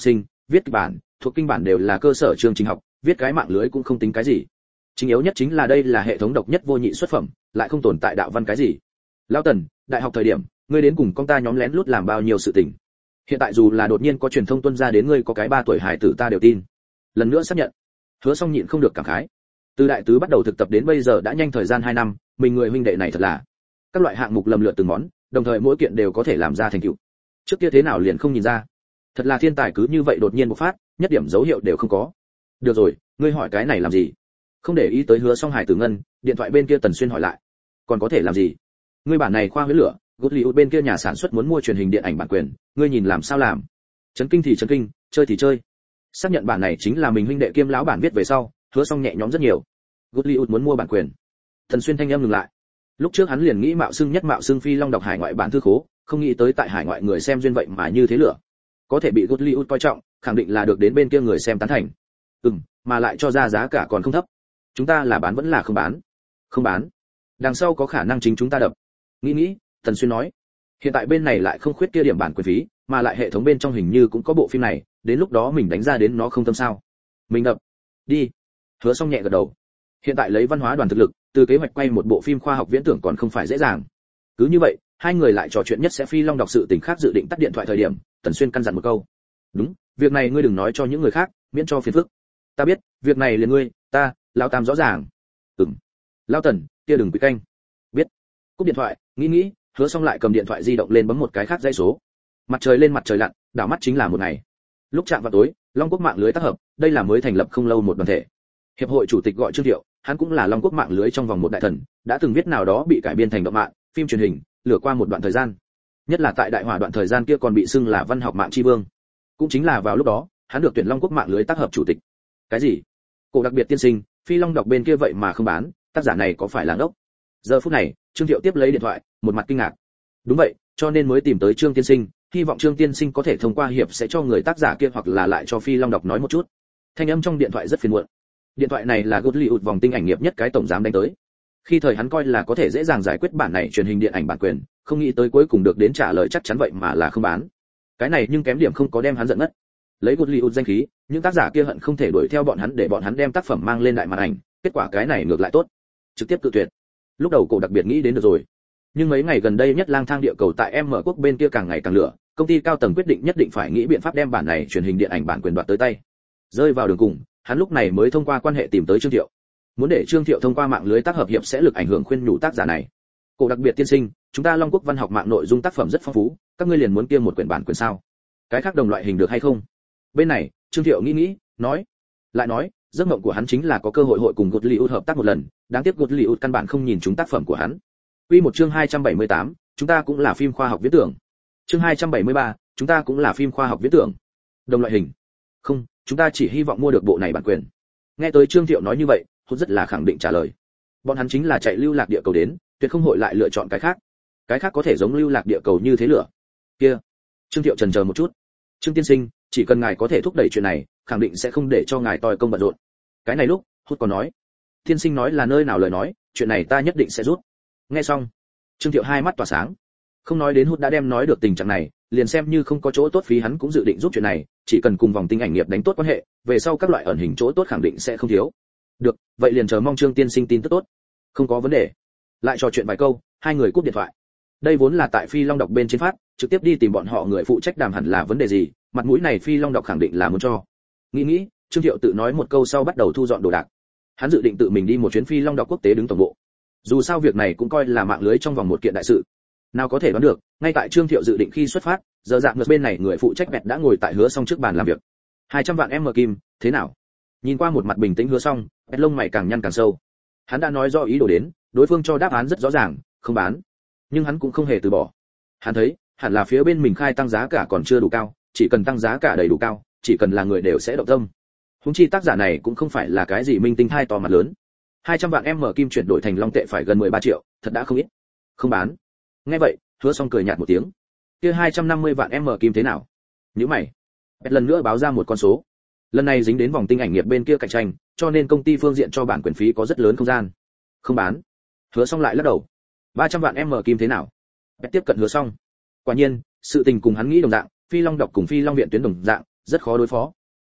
viết kịch bản, thuộc kinh bản đều là cơ sở chương trình học, viết cái mạng lưới cũng không tính cái gì. Chính yếu nhất chính là đây là hệ thống độc nhất vô nhị xuất phẩm, lại không tồn tại đạo văn cái gì. Lão Tần, đại học thời điểm, ngươi đến cùng con ta nhóm lén lút làm bao nhiêu sự tình. Hiện tại dù là đột nhiên có truyền thông tuân ra đến ngươi có cái ba tuổi hài tử ta đều tin. Lần nữa xác nhận. Hứa Song nhịn không được cảm khái. Từ đại tứ bắt đầu thực tập đến bây giờ đã nhanh thời gian hai năm, mình người huynh đệ này thật là các loại hạng mục lầm lượt từng món, đồng thời mỗi kiện đều có thể làm ra thành tựu. Trước kia thế nào liền không nhìn ra. Thật là thiên tài cứ như vậy đột nhiên bộc phát, nhất điểm dấu hiệu đều không có. Được rồi, ngươi hỏi cái này làm gì? Không để ý tới Hứa Song Hải Tử Ngân, điện thoại bên kia Tần Xuyên hỏi lại. Còn có thể làm gì? Ngươi bản này khoa huyễn lửa, Hollywood bên kia nhà sản xuất muốn mua truyền hình điện ảnh bản quyền, ngươi nhìn làm sao làm? Chấn kinh thì chấn kinh, chơi thì chơi. Xác nhận bản này chính là mình huynh đệ kiêm lão bản viết về sau, Hứa Song nhẹ nhõm rất nhiều. Hollywood muốn mua bản quyền. Tần Xuyên thanh âm ngừng lại. Lúc trước hắn liền nghĩ mạo xưng nhất mạo xưng phi long đọc hải ngoại bản thư khố, không nghĩ tới tại hải ngoại người xem duyên vậy mà như thế lửa. Có thể bị Hollywood coi trọng, khẳng định là được đến bên kia người xem tán thành. Ừm, mà lại cho ra giá cả còn không thấp. Chúng ta là bán vẫn là không bán? Không bán. Đằng sau có khả năng chính chúng ta đập. Nghĩ nghĩ, Tần Xuyên nói, hiện tại bên này lại không khuyết kia điểm bản quyền phí, mà lại hệ thống bên trong hình như cũng có bộ phim này, đến lúc đó mình đánh ra đến nó không tâm sao? Mình đập. Đi. Hứa Song nhẹ gật đầu. Hiện tại lấy văn hóa đoàn thực lực, từ kế hoạch quay một bộ phim khoa học viễn tưởng còn không phải dễ dàng. Cứ như vậy, hai người lại trò chuyện nhất sẽ phi long đọc sự tình khác dự định tắt điện thoại thời điểm, Tần Xuyên căn dặn một câu. Đúng, việc này ngươi đừng nói cho những người khác, miễn cho phiền phức. Ta biết, việc này liền ngươi, ta, lão Tam rõ ràng. Ừm. Lão Tần, kia đừng bị canh. Biết. Cúp điện thoại, nghĩ nghĩ, Hứa Xong lại cầm điện thoại di động lên bấm một cái khác dãy số. Mặt trời lên mặt trời lặn, đảo mắt chính là một ngày. Lúc chạm vào tối, Long Quốc mạng lưới tác hợp, đây là mới thành lập không lâu một đoàn thể. Hiệp hội chủ tịch gọi Trương Thiệu, hắn cũng là Long Quốc mạng lưới trong vòng một đại thần, đã từng viết nào đó bị cải biên thành động mạng, phim truyền hình, lửa qua một đoạn thời gian. Nhất là tại đại hỏa đoạn thời gian kia còn bị xưng là văn học mạng chi vương. Cũng chính là vào lúc đó, hắn được tuyển Long Quốc mạng lưới tác hợp chủ tịch. Cái gì? Cổ đặc biệt tiên sinh, Phi Long đọc bên kia vậy mà không bán, tác giả này có phải là ngốc? Giờ phút này, Trương Thiệu tiếp lấy điện thoại, một mặt kinh ngạc. Đúng vậy, cho nên mới tìm tới Trương tiên sinh, hy vọng Trương tiên sinh có thể thông qua hiệp sẽ cho người tác giả kia hoặc là lại cho Phi Long đọc nói một chút. Thanh âm trong điện thoại rất phiền muộn. Điện thoại này là Hollywood vòng tinh ảnh nghiệp nhất cái tổng giám đánh tới. Khi thời hắn coi là có thể dễ dàng giải quyết bản này truyền hình điện ảnh bản quyền, không nghĩ tới cuối cùng được đến trả lời chắc chắn vậy mà là không bán. Cái này nhưng kém điểm không có đem hắn giận ngất. Lấy Hollywood danh khí, những tác giả kia hận không thể đuổi theo bọn hắn để bọn hắn đem tác phẩm mang lên đại màn ảnh, kết quả cái này ngược lại tốt, trực tiếp cự tuyệt. Lúc đầu cổ đặc biệt nghĩ đến được rồi, nhưng mấy ngày gần đây nhất lang thang địa cầu tại em mở quốc bên kia càng ngày càng lửa, công ty cao tầng quyết định nhất định phải nghĩ biện pháp đem bản này truyền hình điện ảnh bản quyền đoạt tới tay. Rơi vào đường cùng, hắn lúc này mới thông qua quan hệ tìm tới Trương Thiệu, muốn để Trương Thiệu thông qua mạng lưới tác hợp hiệp sẽ lực ảnh hưởng khuyên nhủ tác giả này. Cổ đặc biệt tiên sinh, chúng ta Long Quốc văn học mạng nội dung tác phẩm rất phong phú, các ngươi liền muốn kia một quyển bản quyền sao? Cái khác đồng loại hình được hay không? Bên này, Trương Thiệu nghĩ nghĩ, nói, lại nói, giấc mộng của hắn chính là có cơ hội hội cùng Hollywood hợp tác một lần, đáng tiếc Hollywood căn bản không nhìn chúng tác phẩm của hắn. Quy một chương hai trăm bảy mươi tám, chúng ta cũng là phim khoa học viễn tưởng. Chương hai trăm bảy mươi ba, chúng ta cũng là phim khoa học viễn tưởng. Đồng loại hình? Không, chúng ta chỉ hy vọng mua được bộ này bản quyền. Nghe tới Trương Thiệu nói như vậy, Hút rất là khẳng định trả lời. Bọn hắn chính là chạy lưu lạc địa cầu đến, tuyệt không hội lại lựa chọn cái khác. Cái khác có thể giống lưu lạc địa cầu như thế lửa. Kia. Trương Thiệu chần chờ một chút. Trương tiên sinh, chỉ cần ngài có thể thúc đẩy chuyện này, khẳng định sẽ không để cho ngài toi công bận rộn. Cái này lúc, Hút còn nói, tiên sinh nói là nơi nào lời nói, chuyện này ta nhất định sẽ rút. Nghe xong, Trương Thiệu hai mắt tỏa sáng. Không nói đến Hút đã đem nói được tình trạng này, liền xem như không có chỗ tốt phí hắn cũng dự định giúp chuyện này, chỉ cần cùng vòng tinh ảnh nghiệp đánh tốt quan hệ, về sau các loại ẩn hình chỗ tốt khẳng định sẽ không thiếu. Được, vậy liền chờ mong Trương tiên sinh tin tức tốt. Không có vấn đề. Lại trò chuyện vài câu, hai người cúp điện thoại. Đây vốn là tại Phi Long đọc bên trên phát, trực tiếp đi tìm bọn họ người phụ trách đàm hẳn là vấn đề gì, mặt mũi này Phi Long đọc khẳng định là muốn cho. Nghĩ nghĩ, Trương Thiệu tự nói một câu sau bắt đầu thu dọn đồ đạc. Hắn dự định tự mình đi một chuyến Phi Long đọc quốc tế đứng tổng bộ. Dù sao việc này cũng coi là mạng lưới trong vòng một kiện đại sự. Nào có thể đoán được, ngay tại Trương Thiệu dự định khi xuất phát, giờ dạng ngược bên này người phụ trách bẹt đã ngồi tại Hứa Xong trước bàn làm việc. hai trăm vạn em em kim, thế nào? Nhìn qua một mặt bình tĩnh Hứa Xong, bẹt lông mày càng nhăn càng sâu. Hắn đã nói rõ ý đồ đến, đối phương cho đáp án rất rõ ràng, không bán. Nhưng hắn cũng không hề từ bỏ. Hắn thấy, hẳn là phía bên mình khai tăng giá cả còn chưa đủ cao, chỉ cần tăng giá cả đầy đủ cao, chỉ cần là người đều sẽ động tâm. Huống chi tác giả này cũng không phải là cái gì minh tinh hai to mặt lớn. hai trăm vạn em em kim chuyển đổi thành long tệ phải gần mười ba triệu, thật đã không ít. Không bán. Nghe vậy, Hứa Xong cười nhạt một tiếng. Kia hai trăm năm mươi vạn em em kim thế nào? Nhíu mày. Bẹt lần nữa báo ra một con số. Lần này dính đến vòng tinh ảnh nghiệp bên kia cạnh tranh, cho nên công ty phương diện cho bản quyền phí có rất lớn không gian. Không bán. Hứa Xong lại lắc đầu. ba trăm vạn em em kim thế nào? Bẹt tiếp cận Hứa Xong. Quả nhiên, sự tình cùng hắn nghĩ đồng dạng, Phi Long đọc cùng Phi Long viện tuyến đồng dạng, rất khó đối phó,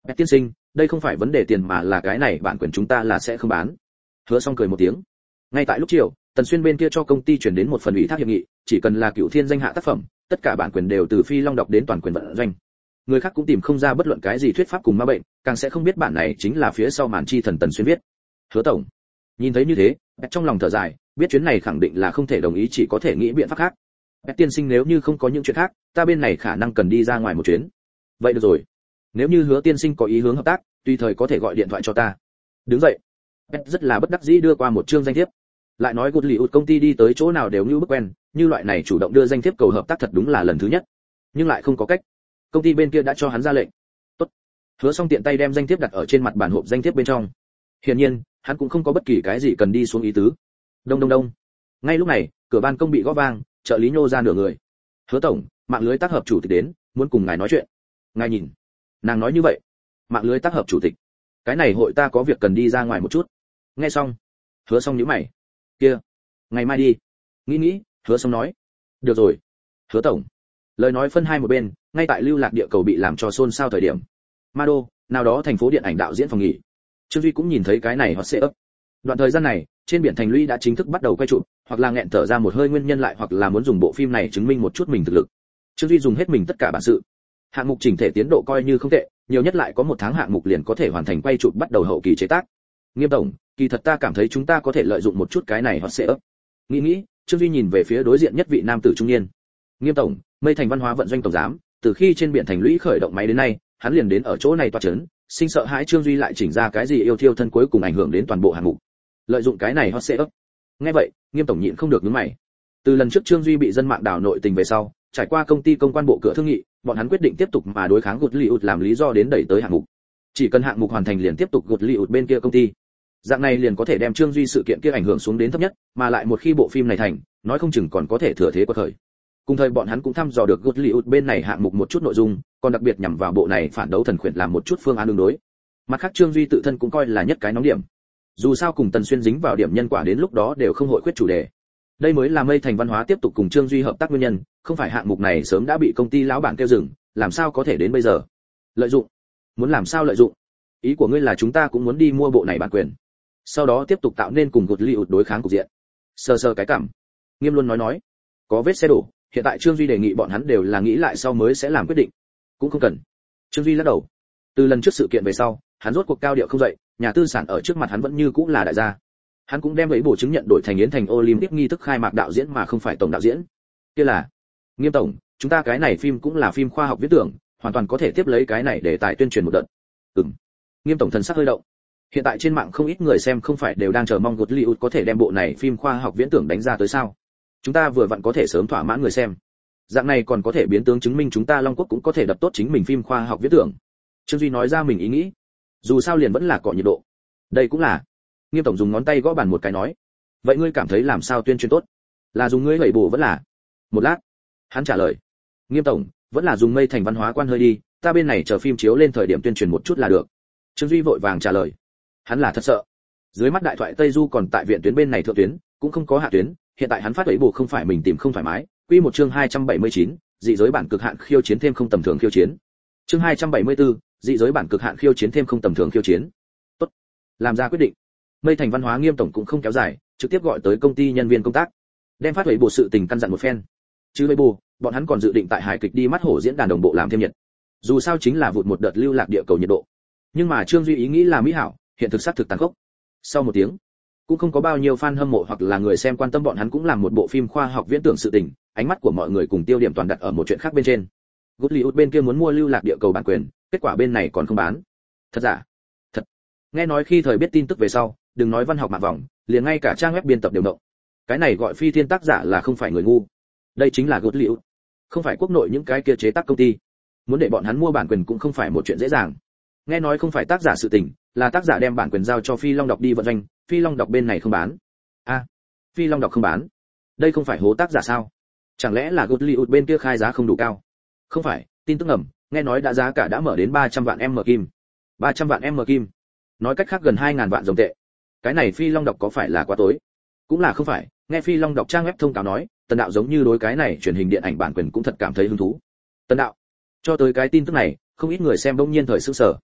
Bét tiên sinh, đây không phải vấn đề tiền mà là cái này bản quyền chúng ta là sẽ không bán. Hứa Xong cười một tiếng. Ngay tại lúc chiều, Tần Xuyên bên kia cho công ty chuyển đến một phần ủy thác hiệp nghị, chỉ cần là Cửu Thiên danh hạ tác phẩm, tất cả bản quyền đều từ Phi Long đọc đến toàn quyền vận doanh. Người khác cũng tìm không ra bất luận cái gì thuyết pháp cùng ma bệnh, càng sẽ không biết bản này chính là phía sau màn chi thần Tần Xuyên viết. Hứa tổng. Nhìn thấy như thế, Bét trong lòng thở dài, biết chuyến này khẳng định là không thể đồng ý, chỉ có thể nghĩ biện pháp khác. Bét tiên sinh, nếu như không có những chuyện khác, ta bên này khả năng cần đi ra ngoài một chuyến. Vậy được rồi. Nếu như Hứa tiên sinh có ý hướng hợp tác, tùy thời có thể gọi điện thoại cho ta. Đứng dậy. Bét rất là bất đắc dĩ đưa qua một chương danh thiếp. Lại nói Goodliut công ty đi tới chỗ nào đều như bước quen, như loại này chủ động đưa danh thiếp cầu hợp tác thật đúng là lần thứ nhất. Nhưng lại không có cách. Công ty bên kia đã cho hắn ra lệnh. Tốt. Hứa Xong tiện tay đem danh thiếp đặt ở trên mặt bản hộp danh thiếp bên trong. Hiển nhiên, hắn cũng không có bất kỳ cái gì cần đi xuống ý tứ. Đông đông đông. Ngay lúc này, cửa ban công bị gõ vang, trợ lý nhô ra nửa người. Hứa tổng, mạng lưới tác hợp chủ tịch đến, muốn cùng ngài nói chuyện. Ngài nhìn. Nàng nói như vậy. Mạng lưới tác hợp chủ tịch. Cái này hội ta có việc cần đi ra ngoài một chút. Nghe xong, Hứa Xong nhíu mày. Kia, ngày mai đi. Nghĩ nghĩ, Hứa Xong nói. Được rồi. Hứa tổng. Lời nói phân hai một bên, ngay tại lưu lạc địa cầu bị làm cho xôn xao thời điểm. Ma Đô, nào đó thành phố điện ảnh đạo diễn phòng nghỉ. Trương Duy cũng nhìn thấy cái này hot sẽ ấp. Đoạn thời gian này, trên biển thành lũy đã chính thức bắt đầu quay chụp, hoặc là nghẹn thở ra một hơi nguyên nhân lại hoặc là muốn dùng bộ phim này chứng minh một chút mình thực lực. Trương Duy dùng hết mình tất cả bản sự. Hạng mục chỉnh thể tiến độ coi như không tệ, nhiều nhất lại có một tháng hạng mục liền có thể hoàn thành quay chụp bắt đầu hậu kỳ chế tác. Nghiêm tổng, kỳ thật ta cảm thấy chúng ta có thể lợi dụng một chút cái này hot sẽ ấp. Nghĩ nghĩ, Trương Duy nhìn về phía đối diện nhất vị nam tử trung niên. Nghiêm tổng, Mây Thành Văn hóa vận doanh tổng giám, từ khi trên biển thành lũy khởi động máy đến nay, hắn liền đến ở chỗ này tọa chấn, sinh sợ hãi Trương Duy lại chỉnh ra cái gì yêu thiêu thân cuối cùng ảnh hưởng đến toàn bộ hạng mục. Lợi dụng cái này hot sẽ ấp. Nghe vậy, Nghiêm tổng nhịn không được nhướng mày. Từ lần trước Trương Duy bị dân mạng đảo nội tình về sau, trải qua công ty công quan bộ cửa thương nghị, bọn hắn quyết định tiếp tục mà đối kháng Goodliut làm lý do đến đẩy tới hạng mục. Chỉ cần hạng mục hoàn thành liền tiếp tục Goodliut bên kia công ty. Dạng này liền có thể đem Trương Duy sự kiện kia ảnh hưởng xuống đến thấp nhất, mà lại một khi bộ phim này thành, nói không chừng còn có thể thừa thế quật khởi. Cùng thời bọn hắn cũng thăm dò được Goodliut bên này hạng mục một chút nội dung, còn đặc biệt nhằm vào bộ này phản đấu thần khuyển làm một chút phương án ứng đối. Mặt khác Trương Duy tự thân cũng coi là nhất cái nóng điểm. Dù sao cùng Tần Xuyên dính vào điểm nhân quả đến lúc đó đều không hội khuyết chủ đề. Đây mới là Mây Thành Văn hóa tiếp tục cùng Trương Duy hợp tác nguyên nhân, không phải hạng mục này sớm đã bị công ty lão bản kêu dừng, làm sao có thể đến bây giờ. Lợi dụng? Muốn làm sao lợi dụng? Ý của ngươi là chúng ta cũng muốn đi mua bộ này bản quyền, sau đó tiếp tục tạo nên cùng Goodliut đối kháng cục diện. Sơ sơ cái cảm. Nghiêm luôn nói nói, có vết xe đổ, hiện tại Trương Duy đề nghị bọn hắn đều là nghĩ lại sau mới sẽ làm quyết định. Cũng không cần. Trương Duy lắc đầu. Từ lần trước sự kiện về sau, hắn rốt cuộc cao điệu không dậy, nhà tư sản ở trước mặt hắn vẫn như cũ là đại gia. Hắn cũng đem lấy bổ chứng nhận đổi thành Yến Thành Olympic nghi thức khai mạc đạo diễn mà không phải tổng đạo diễn. Kia là, Nghiêm tổng, chúng ta cái này phim cũng là phim khoa học viễn tưởng, hoàn toàn có thể tiếp lấy cái này để tài tuyên truyền một đợt. Ừm. Nghiêm tổng thần sắc hơi động. Hiện tại trên mạng không ít người xem không phải đều đang chờ mong Goodliut có thể đem bộ này phim khoa học viễn tưởng đánh ra tới sao? Chúng ta vừa vặn có thể sớm thỏa mãn người xem. Dạng này còn có thể biến tướng chứng minh chúng ta Long Quốc cũng có thể đập tốt chính mình phim khoa học viễn tưởng. Trương Duy nói ra mình ý nghĩ. Dù sao liền vẫn là cọ nhiệt độ. Đây cũng là. Nghiêm tổng dùng ngón tay gõ bàn một cái nói. Vậy ngươi cảm thấy làm sao tuyên truyền tốt? Là dùng ngươi gậy bổ vẫn là? Một lát. Hắn trả lời. Nghiêm tổng, vẫn là dùng Mây Thành Văn hóa quan hơi đi, ta bên này chờ phim chiếu lên thời điểm tuyên truyền một chút là được. Trương Duy vội vàng trả lời. Hắn là thật sợ. Dưới mắt đại thoại Tây Du còn tại viện tuyến bên này thượng tuyến, cũng không có hạ tuyến, hiện tại hắn phát ấy bổ không phải mình tìm không thoải mái. Quy một chương hai trăm bảy mươi chín, dị giới bản cực hạn khiêu chiến thêm không tầm thường khiêu chiến. Chương hai trăm bảy mươi tư, dị giới bản cực hạn khiêu chiến thêm không tầm thường khiêu chiến. Tốt, làm ra quyết định. Mây Thành Văn hóa Nghiêm tổng cũng không kéo dài, trực tiếp gọi tới công ty nhân viên công tác, đem phát ấy bổ sự tình căn dặn một phen. Chứ ấy bổ, bọn hắn còn dự định tại Hải Kịch đi mắt hổ diễn đàn đồng bộ làm thêm nhiệt. Dù sao chính là vụt một đợt lưu lạc địa cầu nhiệt độ. Nhưng mà Trương Duy ý nghĩ là mỹ hảo, hiện thực xác thực tàn khốc. Sau một tiếng, cũng không có bao nhiêu fan hâm mộ hoặc là người xem quan tâm bọn hắn cũng làm một bộ phim khoa học viễn tưởng sự tình, ánh mắt của mọi người cùng tiêu điểm toàn đặt ở một chuyện khác bên trên. Goodliut bên kia muốn mua lưu lạc địa cầu bản quyền, kết quả bên này còn không bán. Thật giả? Thật. Nghe nói khi thời biết tin tức về sau, đừng nói văn học mạng vòng, liền ngay cả trang web biên tập đều động. Cái này gọi phi thiên tác giả là không phải người ngu. Đây chính là Goodliut, không phải quốc nội những cái kia chế tác công ty. Muốn để bọn hắn mua bản quyền cũng không phải một chuyện dễ dàng. Nghe nói không phải tác giả sự tình, là tác giả đem bản quyền giao cho Phi Long đọc đi vận doanh, Phi Long đọc bên này không bán. A, à, Phi Long đọc không bán. Đây không phải hố tác giả sao? Chẳng lẽ là Goodliut bên kia khai giá không đủ cao? Không phải, tin tức ngầm, nghe nói đã giá cả đã mở đến ba trăm vạn M kim. ba trăm vạn M kim. Nói cách khác gần hai nghìn vạn đồng tệ. Cái này Phi Long đọc có phải là quá tối? Cũng là không phải, nghe Phi Long đọc trang web thông cáo nói, Tần đạo giống như đối cái này truyền hình điện ảnh bản quyền cũng thật cảm thấy hứng thú. Tần đạo. Cho tới cái tin tức này, không ít người xem bỗng nhiên thời sửng sở.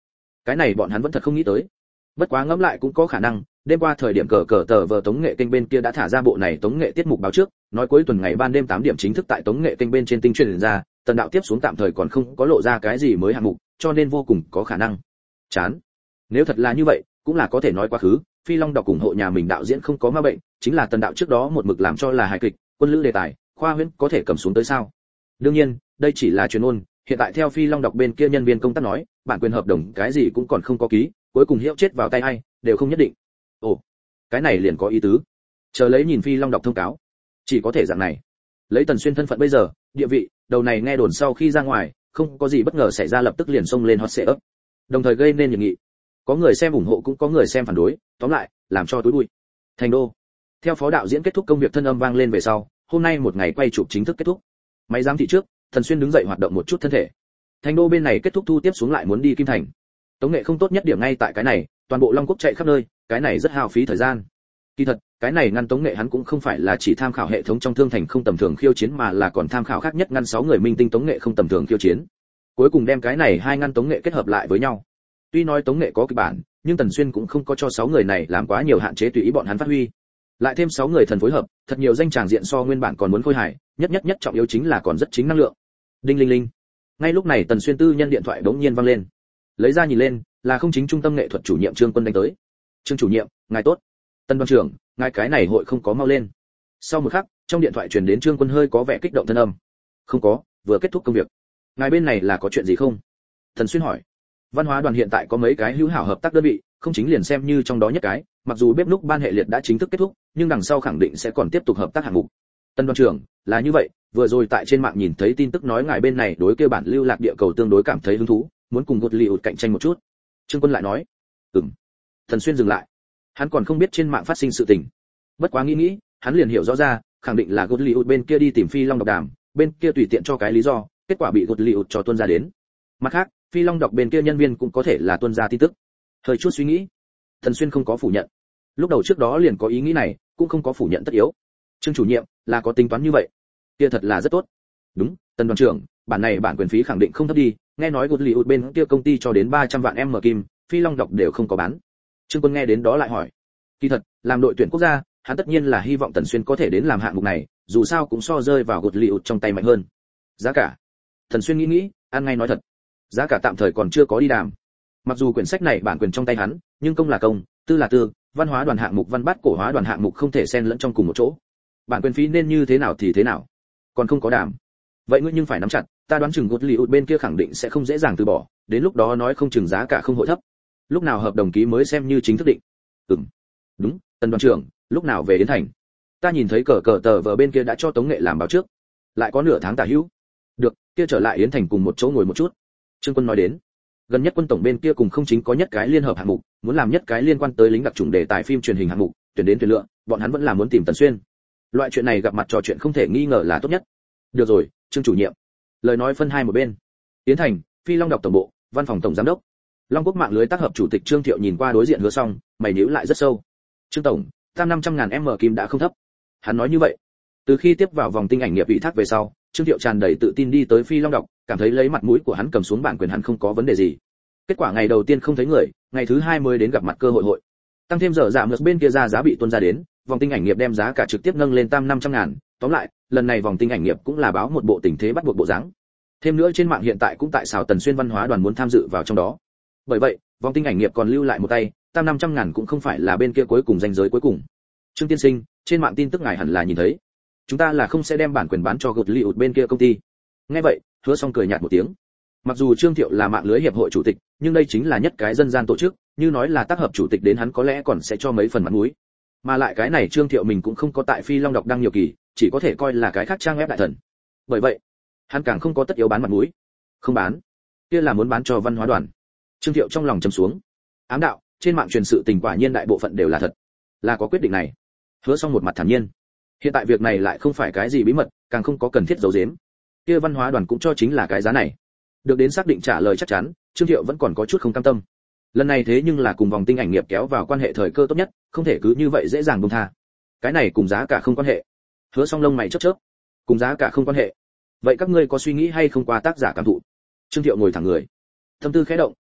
Cái này bọn hắn vẫn thật không nghĩ tới. Bất quá ngẫm lại cũng có khả năng, đêm qua thời điểm cờ cờ tờ vờ tống nghệ kênh bên kia đã thả ra bộ này tống nghệ tiết mục báo trước, nói cuối tuần ngày ban đêm tám điểm chính thức tại tống nghệ kênh bên trên tinh truyền ra, Tần đạo tiếp xuống tạm thời còn không có lộ ra cái gì mới hạng mục, cho nên vô cùng có khả năng. Chán. Nếu thật là như vậy, cũng là có thể nói quá khứ, Phi Long đọc ủng hộ nhà mình đạo diễn không có ma bệnh, chính là Tần đạo trước đó một mực làm cho là hài kịch, quân lữ đề tài, khoa huyễn có thể cầm xuống tới sao? Đương nhiên, đây chỉ là truyền ôn, hiện tại theo Phi Long đọc bên kia nhân viên công tác nói, bản quyền hợp đồng cái gì cũng còn không có ký, cuối cùng hiệu chết vào tay ai, đều không nhất định. Ồ, cái này liền có ý tứ. Chờ lấy nhìn Phi Long đọc thông cáo, chỉ có thể dạng này. Lấy Tần Xuyên thân phận bây giờ, địa vị, đầu này nghe đồn sau khi ra ngoài, không có gì bất ngờ xảy ra lập tức liền xông lên hot search, đồng thời gây nên nhiệt nghị. Có người xem ủng hộ cũng có người xem phản đối, tóm lại, làm cho túi bụi. Thành đô. Theo phó đạo diễn kết thúc công việc thân âm vang lên về sau, hôm nay một ngày quay chụp chính thức kết thúc. Máy giám thị trước, Tần Xuyên đứng dậy hoạt động một chút thân thể. Thành đô bên này kết thúc thu tiếp xuống lại muốn đi Kim Thành. Tống nghệ không tốt nhất điểm ngay tại cái này, toàn bộ Long Quốc chạy khắp nơi, cái này rất hao phí thời gian. Kỳ thật, cái này ngăn tống nghệ hắn cũng không phải là chỉ tham khảo hệ thống trong thương thành không tầm thường khiêu chiến mà là còn tham khảo khác nhất ngăn sáu người minh tinh tống nghệ không tầm thường khiêu chiến. Cuối cùng đem cái này hai ngăn tống nghệ kết hợp lại với nhau. Tuy nói tống nghệ có kịch bản, nhưng Tần Xuyên cũng không có cho sáu người này làm quá nhiều hạn chế tùy ý bọn hắn phát huy. Lại thêm sáu người thần phối hợp, thật nhiều danh tràng diện so nguyên bản còn muốn khôi hài, nhất nhất nhất trọng yếu chính là còn rất chính năng lượng. Đinh linh linh. Ngay lúc này Tần Xuyên tư nhân điện thoại bỗng nhiên vang lên. Lấy ra nhìn lên, là không chính trung tâm nghệ thuật chủ nhiệm Trương Quân đánh tới. Trương chủ nhiệm, ngài tốt. Tân đoàn trưởng, ngài cái này hội không có mau lên. Sau một khắc, trong điện thoại truyền đến Trương Quân hơi có vẻ kích động thân âm. Không có, vừa kết thúc công việc. Ngài bên này là có chuyện gì không? Tần Xuyên hỏi. Văn hóa đoàn hiện tại có mấy cái hữu hảo hợp tác đơn vị, không chính liền xem như trong đó nhất cái, mặc dù bếp núc ban hệ liệt đã chính thức kết thúc, nhưng đằng sau khẳng định sẽ còn tiếp tục hợp tác hạng mục. Tân đoàn trưởng, là như vậy, vừa rồi tại trên mạng nhìn thấy tin tức nói ngài bên này đối kêu bản lưu lạc địa cầu tương đối cảm thấy hứng thú, muốn cùng gột liụt cạnh tranh một chút. Trương Quân lại nói. Ừm. Tần Xuyên dừng lại. Hắn còn không biết trên mạng phát sinh sự tình. Bất quá nghĩ nghĩ, hắn liền hiểu rõ ra, khẳng định là gột liụt bên kia đi tìm Phi Long độc đàm, bên kia tùy tiện cho cái lý do, kết quả bị gột liụt cho tuân ra đến. Mặt khác, Phi Long đọc bên kia nhân viên cũng có thể là tuân ra tin tức. Hơi chút suy nghĩ, Tần Xuyên không có phủ nhận. Lúc đầu trước đó liền có ý nghĩ này, cũng không có phủ nhận tất yếu. Trương chủ nhiệm, là có tính toán như vậy. Kia thật là rất tốt. Đúng, Tần đoàn trưởng, bản này bản quyền phí khẳng định không thấp đi, nghe nói gột liụt bên kia công ty cho đến ba trăm vạn M kim, Phi Long đọc đều không có bán. Trương Quân nghe đến đó lại hỏi. Kỳ thật, làm đội tuyển quốc gia, hắn tất nhiên là hy vọng Tần Xuyên có thể đến làm hạng mục này, dù sao cũng so rơi vào gột liụt trong tay mạnh hơn. Giá cả. Tần Xuyên nghĩ nghĩ, ăn ngay nói thật. Giá cả tạm thời còn chưa có đi đàm. Mặc dù quyển sách này bản quyền trong tay hắn, nhưng công là công, tư là tư, văn hóa đoàn hạng mục văn bát cổ hóa đoàn hạng mục không thể xen lẫn trong cùng một chỗ. Bản quyền phí nên như thế nào thì thế nào, còn không có đàm. Vậy ngươi nhưng phải nắm chặt, ta đoán chừng gột liụt bên kia khẳng định sẽ không dễ dàng từ bỏ, đến lúc đó nói không chừng giá cả không hội thấp. Lúc nào hợp đồng ký mới xem như chính thức định. Ừm. Đúng, Tần đoàn trưởng, lúc nào về đến thành? Ta nhìn thấy cờ cờ tờ vờ bên kia đã cho Tống Nghệ làm báo trước, lại có nửa tháng tả hữu. Được, kia trở lại Yến Thành cùng một chỗ ngồi một chút. Trương Quân nói đến, gần nhất quân tổng bên kia cùng không chính có nhất cái liên hợp hạng mục, muốn làm nhất cái liên quan tới lính đặc chủng đề tài phim truyền hình hạng mục, tuyển đến tuyển lựa, bọn hắn vẫn là muốn tìm Tần Xuyên. Loại chuyện này gặp mặt trò chuyện không thể nghi ngờ là tốt nhất. Được rồi, Trương chủ nhiệm. Lời nói phân hai một bên. Yến Thành, Phi Long đọc tổng bộ, văn phòng tổng giám đốc. Long Quốc mạng lưới tác hợp chủ tịch Trương Thiệu nhìn qua đối diện Hứa Song, mày nhíu lại rất sâu. Trương tổng, tam năm trăm ngàn M kim đã không thấp. Hắn nói như vậy. Từ khi tiếp vào vòng tinh ảnh nghiệp ủy thác về sau, Trương Thiệu tràn đầy tự tin đi tới Phi Long đọc, cảm thấy lấy mặt mũi của hắn cầm xuống bản quyền hắn không có vấn đề gì. Kết quả ngày đầu tiên không thấy người, ngày thứ hai mới đến gặp mặt cơ hội hội. Tăng thêm giờ giảm ngược bên kia ra giá bị tuân ra đến, vòng tinh ảnh nghiệp đem giá cả trực tiếp nâng lên tam năm trăm ngàn. Tóm lại, lần này vòng tinh ảnh nghiệp cũng là báo một bộ tình thế bắt buộc bộ dáng. Thêm nữa trên mạng hiện tại cũng tại xào Tần Xuyên văn hóa đoàn muốn tham dự vào trong đó. Bởi vậy, vòng tinh ảnh nghiệp còn lưu lại một tay, tam năm trăm ngàn cũng không phải là bên kia cuối cùng danh giới cuối cùng. Trương tiên sinh, trên mạng tin tức ngài hẳn là nhìn thấy. Chúng ta là không sẽ đem bản quyền bán cho gột liụt bên kia công ty. Nghe vậy, Hứa Song cười nhạt một tiếng. Mặc dù Trương Thiệu là mạng lưới hiệp hội chủ tịch, nhưng đây chính là nhất cái dân gian tổ chức, như nói là tác hợp chủ tịch đến hắn có lẽ còn sẽ cho mấy phần mặt mũi. Mà lại cái này Trương Thiệu mình cũng không có tại Phi Long đọc đăng nhiều kỳ, chỉ có thể coi là cái khác trang web đại thần. Bởi vậy, hắn càng không có tất yếu bán mặt mũi. Không bán, kia là muốn bán cho văn hóa đoàn. Trương Thiệu trong lòng trầm xuống. Ám đạo, trên mạng truyền sự tình quả nhiên đại bộ phận đều là thật. Là có quyết định này. Hứa Song một mặt thản nhiên. Hiện tại việc này lại không phải cái gì bí mật, càng không có cần thiết giấu giếm. Kia văn hóa đoàn cũng cho chính là cái giá này. Được đến xác định trả lời chắc chắn, Trương Thiệu vẫn còn có chút không cam tâm. Lần này thế nhưng là cùng vòng tinh ảnh nghiệp kéo vào quan hệ thời cơ tốt nhất, không thể cứ như vậy dễ dàng buông tha. Cái này cùng giá cả không quan hệ. Hứa Song lông mày chớp chớp. Cùng giá cả không quan hệ. Vậy các ngươi có suy nghĩ hay không qua tác giả cảm thụ? Trương Thiệu ngồi thẳng người. Thâm tư khẽ động,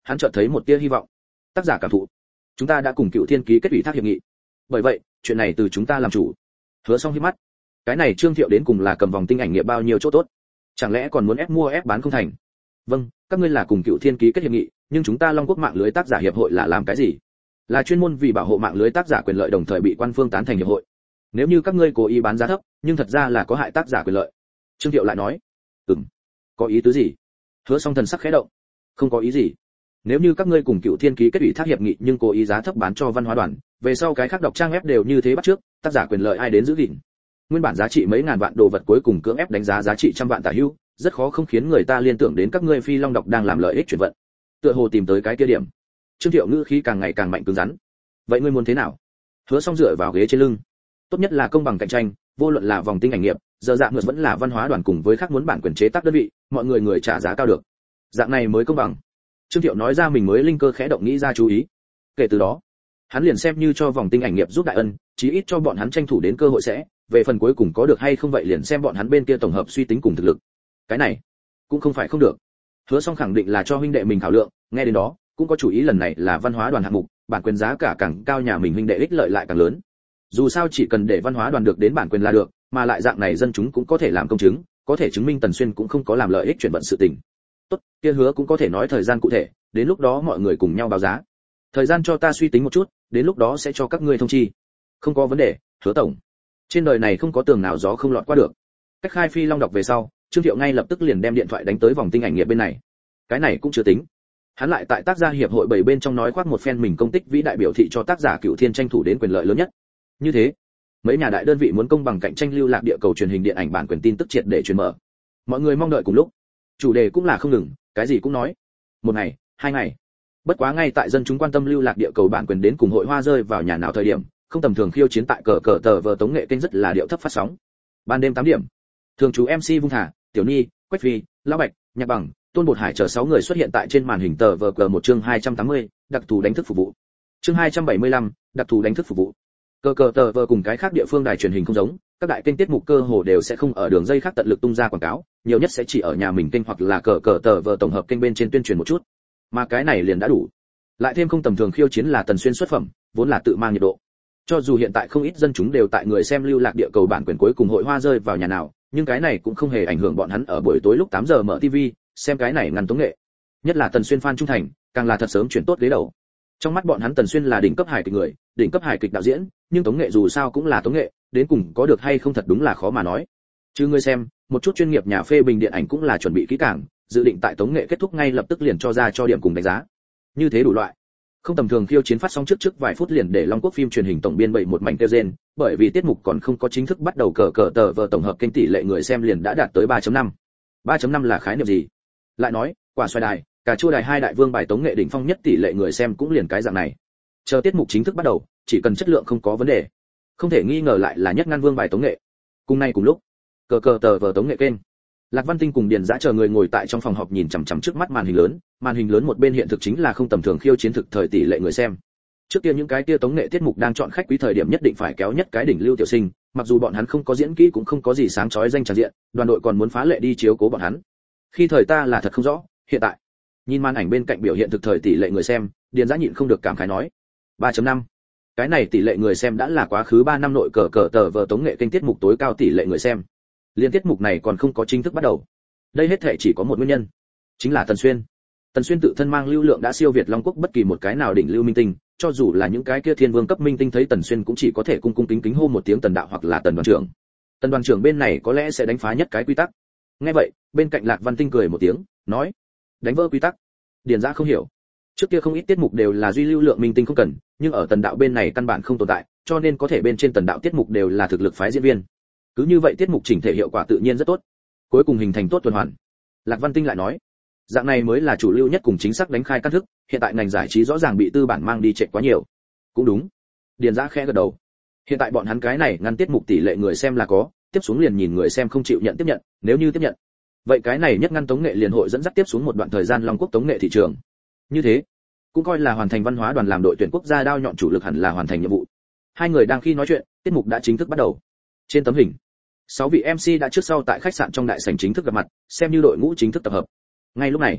hắn chợt thấy một tia hy vọng. Tác giả cảm thụ, chúng ta đã cùng Cựu Thiên ký kết ủy thác hiệp nghị, bởi vậy chuyện này từ chúng ta làm chủ. Hứa Xong hít mắt, cái này Trương Thiệu đến cùng là cầm vòng tinh ảnh nghiệp bao nhiêu chỗ tốt, chẳng lẽ còn muốn ép mua ép bán không thành? Vâng, các ngươi là cùng Cựu Thiên ký kết hiệp nghị, nhưng chúng ta Long Quốc mạng lưới tác giả hiệp hội là làm cái gì? Là chuyên môn vì bảo hộ mạng lưới tác giả quyền lợi đồng thời bị quan phương tán thành hiệp hội. Nếu như các ngươi cố ý bán giá thấp, nhưng thật ra là có hại tác giả quyền lợi. Trương Thiệu lại nói, ừm, có ý tứ gì? Hứa Xong thần sắc khẽ động, không có ý gì. Nếu như các ngươi cùng Cựu Thiên ký kết ủy thác hiệp nghị nhưng cố ý giá thấp bán cho văn hóa đoàn, về sau cái khác đọc trang web đều như thế bắt trước, tác giả quyền lợi ai đến giữ gìn? Nguyên bản giá trị mấy ngàn vạn đồ vật cuối cùng cưỡng ép đánh giá giá trị trăm vạn tả hữu, rất khó không khiến người ta liên tưởng đến các ngươi Phi Long đọc đang làm lợi ích chuyển vận. Tựa hồ tìm tới cái kia điểm. Trương Thiệu ngữ khí càng ngày càng mạnh cứng rắn. Vậy ngươi muốn thế nào? Hứa Xong dựa vào ghế trên lưng. Tốt nhất là công bằng cạnh tranh, vô luận là vòng tinh ảnh nghiệp, giờ dạng ngược vẫn là văn hóa đoàn cùng với khác muốn bản quyền chế tác đơn vị, mọi người người trả giá cao được. Dạng này mới công bằng. Trương Thiệu nói ra mình mới linh cơ khẽ động nghĩ ra chú ý. Kể từ đó, hắn liền xem như cho vòng tinh ảnh nghiệp giúp đại ân, chí ít cho bọn hắn tranh thủ đến cơ hội sẽ, về phần cuối cùng có được hay không vậy liền xem bọn hắn bên kia tổng hợp suy tính cùng thực lực. Cái này cũng không phải không được. Hứa Xong khẳng định là cho huynh đệ mình thảo lượng, nghe đến đó, cũng có chủ ý lần này là văn hóa đoàn hạng mục, bản quyền giá cả càng cao nhà mình huynh đệ ích lợi lại càng lớn. Dù sao chỉ cần để văn hóa đoàn được đến bản quyền là được, mà lại dạng này dân chúng cũng có thể làm công chứng, có thể chứng minh Tần Xuyên cũng không có làm lợi ích chuyển vận sự tình. Tốt, kia Hứa cũng có thể nói thời gian cụ thể, đến lúc đó mọi người cùng nhau báo giá. Thời gian cho ta suy tính một chút, đến lúc đó sẽ cho các ngươi thông chi. Không có vấn đề, Hứa tổng. Trên đời này không có tường nào gió không lọt qua được. Cách khai Phi Long đọc về sau, Trương Thiệu ngay lập tức liền đem điện thoại đánh tới vòng tinh ảnh nghiệp bên này. Cái này cũng chưa tính. Hắn lại tại tác gia hiệp hội bảy bên trong nói khoác một phen mình công tích vĩ đại biểu thị cho tác giả Cựu Thiên tranh thủ đến quyền lợi lớn nhất. Như thế, mấy nhà đại đơn vị muốn công bằng cạnh tranh lưu lạc địa cầu truyền hình điện ảnh bản quyền tin tức triệt để truyền mở. Mọi người mong đợi cùng lúc. Chủ đề cũng là không ngừng, cái gì cũng nói. Một ngày, hai ngày. Bất quá ngay tại dân chúng quan tâm lưu lạc địa cầu bản quyền đến cùng hội hoa rơi vào nhà nào thời điểm, không tầm thường khiêu chiến tại cờ cờ tờ vờ tống nghệ kênh rất là điệu thấp phát sóng. Ban đêm tám điểm, thường chú em xê Vung Thả, Tiểu Nhi, Quách Phi, Lão Bạch, Nhạc Bằng, Tôn Bột Hải chờ sáu người xuất hiện tại trên màn hình tờ vờ cờ một chương hai trăm tám mươi, đặc thù đánh thức phục vụ. Chương hai trăm bảy mươi lăm, đặc thù đánh thức phục vụ. Cờ cờ tờ vờ cùng cái khác địa phương đài truyền hình không giống, các đại kênh tiết mục cơ hồ đều sẽ không ở đường dây khác tận lực tung ra quảng cáo, nhiều nhất sẽ chỉ ở nhà mình kênh hoặc là cờ cờ tờ vờ tổng hợp kênh bên trên tuyên truyền một chút. Mà cái này liền đã đủ. Lại thêm không tầm thường khiêu chiến là Tần Xuyên xuất phẩm, vốn là tự mang nhiệt độ. Cho dù hiện tại không ít dân chúng đều tại người xem lưu lạc địa cầu bản quyền cuối cùng hội hoa rơi vào nhà nào, nhưng cái này cũng không hề ảnh hưởng bọn hắn ở buổi tối lúc tám giờ mở ti vi, xem cái này ngăn tống nghệ. Nhất là Tần Xuyên fan trung thành, càng là thật sớm chuyển tốt ghế đầu. Trong mắt bọn hắn Tần Xuyên là đỉnh cấp hài kịch người, đỉnh cấp hài kịch đạo diễn, nhưng tống nghệ dù sao cũng là tống nghệ, đến cùng có được hay không thật đúng là khó mà nói. Chứ ngươi xem, một chút chuyên nghiệp nhà phê bình điện ảnh cũng là chuẩn bị kỹ càng, dự định tại tống nghệ kết thúc ngay lập tức liền cho ra cho điểm cùng đánh giá. Như thế đủ loại. Không tầm thường khiêu chiến phát sóng trước trước vài phút liền để Long Quốc phim truyền hình tổng biên bậy một mảnh tiêu rên, bởi vì tiết mục còn không có chính thức bắt đầu cờ cờ tờ vờ tổng hợp kênh tỷ lệ người xem liền đã đạt tới ba chấm năm. ba chấm năm là khái niệm gì? Lại nói, quả xoài đài, cà chua đài hai đại vương bài tống nghệ đỉnh phong nhất tỷ lệ người xem cũng liền cái dạng này. Chờ tiết mục chính thức bắt đầu, chỉ cần chất lượng không có vấn đề, không thể nghi ngờ lại là nhất ngăn vương bài tống nghệ. Cùng nay cùng lúc, cờ cờ tờ vờ tống nghệ kênh. Lạc Văn Tinh cùng Điền Dã chờ người ngồi tại trong phòng họp nhìn chằm chằm trước mắt màn hình lớn, màn hình lớn một bên hiện thực chính là không tầm thường khiêu chiến thực thời tỷ lệ người xem. Trước kia những cái kia tống nghệ tiết mục đang chọn khách quý thời điểm nhất định phải kéo nhất cái đỉnh lưu tiểu sinh, mặc dù bọn hắn không có diễn kỹ cũng không có gì sáng chói danh tràng diện, đoàn đội còn muốn phá lệ đi chiếu cố bọn hắn. Khi thời ta là thật không rõ, hiện tại, nhìn màn ảnh bên cạnh biểu hiện thực thời tỷ lệ người xem, Điền Dã nhịn không được cảm khái nói, ba chấm năm. Cái này tỷ lệ người xem đã là quá khứ ba năm nội cờ cờ tờ vờ tống nghệ kênh tiết mục tối cao tỷ lệ người xem. Liên tiết mục này còn không có chính thức bắt đầu. Đây hết thể chỉ có một nguyên nhân, chính là Tần Xuyên. Tần Xuyên tự thân mang lưu lượng đã siêu việt Long Quốc bất kỳ một cái nào đỉnh lưu minh tinh, cho dù là những cái kia thiên vương cấp minh tinh thấy Tần Xuyên cũng chỉ có thể cung cung kính kính hô một tiếng Tần đạo hoặc là Tần đoàn trưởng. Tần đoàn trưởng bên này có lẽ sẽ đánh phá nhất cái quy tắc. Nghe vậy, bên cạnh Lạc Văn Tinh cười một tiếng, nói: "Đánh vỡ quy tắc?" Điền Dã không hiểu. Trước kia không ít tiết mục đều là duy lưu lượng minh tinh không cần, nhưng ở Tần đạo bên này căn bản không tồn tại, cho nên có thể bên trên Tần đạo tiết mục đều là thực lực phái diễn viên. Cứ như vậy tiết mục chỉnh thể hiệu quả tự nhiên rất tốt, cuối cùng hình thành tốt tuần hoàn. Lạc Văn Tinh lại nói, dạng này mới là chủ lưu nhất cùng chính xác đánh khai căn thức, hiện tại ngành giải trí rõ ràng bị tư bản mang đi chạy quá nhiều. Cũng đúng. Điền Dã khẽ gật đầu. Hiện tại bọn hắn cái này ngăn tiết mục tỷ lệ người xem là có, tiếp xuống liền nhìn người xem không chịu nhận tiếp nhận, nếu như tiếp nhận, vậy cái này nhất ngăn tống nghệ liền hội dẫn dắt tiếp xuống một đoạn thời gian Long Quốc tống nghệ thị trường. Như thế, cũng coi là hoàn thành văn hóa đoàn làm đội tuyển quốc gia đao nhọn chủ lực hẳn là hoàn thành nhiệm vụ. Hai người đang khi nói chuyện, tiết mục đã chính thức bắt đầu. Trên tấm hình, sáu vị em xê đã trước sau tại khách sạn trong đại sảnh chính thức gặp mặt, xem như đội ngũ chính thức tập hợp. Ngay lúc này,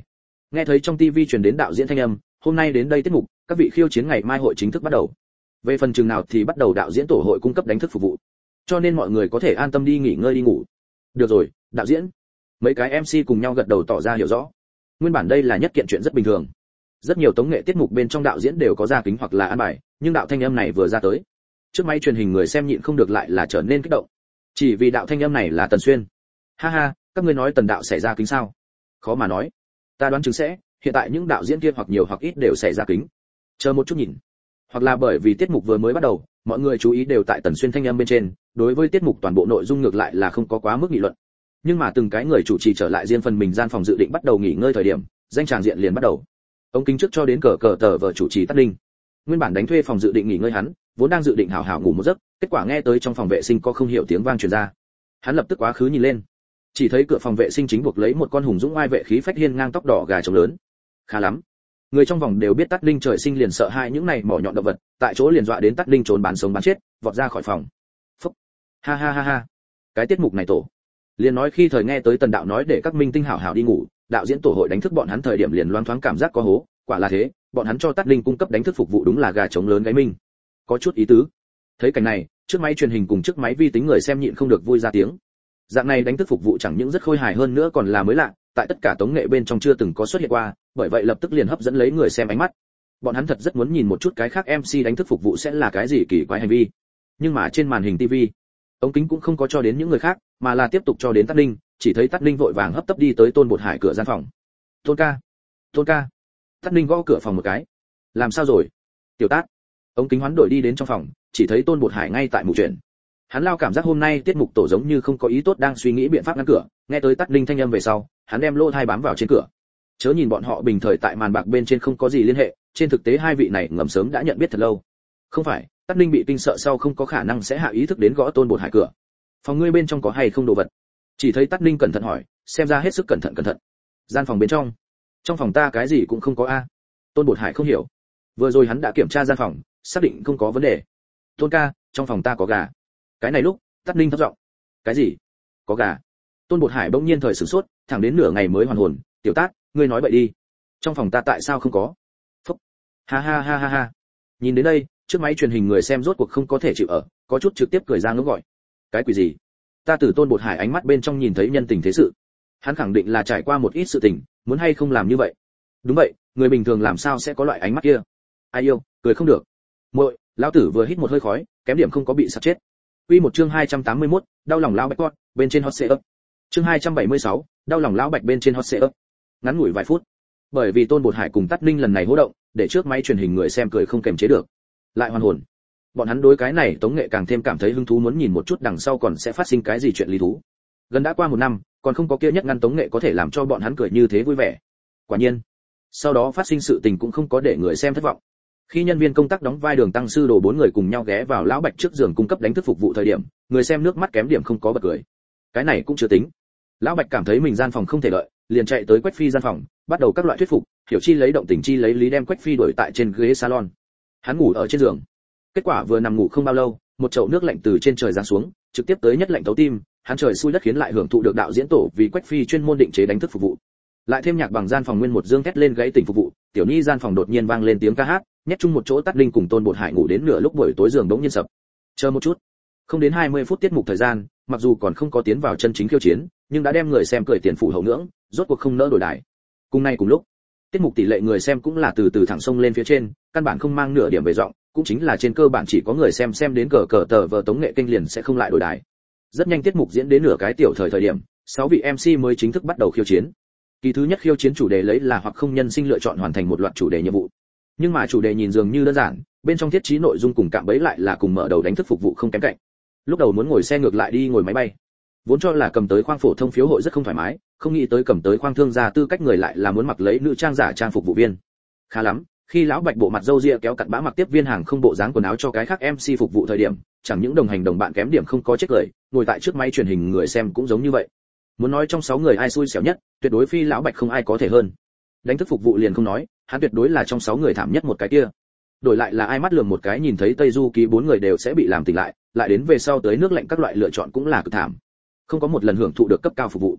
Nghe thấy trong tivi truyền đến đạo diễn thanh âm, hôm nay đến đây tiết mục, các vị khiêu chiến ngày mai hội chính thức bắt đầu. Về phần chừng nào thì bắt đầu đạo diễn tổ hội cung cấp đánh thức phục vụ. Cho nên mọi người có thể an tâm đi nghỉ ngơi đi ngủ. Được rồi, đạo diễn. Mấy cái em xê cùng nhau gật đầu tỏ ra hiểu rõ. Nguyên bản đây là nhất kiện chuyện rất bình thường. Rất nhiều tống nghệ tiết mục bên trong đạo diễn đều có ra kính hoặc là an bài, nhưng đạo thanh âm này vừa ra tới, trước máy truyền hình người xem nhịn không được lại là trở nên kích động. Chỉ vì đạo thanh âm này là Tần Xuyên. Ha ha, các ngươi nói Tần đạo xảy ra kính sao? Khó mà nói. Ta đoán chừng sẽ, hiện tại những đạo diễn kia hoặc nhiều hoặc ít đều xảy ra kính. Chờ một chút nhìn. Hoặc là bởi vì tiết mục vừa mới bắt đầu, mọi người chú ý đều tại Tần Xuyên thanh âm bên trên, đối với tiết mục toàn bộ nội dung ngược lại là không có quá mức nghị luận. Nhưng mà từng cái người chủ trì trở lại riêng phần mình gian phòng dự định bắt đầu nghỉ ngơi thời điểm, danh tràng diện liền bắt đầu. Ống kính trước cho đến cờ cờ tờ vợ chủ trì Tát Linh. Nguyên bản đánh thuê phòng dự định nghỉ ngơi hắn, vốn đang dự định hảo hảo ngủ một giấc, kết quả nghe tới trong phòng vệ sinh có không hiểu tiếng vang truyền ra. Hắn lập tức quá khứ nhìn lên, chỉ thấy cửa phòng vệ sinh chính buộc lấy một con hùng dũng oai vệ khí phách hiên ngang tóc đỏ gà trống lớn. Khá lắm. Người trong vòng đều biết Tát Linh trời sinh liền sợ hai những này mỏ nhọn động vật, tại chỗ liền dọa đến Tát Linh trốn bán sống bán chết, vọt ra khỏi phòng. Phúc. Ha ha ha ha. Cái tiết mục này tổ. Liền nói khi thời nghe tới Tần đạo nói để các minh tinh hảo hảo đi ngủ, đạo diễn tổ hội đánh thức bọn hắn thời điểm liền loáng thoáng cảm giác có hố, quả là thế, bọn hắn cho Tát Linh cung cấp đánh thức phục vụ đúng là gà trống lớn gáy minh. Có chút ý tứ. Thấy cảnh này, trước máy truyền hình cùng trước máy vi tính người xem nhịn không được vui ra tiếng. Dạng này đánh thức phục vụ chẳng những rất khôi hài hơn nữa còn là mới lạ, tại tất cả tống nghệ bên trong chưa từng có xuất hiện qua, bởi vậy lập tức liền hấp dẫn lấy người xem ánh mắt. Bọn hắn thật rất muốn nhìn một chút cái khác em xê đánh thức phục vụ sẽ là cái gì kỳ quái hành vi. Nhưng mà trên màn hình tivi, ống kính cũng không có cho đến những người khác, mà là tiếp tục cho đến Tát Linh, chỉ thấy Tát Linh vội vàng hấp tấp đi tới Tôn Bột Hải cửa gian phòng. "Tôn ca, Tôn ca." Tát Linh gõ cửa phòng một cái. "Làm sao rồi?" "Tiểu Tát." Ống kính hoán đổi đi đến trong phòng, chỉ thấy Tôn Bột Hải ngay tại mù chuyện. Hắn lao cảm giác hôm nay tiết mục tổ giống như không có ý tốt đang suy nghĩ biện pháp ngăn cửa, nghe tới Tát Linh thanh âm về sau, hắn đem lỗ tai bám vào trên cửa. Chớ nhìn bọn họ bình thời tại màn bạc bên trên không có gì liên hệ, trên thực tế hai vị này ngầm sớm đã nhận biết thật lâu. Không phải, Tát Linh bị kinh sợ sau không có khả năng sẽ hạ ý thức đến gõ Tôn Bột Hải cửa. "Phòng ngươi bên trong có hay không đồ vật?" Chỉ thấy Tát Linh cẩn thận hỏi, xem ra hết sức cẩn thận cẩn thận. "Gian phòng bên trong?" "Trong phòng ta cái gì cũng không có a." Tôn Bột Hải không hiểu. Vừa rồi hắn đã kiểm tra gian phòng, xác định không có vấn đề. "Tôn ca, trong phòng ta có gà." Cái này lúc, Tát Linh thấp giọng. "Cái gì? Có gà?" Tôn Bột Hải bỗng nhiên thời sửng sốt, thẳng đến nửa ngày mới hoàn hồn. "Tiểu Tát, ngươi nói bậy đi. Trong phòng ta tại sao không có?" Phúc. Ha ha ha ha ha. Nhìn đến đây, trước máy truyền hình người xem rốt cuộc không có thể chịu ở, có chút trực tiếp cười ra ngưỡng gọi. "Cái quỷ gì?" Ta từ Tôn Bột Hải ánh mắt bên trong nhìn thấy nhân tình thế sự. Hắn khẳng định là trải qua một ít sự tình, muốn hay không làm như vậy. Đúng vậy, người bình thường làm sao sẽ có loại ánh mắt kia. Ai yêu, cười không được. Muội, lão tử vừa hít một hơi khói, kém điểm không có bị sặc chết. Quy một chương hai trăm tám mươi mốt, đau lòng lão bạch con, bên trên hot setup. Chương hai trăm bảy mươi sáu, đau lòng lão bạch bên trên hot setup. Ngắn ngủi vài phút. Bởi vì Tôn Bột Hải cùng Tát Linh lần này hô động, để trước máy truyền hình người xem cười không kềm chế được. Lại hoàn hồn. Bọn hắn đối cái này tống nghệ càng thêm cảm thấy hứng thú, muốn nhìn một chút đằng sau còn sẽ phát sinh cái gì chuyện lý thú. Gần đã qua một năm, còn không có kia nhất ngăn tống nghệ có thể làm cho bọn hắn cười như thế vui vẻ. Quả nhiên, sau đó phát sinh sự tình cũng không có để người xem thất vọng. Khi nhân viên công tác đóng vai Đường Tăng sư đồ bốn người cùng nhau ghé vào lão bạch trước giường cung cấp đánh thức phục vụ thời điểm, người xem nước mắt kém điểm không có bật cười. Cái này cũng chưa tính. Lão bạch cảm thấy mình gian phòng không thể đợi, liền chạy tới Quách Phi gian phòng, bắt đầu các loại thuyết phục, hiểu chi lấy động tình chi lấy lý đem Quách Phi đuổi tại trên ghế salon. Hắn ngủ ở trên giường. Kết quả vừa nằm ngủ không bao lâu, một chậu nước lạnh từ trên trời giáng xuống, trực tiếp tới nhất lạnh thấu tim, hắn trời xui đất khiến lại hưởng thụ được đạo diễn tổ vì Quách Phi chuyên môn định chế đánh thức phục vụ. Lại thêm nhạc bằng gian phòng nguyên một dương thét lên gãy tỉnh phục vụ, tiểu nhi gian phòng đột nhiên vang lên tiếng ca hát, nhét chung một chỗ Tát Linh cùng Tôn Bột Hải ngủ đến nửa lúc buổi tối giường đống nhiên sập. Chờ một chút, không đến hai mươi phút tiết mục thời gian, mặc dù còn không có tiến vào chân chính khiêu chiến, nhưng đã đem người xem cười tiền phủ hậu ngưỡng, rốt cuộc không nỡ đổi đài. Cùng nay cùng lúc, tiết mục tỷ lệ người xem cũng là từ từ thẳng sông lên phía trên, căn bản không mang nửa điểm về giọng, cũng chính là trên cơ bản chỉ có người xem xem đến cờ cờ tờ vờ tống nghệ kênh liền sẽ không lại đổi đài. Rất nhanh tiết mục diễn đến nửa cái tiểu thời thời điểm, sáu vị em xê mới chính thức bắt đầu khiêu chiến. Kỳ thứ nhất khiêu chiến chủ đề lấy là hoặc không nhân sinh lựa chọn hoàn thành một loạt chủ đề nhiệm vụ. Nhưng mà chủ đề nhìn dường như đơn giản, bên trong thiết trí nội dung cùng cạm bẫy lại là cùng mở đầu đánh thức phục vụ không kém cạnh. Lúc đầu muốn ngồi xe ngược lại đi ngồi máy bay. Vốn cho là cầm tới khoang phổ thông phiếu hội rất không thoải mái, không nghĩ tới cầm tới khoang thương gia tư cách người lại là muốn mặc lấy nữ trang giả trang phục vụ viên. Khá lắm, khi lão bạch bộ mặt râu ria kéo cặn bã mặc tiếp viên hàng không bộ dáng quần áo cho cái khác em xê phục vụ thời điểm, chẳng những đồng hành đồng bạn kém điểm không có chết cười, ngồi tại trước máy truyền hình người xem cũng giống như vậy. Muốn nói trong sáu người ai xui xẻo nhất, tuyệt đối phi lão bạch không ai có thể hơn. Đánh thức phục vụ liền không nói, hắn tuyệt đối là trong sáu người thảm nhất một cái kia. Đổi lại là ai mắt lườm một cái nhìn thấy Tây Du ký bốn người đều sẽ bị làm tỉnh lại, lại đến về sau tới nước lạnh các loại lựa chọn cũng là cực thảm. Không có một lần hưởng thụ được cấp cao phục vụ.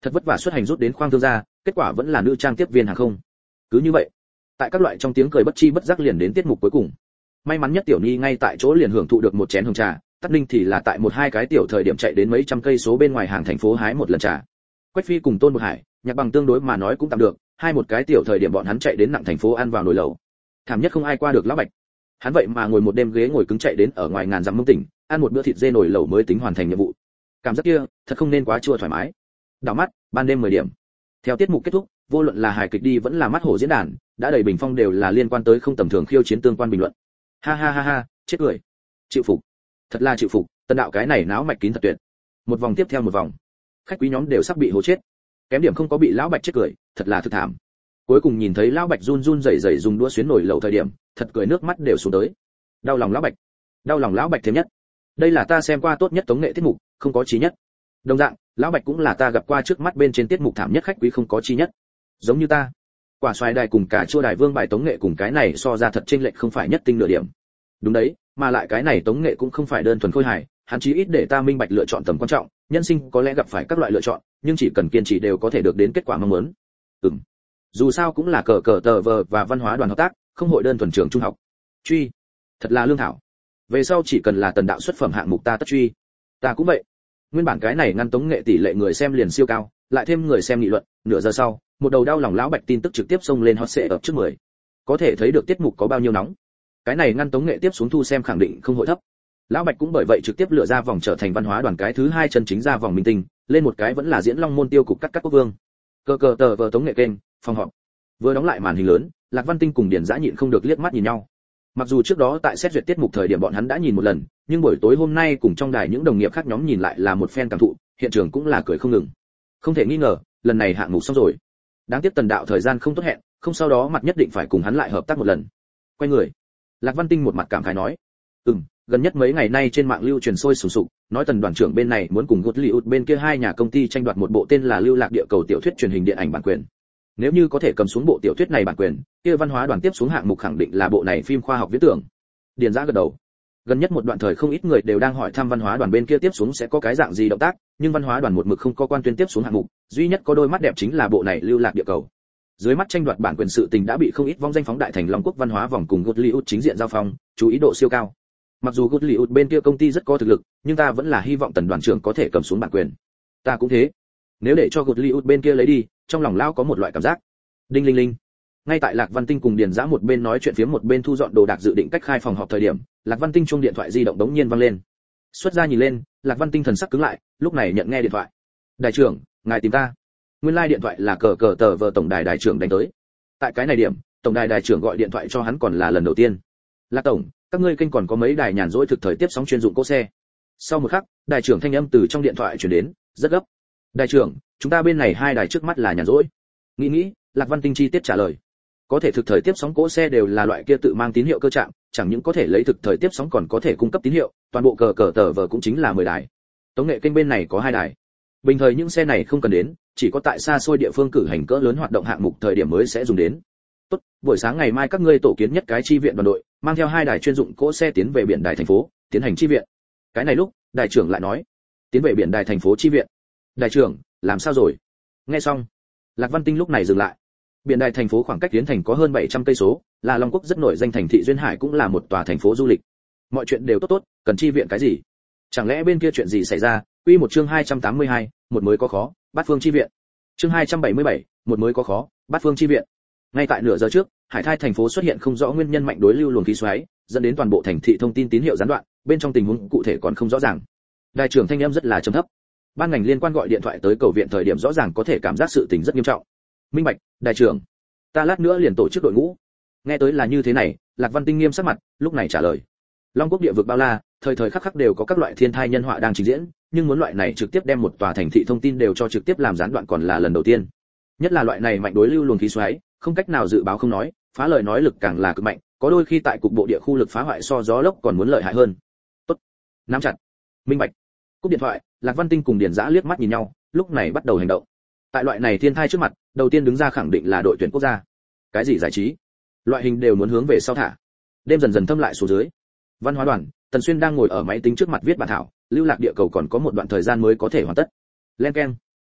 Thật vất vả xuất hành rút đến khoang thương gia, kết quả vẫn là nữ trang tiếp viên hàng không. Cứ như vậy, tại các loại trong tiếng cười bất chi bất giác liền đến tiết mục cuối cùng. May mắn nhất Tiểu Nhi ngay tại chỗ liền hưởng thụ được một chén hồng trà, Tắc Ninh thì là tại một hai cái tiểu thời điểm chạy đến mấy trăm cây số bên ngoài hàng thành phố hái một lần trà. Quách Phi cùng Tôn Bột Hải, nhạc bằng tương đối mà nói cũng tạm được, hai một cái tiểu thời điểm bọn hắn chạy đến nặng thành phố ăn vào nồi lẩu. Thảm nhất không ai qua được lão Bạch. Hắn vậy mà ngồi một đêm ghế ngồi cứng chạy đến ở ngoài ngàn dặm mông tỉnh, ăn một bữa thịt dê nồi lẩu mới tính hoàn thành nhiệm vụ. Cảm giác kia, thật không nên quá chua thoải mái. Đảo mắt, ban đêm mười điểm. Theo tiết mục kết thúc, vô luận là hài kịch đi vẫn là mắt hổ diễn đàn, đã đầy bình phong đều là liên quan tới không tầm thường khiêu chiến tương quan bình luận. Ha ha ha ha, chết cười. Chịu phục. Thật là chịu phục, Tần đạo cái này náo mạch kín thật tuyệt. Một vòng tiếp theo một vòng. Khách quý nhóm đều sắp bị hố chết. Kém điểm không có bị lão Bạch chết cười, thật là thực thảm. Cuối cùng nhìn thấy lão Bạch run run rẩy rẩy dùng đũa xuyến nồi lẩu thời điểm, thật cười nước mắt đều xuống tới. Đau lòng lão Bạch. Đau lòng lão Bạch thêm nhất. Đây là ta xem qua tốt nhất tống nghệ tiết mục, không có chí nhất. Đồng dạng, lão Bạch cũng là ta gặp qua trước mắt bên trên tiết mục thảm nhất khách quý không có chí nhất. Giống như ta. Quả xoài đài cùng cả chua đài vương bài tống nghệ cùng cái này so ra thật chênh lệch không phải nhất tinh nửa điểm. Đúng đấy, mà lại cái này tống nghệ cũng không phải đơn thuần khôi hài, hắn chí ít để ta minh bạch lựa chọn tầm quan trọng, nhân sinh có lẽ gặp phải các loại lựa chọn, nhưng chỉ cần kiên trì đều có thể được đến kết quả mong muốn. Ừm. Dù sao cũng là cờ cờ tờ vờ và văn hóa đoàn hợp tác, không hội đơn thuần trường trung học. Truy. Thật là lương thảo. Về sau chỉ cần là Tần đạo xuất phẩm hạng mục ta tất truy. Ta cũng vậy. Nguyên bản cái này ngăn tống nghệ tỷ lệ người xem liền siêu cao, lại thêm người xem nghị luận, nửa giờ sau, một đầu đau lòng lão Bạch tin tức trực tiếp xông lên hot search ở trước mười. Có thể thấy được tiết mục có bao nhiêu nóng. Cái này ngăn tống nghệ tiếp xuống thu xem khẳng định không hội thấp. Lão Bạch cũng bởi vậy trực tiếp lựa ra vòng trở thành văn hóa đoàn cái thứ hai chân chính ra vòng minh tinh, lên một cái vẫn là diễn Long Môn tiêu cục cắt cắt quốc vương. Cờ cờ tờ vờ tống nghệ kênh, phòng họp. Vừa đóng lại màn hình lớn, Lạc Văn Tinh cùng Điền Dã nhịn không được liếc mắt nhìn nhau. Mặc dù trước đó tại xét duyệt tiết mục thời điểm bọn hắn đã nhìn một lần, nhưng buổi tối hôm nay cùng trong đài những đồng nghiệp khác nhóm nhìn lại là một phen cảm thụ, hiện trường cũng là cười không ngừng. Không thể nghi ngờ, lần này hạng mục xong rồi. Đáng tiếc Tần đạo thời gian không tốt hẹn, không sau đó mặt nhất định phải cùng hắn lại hợp tác một lần. Quay người, Lạc Văn Tinh một mặt cảm khái nói, "Ừm, gần nhất mấy ngày nay trên mạng lưu truyền sôi sùng sục, nói Tần đoàn trưởng bên này muốn cùng Gottlieb bên kia hai nhà công ty tranh đoạt một bộ tên là Lưu Lạc Địa Cầu tiểu thuyết truyền hình điện ảnh bản quyền. Nếu như có thể cầm xuống bộ tiểu thuyết này bản quyền, kia văn hóa đoàn tiếp xuống hạng mục khẳng định là bộ này phim khoa học viễn tưởng." Điền Dã gật đầu. Gần nhất một đoạn thời không ít người đều đang hỏi thăm văn hóa đoàn bên kia tiếp xuống sẽ có cái dạng gì động tác, nhưng văn hóa đoàn một mực không có quan tuyên tiếp xuống hạng mục, duy nhất có đôi mắt đẹp chính là bộ này Lưu Lạc Địa Cầu. Dưới mắt tranh đoạt bản quyền sự tình đã bị không ít vong danh phóng đại thành Long Quốc văn hóa vòng cùng Gottlieb chính diện giao phong, chú ý độ siêu cao. Mặc dù Gottlieb bên kia công ty rất có thực lực, nhưng ta vẫn là hy vọng Tần đoàn trưởng có thể cầm xuống bản quyền. Ta cũng thế. Nếu để cho Gottlieb bên kia lấy đi, trong lòng lao có một loại cảm giác. Đinh linh linh. Ngay tại Lạc Văn Tinh cùng Điền Dã một bên nói chuyện phiếm một bên thu dọn đồ đạc dự định cách khai phòng họp thời điểm, Lạc Văn Tinh chuông điện thoại di động đống nhiên vang lên. Xuất ra nhìn lên, Lạc Văn Tinh thần sắc cứng lại, lúc này nhận nghe điện thoại. "Đại trưởng, ngài tìm ta." Nguyên lai like điện thoại là cờ cờ tờ vờ tổng đài đại trưởng đánh tới. Tại cái này điểm, tổng đài đại trưởng gọi điện thoại cho hắn còn là lần đầu tiên. "Lạc tổng, các ngươi kênh còn có mấy đài nhàn rỗi thực thời tiếp sóng chuyên dụng cỗ xe." Sau một khắc, đại trưởng thanh âm từ trong điện thoại truyền đến, rất gấp. "Đại trưởng, chúng ta bên này hai đài trước mắt là nhàn rỗi." Nghĩ nghĩ, Lạc Văn Tinh chi tiết trả lời. Có thể thực thời tiếp sóng cỗ xe đều là loại kia tự mang tín hiệu cơ trạng, chẳng những có thể lấy thực thời tiếp sóng còn có thể cung cấp tín hiệu, toàn bộ cờ cờ tờ vờ cũng chính là mười đài. Tống nghệ kênh bên này có hai đài. Bình thời những xe này không cần đến, chỉ có tại xa xôi địa phương cử hành cỡ lớn hoạt động hạng mục thời điểm mới sẽ dùng đến. Tốt, buổi sáng ngày mai các ngươi tổ kiến nhất cái chi viện đoàn đội, mang theo hai đài chuyên dụng cỗ xe tiến về biển đài thành phố, tiến hành chi viện. Cái này lúc, đại trưởng lại nói, tiến về biển đài thành phố chi viện. Đại trưởng, làm sao rồi? Nghe xong, Lạc Văn Tinh lúc này dừng lại. Biển đài thành phố khoảng cách tiến thành có hơn bảy trăm cây số, là Long Quốc rất nổi danh thành thị duyên hải cũng là một tòa thành phố du lịch. Mọi chuyện đều tốt tốt, cần chi viện cái gì? Chẳng lẽ bên kia chuyện gì xảy ra? Quy một chương hai trăm tám mươi hai, một mới có khó, bát phương chi viện. Chương hai trăm bảy mươi bảy, một mới có khó, bát phương chi viện. Ngay tại nửa giờ trước, Hải Thai thành phố xuất hiện không rõ nguyên nhân mạnh đối lưu luồng khí xoáy, dẫn đến toàn bộ thành thị thông tin tín hiệu gián đoạn, bên trong tình huống cụ thể còn không rõ ràng. Đại trưởng thanh âm rất là trầm thấp. Ban ngành liên quan gọi điện thoại tới cầu viện thời điểm rõ ràng có thể cảm giác sự tình rất nghiêm trọng. Minh bạch, đại trưởng. Ta lát nữa liền tổ chức đội ngũ. Nghe tới là như thế này, Lạc Văn Tinh nghiêm sắc mặt, lúc này trả lời. Long Quốc địa vực bao la, thời thời khắc khắc đều có các loại thiên thai nhân họa đang trình diễn, nhưng muốn loại này trực tiếp đem một tòa thành thị thông tin đều cho trực tiếp làm gián đoạn còn là lần đầu tiên. Nhất là loại này mạnh đối lưu luồng khí xoáy, không cách nào dự báo không nói, phá lời nói lực càng là cực mạnh, có đôi khi tại cục bộ địa khu lực phá hoại so gió lốc còn muốn lợi hại hơn. Tốt, nắm chặt. Minh bạch. Cúp điện thoại, Lạc Văn Tinh cùng Điền Dã liếc mắt nhìn nhau, lúc này bắt đầu hành động. Tại loại này thiên thai trước mặt, đầu tiên đứng ra khẳng định là đội tuyển quốc gia. Cái gì giải trí, loại hình đều muốn hướng về sau thả. Đêm dần dần thâm lại xuống dưới. Văn hóa đoàn, Tần Xuyên đang ngồi ở máy tính trước mặt viết bản thảo, Lưu Lạc Địa Cầu còn có một đoạn thời gian mới có thể hoàn tất. Len keng.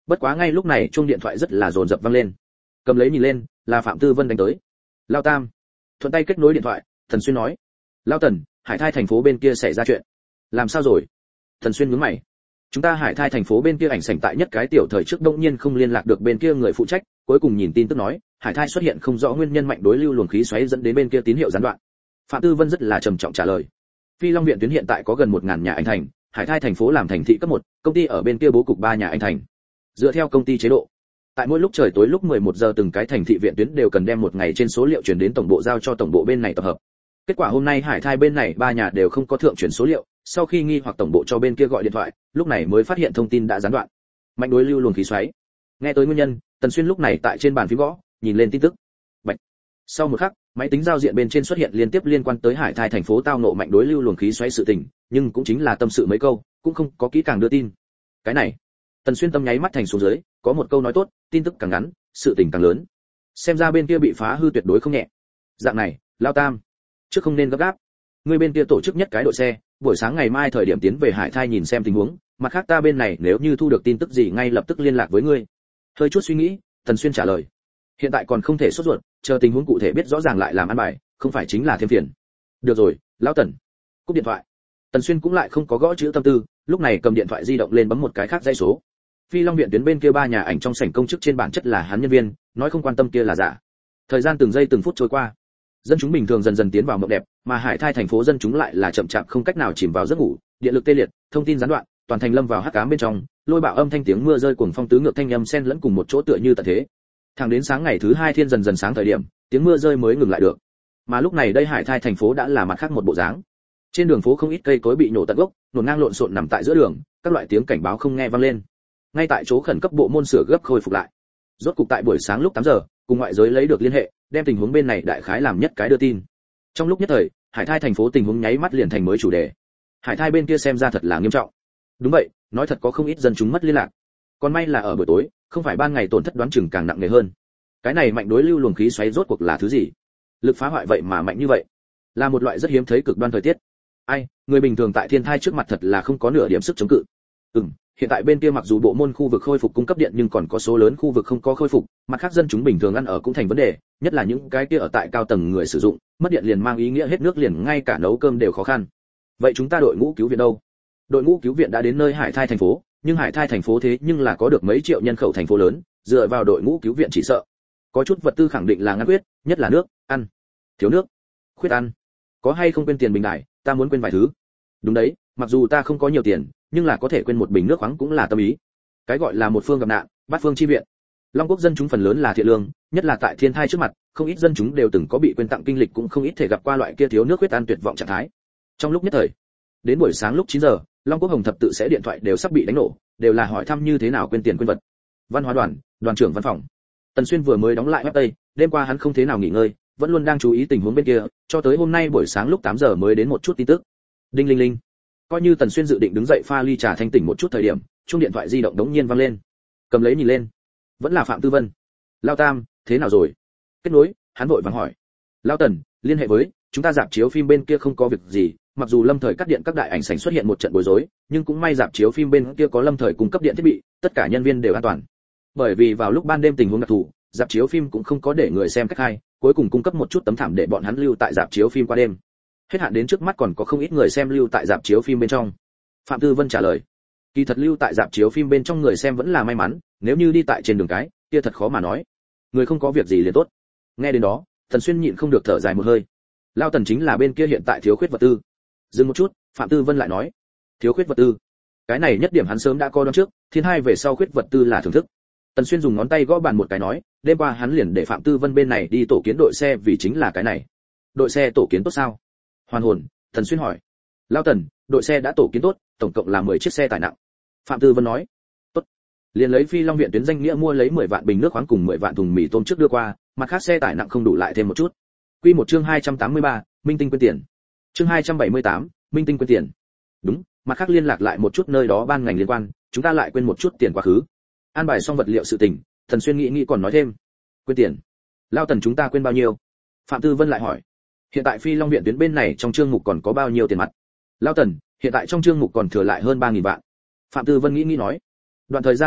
Bất quá ngay lúc này chuông điện thoại rất là dồn dập vang lên. Cầm lấy nhìn lên, là Phạm Tư Vân đánh tới. Lao Tam. Thuận tay kết nối điện thoại, Thần Xuyên nói. Lao Tần, Hải Thai thành phố bên kia xảy ra chuyện. Làm sao rồi? Thần Xuyên nhướng mày. Chúng ta Hải Thai thành phố bên kia ảnh sảnh tại nhất cái tiểu thời trước đông nhiên không liên lạc được bên kia người phụ trách, cuối cùng nhìn tin tức nói, Hải Thai xuất hiện không rõ nguyên nhân mạnh đối lưu luồng khí xoáy dẫn đến bên kia tín hiệu gián đoạn. Phạm Tư Vân rất là trầm trọng trả lời. Phi Long viện tuyến hiện tại có gần một nghìn nhà ảnh thành, Hải Thai thành phố làm thành thị cấp một, công ty ở bên kia bố cục ba nhà ảnh thành. Dựa theo công ty chế độ, tại mỗi lúc trời tối lúc mười một giờ từng cái thành thị viện tuyến đều cần đem một ngày trên số liệu chuyển đến tổng bộ giao cho tổng bộ bên này tập hợp. Kết quả hôm nay Hải Thai bên này ba nhà đều không có thượng chuyển số liệu, sau khi nghi hoặc tổng bộ cho bên kia gọi điện thoại, lúc này mới phát hiện thông tin đã gián đoạn. Mạnh đối lưu luồng khí xoáy. Nghe tới nguyên nhân, Tần Xuyên lúc này tại trên bàn phím gõ, nhìn lên tin tức. Bạch. Sau một khắc, máy tính giao diện bên trên xuất hiện liên tiếp liên quan tới Hải Thai thành phố tao nộ mạnh đối lưu luồng khí xoáy sự tình, nhưng cũng chính là tâm sự mấy câu, cũng không có kỹ càng đưa tin. Cái này, Tần Xuyên tâm nháy mắt thành xuống dưới, có một câu nói tốt, tin tức càng ngắn, sự tình càng lớn. Xem ra bên kia bị phá hư tuyệt đối không nhẹ. Dạng này, Lao Tam, trước không nên gấp gáp. Người bên kia tổ chức nhất cái đội xe, buổi sáng ngày mai thời điểm tiến về Hải Thai nhìn xem tình huống, mặt khác ta bên này nếu như thu được tin tức gì ngay lập tức liên lạc với ngươi. Hơi chút suy nghĩ, Tần Xuyên trả lời. Hiện tại còn không thể sốt ruột, chờ tình huống cụ thể biết rõ ràng lại làm ăn bài, không phải chính là thêm phiền. Được rồi, Lão Tần. Cúp điện thoại. Tần Xuyên cũng lại không có gõ chữ tâm tư, lúc này cầm điện thoại di động lên bấm một cái khác dãy số. Phi Long viện tuyến bên kia ba nhà ảnh trong sảnh công chức trên bản chất là hắn nhân viên, nói không quan tâm kia là giả. Thời gian từng giây từng phút trôi qua, dân chúng bình thường dần dần tiến vào mộng đẹp, mà Hải Thai thành phố dân chúng lại là chậm chạp không cách nào chìm vào giấc ngủ, điện lực tê liệt, thông tin gián đoạn, toàn thành lâm vào hắc ám bên trong, lôi bạo âm thanh tiếng mưa rơi cuồng phong tứ ngược thanh âm xen lẫn cùng một chỗ tựa như tận thế. Thẳng đến sáng ngày thứ hai thiên dần dần sáng thời điểm, tiếng mưa rơi mới ngừng lại được. Mà lúc này đây Hải Thai thành phố đã là mặt khác một bộ dáng. Trên đường phố không ít cây cối bị nổ tận gốc, nổ ngang lộn xộn nằm tại giữa đường, các loại tiếng cảnh báo không nghe vang lên. Ngay tại chỗ khẩn cấp bộ môn sửa gấp khôi phục lại. Rốt cục tại buổi sáng lúc tám giờ, cùng ngoại giới lấy được liên hệ, đem tình huống bên này đại khái làm nhất cái đưa tin. Trong lúc nhất thời, Hải Thai thành phố tình huống nháy mắt liền thành mới chủ đề. Hải Thai bên kia xem ra thật là nghiêm trọng. Đúng vậy, nói thật có không ít dân chúng mất liên lạc. Còn may là ở buổi tối, không phải ban ngày tổn thất đoán chừng càng nặng nề hơn. Cái này mạnh đối lưu luồng khí xoáy rốt cuộc là thứ gì? Lực phá hoại vậy mà mạnh như vậy, là một loại rất hiếm thấy cực đoan thời tiết. Ai, người bình thường tại thiên thai trước mặt thật là không có nửa điểm sức chống cự. Ừm, hiện tại bên kia mặc dù bộ môn khu vực khôi phục cung cấp điện nhưng còn có số lớn khu vực không có khôi phục, mặt khác dân chúng bình thường ăn ở cũng thành vấn đề, nhất là những cái kia ở tại cao tầng người sử dụng, mất điện liền mang ý nghĩa hết nước liền ngay cả nấu cơm đều khó khăn. Vậy chúng ta đội ngũ cứu viện đâu? Đội ngũ cứu viện đã đến nơi Hải Thai thành phố, nhưng Hải Thai thành phố thế nhưng là có được mấy triệu nhân khẩu thành phố lớn, dựa vào đội ngũ cứu viện chỉ sợ có chút vật tư khẳng định là ngăn quyết, nhất là nước, ăn. Thiếu nước, khuyết ăn. Có hay không quên tiền bình đại, ta muốn quên vài thứ. Đúng đấy, mặc dù ta không có nhiều tiền, nhưng là có thể quên một bình nước khoáng cũng là tâm ý. Cái gọi là một phương gặp nạn, bát phương chi viện. Long Quốc dân chúng phần lớn là thiện lương, nhất là tại thiên thai trước mặt, không ít dân chúng đều từng có bị quên tặng kinh lịch cũng không ít thể gặp qua loại kia thiếu nước khuyết ăn tuyệt vọng trạng thái. Trong lúc nhất thời, đến buổi sáng lúc chín giờ, Long Quốc Hồng thập tự sẽ điện thoại đều sắp bị đánh nổ, đều là hỏi thăm như thế nào quên tiền quên vật. Văn hóa đoàn, đoàn trưởng văn phòng. Tần Xuyên vừa mới đóng lại web Tây, đêm qua hắn không thế nào nghỉ ngơi, vẫn luôn đang chú ý tình huống bên kia, cho tới hôm nay buổi sáng lúc tám giờ mới đến một chút tin tức. Đinh linh linh. Coi như Tần Xuyên dự định đứng dậy pha ly trà thanh tỉnh một chút thời điểm, chuông điện thoại di động đống nhiên vang lên. Cầm lấy nhìn lên, vẫn là Phạm Tư Vân. Lao Tam, thế nào rồi? Kết nối, hắn vội vàng hỏi. Lao Tần, liên hệ với, chúng ta rạp chiếu phim bên kia không có việc gì, mặc dù lâm thời cắt điện các đại ảnh sảnh xuất hiện một trận bối rối, nhưng cũng may rạp chiếu phim bên kia có lâm thời cung cấp điện thiết bị, tất cả nhân viên đều an toàn. Bởi vì vào lúc ban đêm tình huống đặc thù, rạp chiếu phim cũng không có để người xem cách hai, cuối cùng cung cấp một chút tấm thảm để bọn hắn lưu tại rạp chiếu phim qua đêm. Hết hạn đến trước mắt còn có không ít người xem lưu tại rạp chiếu phim bên trong. Phạm Tư Vân trả lời. Kỳ thật lưu tại rạp chiếu phim bên trong người xem vẫn là may mắn, nếu như đi tại trên đường cái, kia thật khó mà nói. Người không có việc gì liền tốt. Nghe đến đó, Tần Xuyên nhịn không được thở dài một hơi. Lao Tần chính là bên kia hiện tại thiếu khuyết vật tư. Dừng một chút, Phạm Tư Vân lại nói, thiếu khuyết vật tư. Cái này nhất điểm hắn sớm đã coi đoán trước, thiên hai về sau khuyết vật tư là thưởng thức. Tần Xuyên dùng ngón tay gõ bàn một cái nói, đêm qua hắn liền để Phạm Tư Vân bên này đi tổ kiến đội xe vì chính là cái này. Đội xe tổ kiến tốt sao? Hoàn hồn, Tần Xuyên hỏi. Lao Tần, đội xe đã tổ kiến tốt, tổng cộng là mười chiếc xe tải nặng. Phạm Tư Vân nói. Tốt. Liền lấy Phi Long viện tuyến danh nghĩa mua lấy mười vạn bình nước khoáng cùng mười vạn thùng mì tôm trước đưa qua, mặt khác xe tải nặng không đủ lại thêm một chút. Quy một chương hai trăm tám mươi ba, Minh Tinh quên tiền. Chương hai trăm bảy mươi tám, Minh Tinh quên tiền. Đúng, mặt khác liên lạc lại một chút nơi đó ban ngành liên quan, chúng ta lại quên một chút tiền quá khứ. An bài xong vật liệu sự tình, Thần Xuyên nghĩ nghĩ còn nói thêm. Quên tiền. Lao Tần chúng ta quên bao nhiêu? Phạm Tư Vân lại hỏi. Hiện tại Phi Long viện tuyến bên này trong chương mục còn có bao nhiêu tiền mặt? Lao Tần, hiện tại trong chương mục còn thừa lại hơn ba nghìn vạn. Phạm Tư Vân nghĩ nghĩ nói. Đoạn thời gian gần nhất,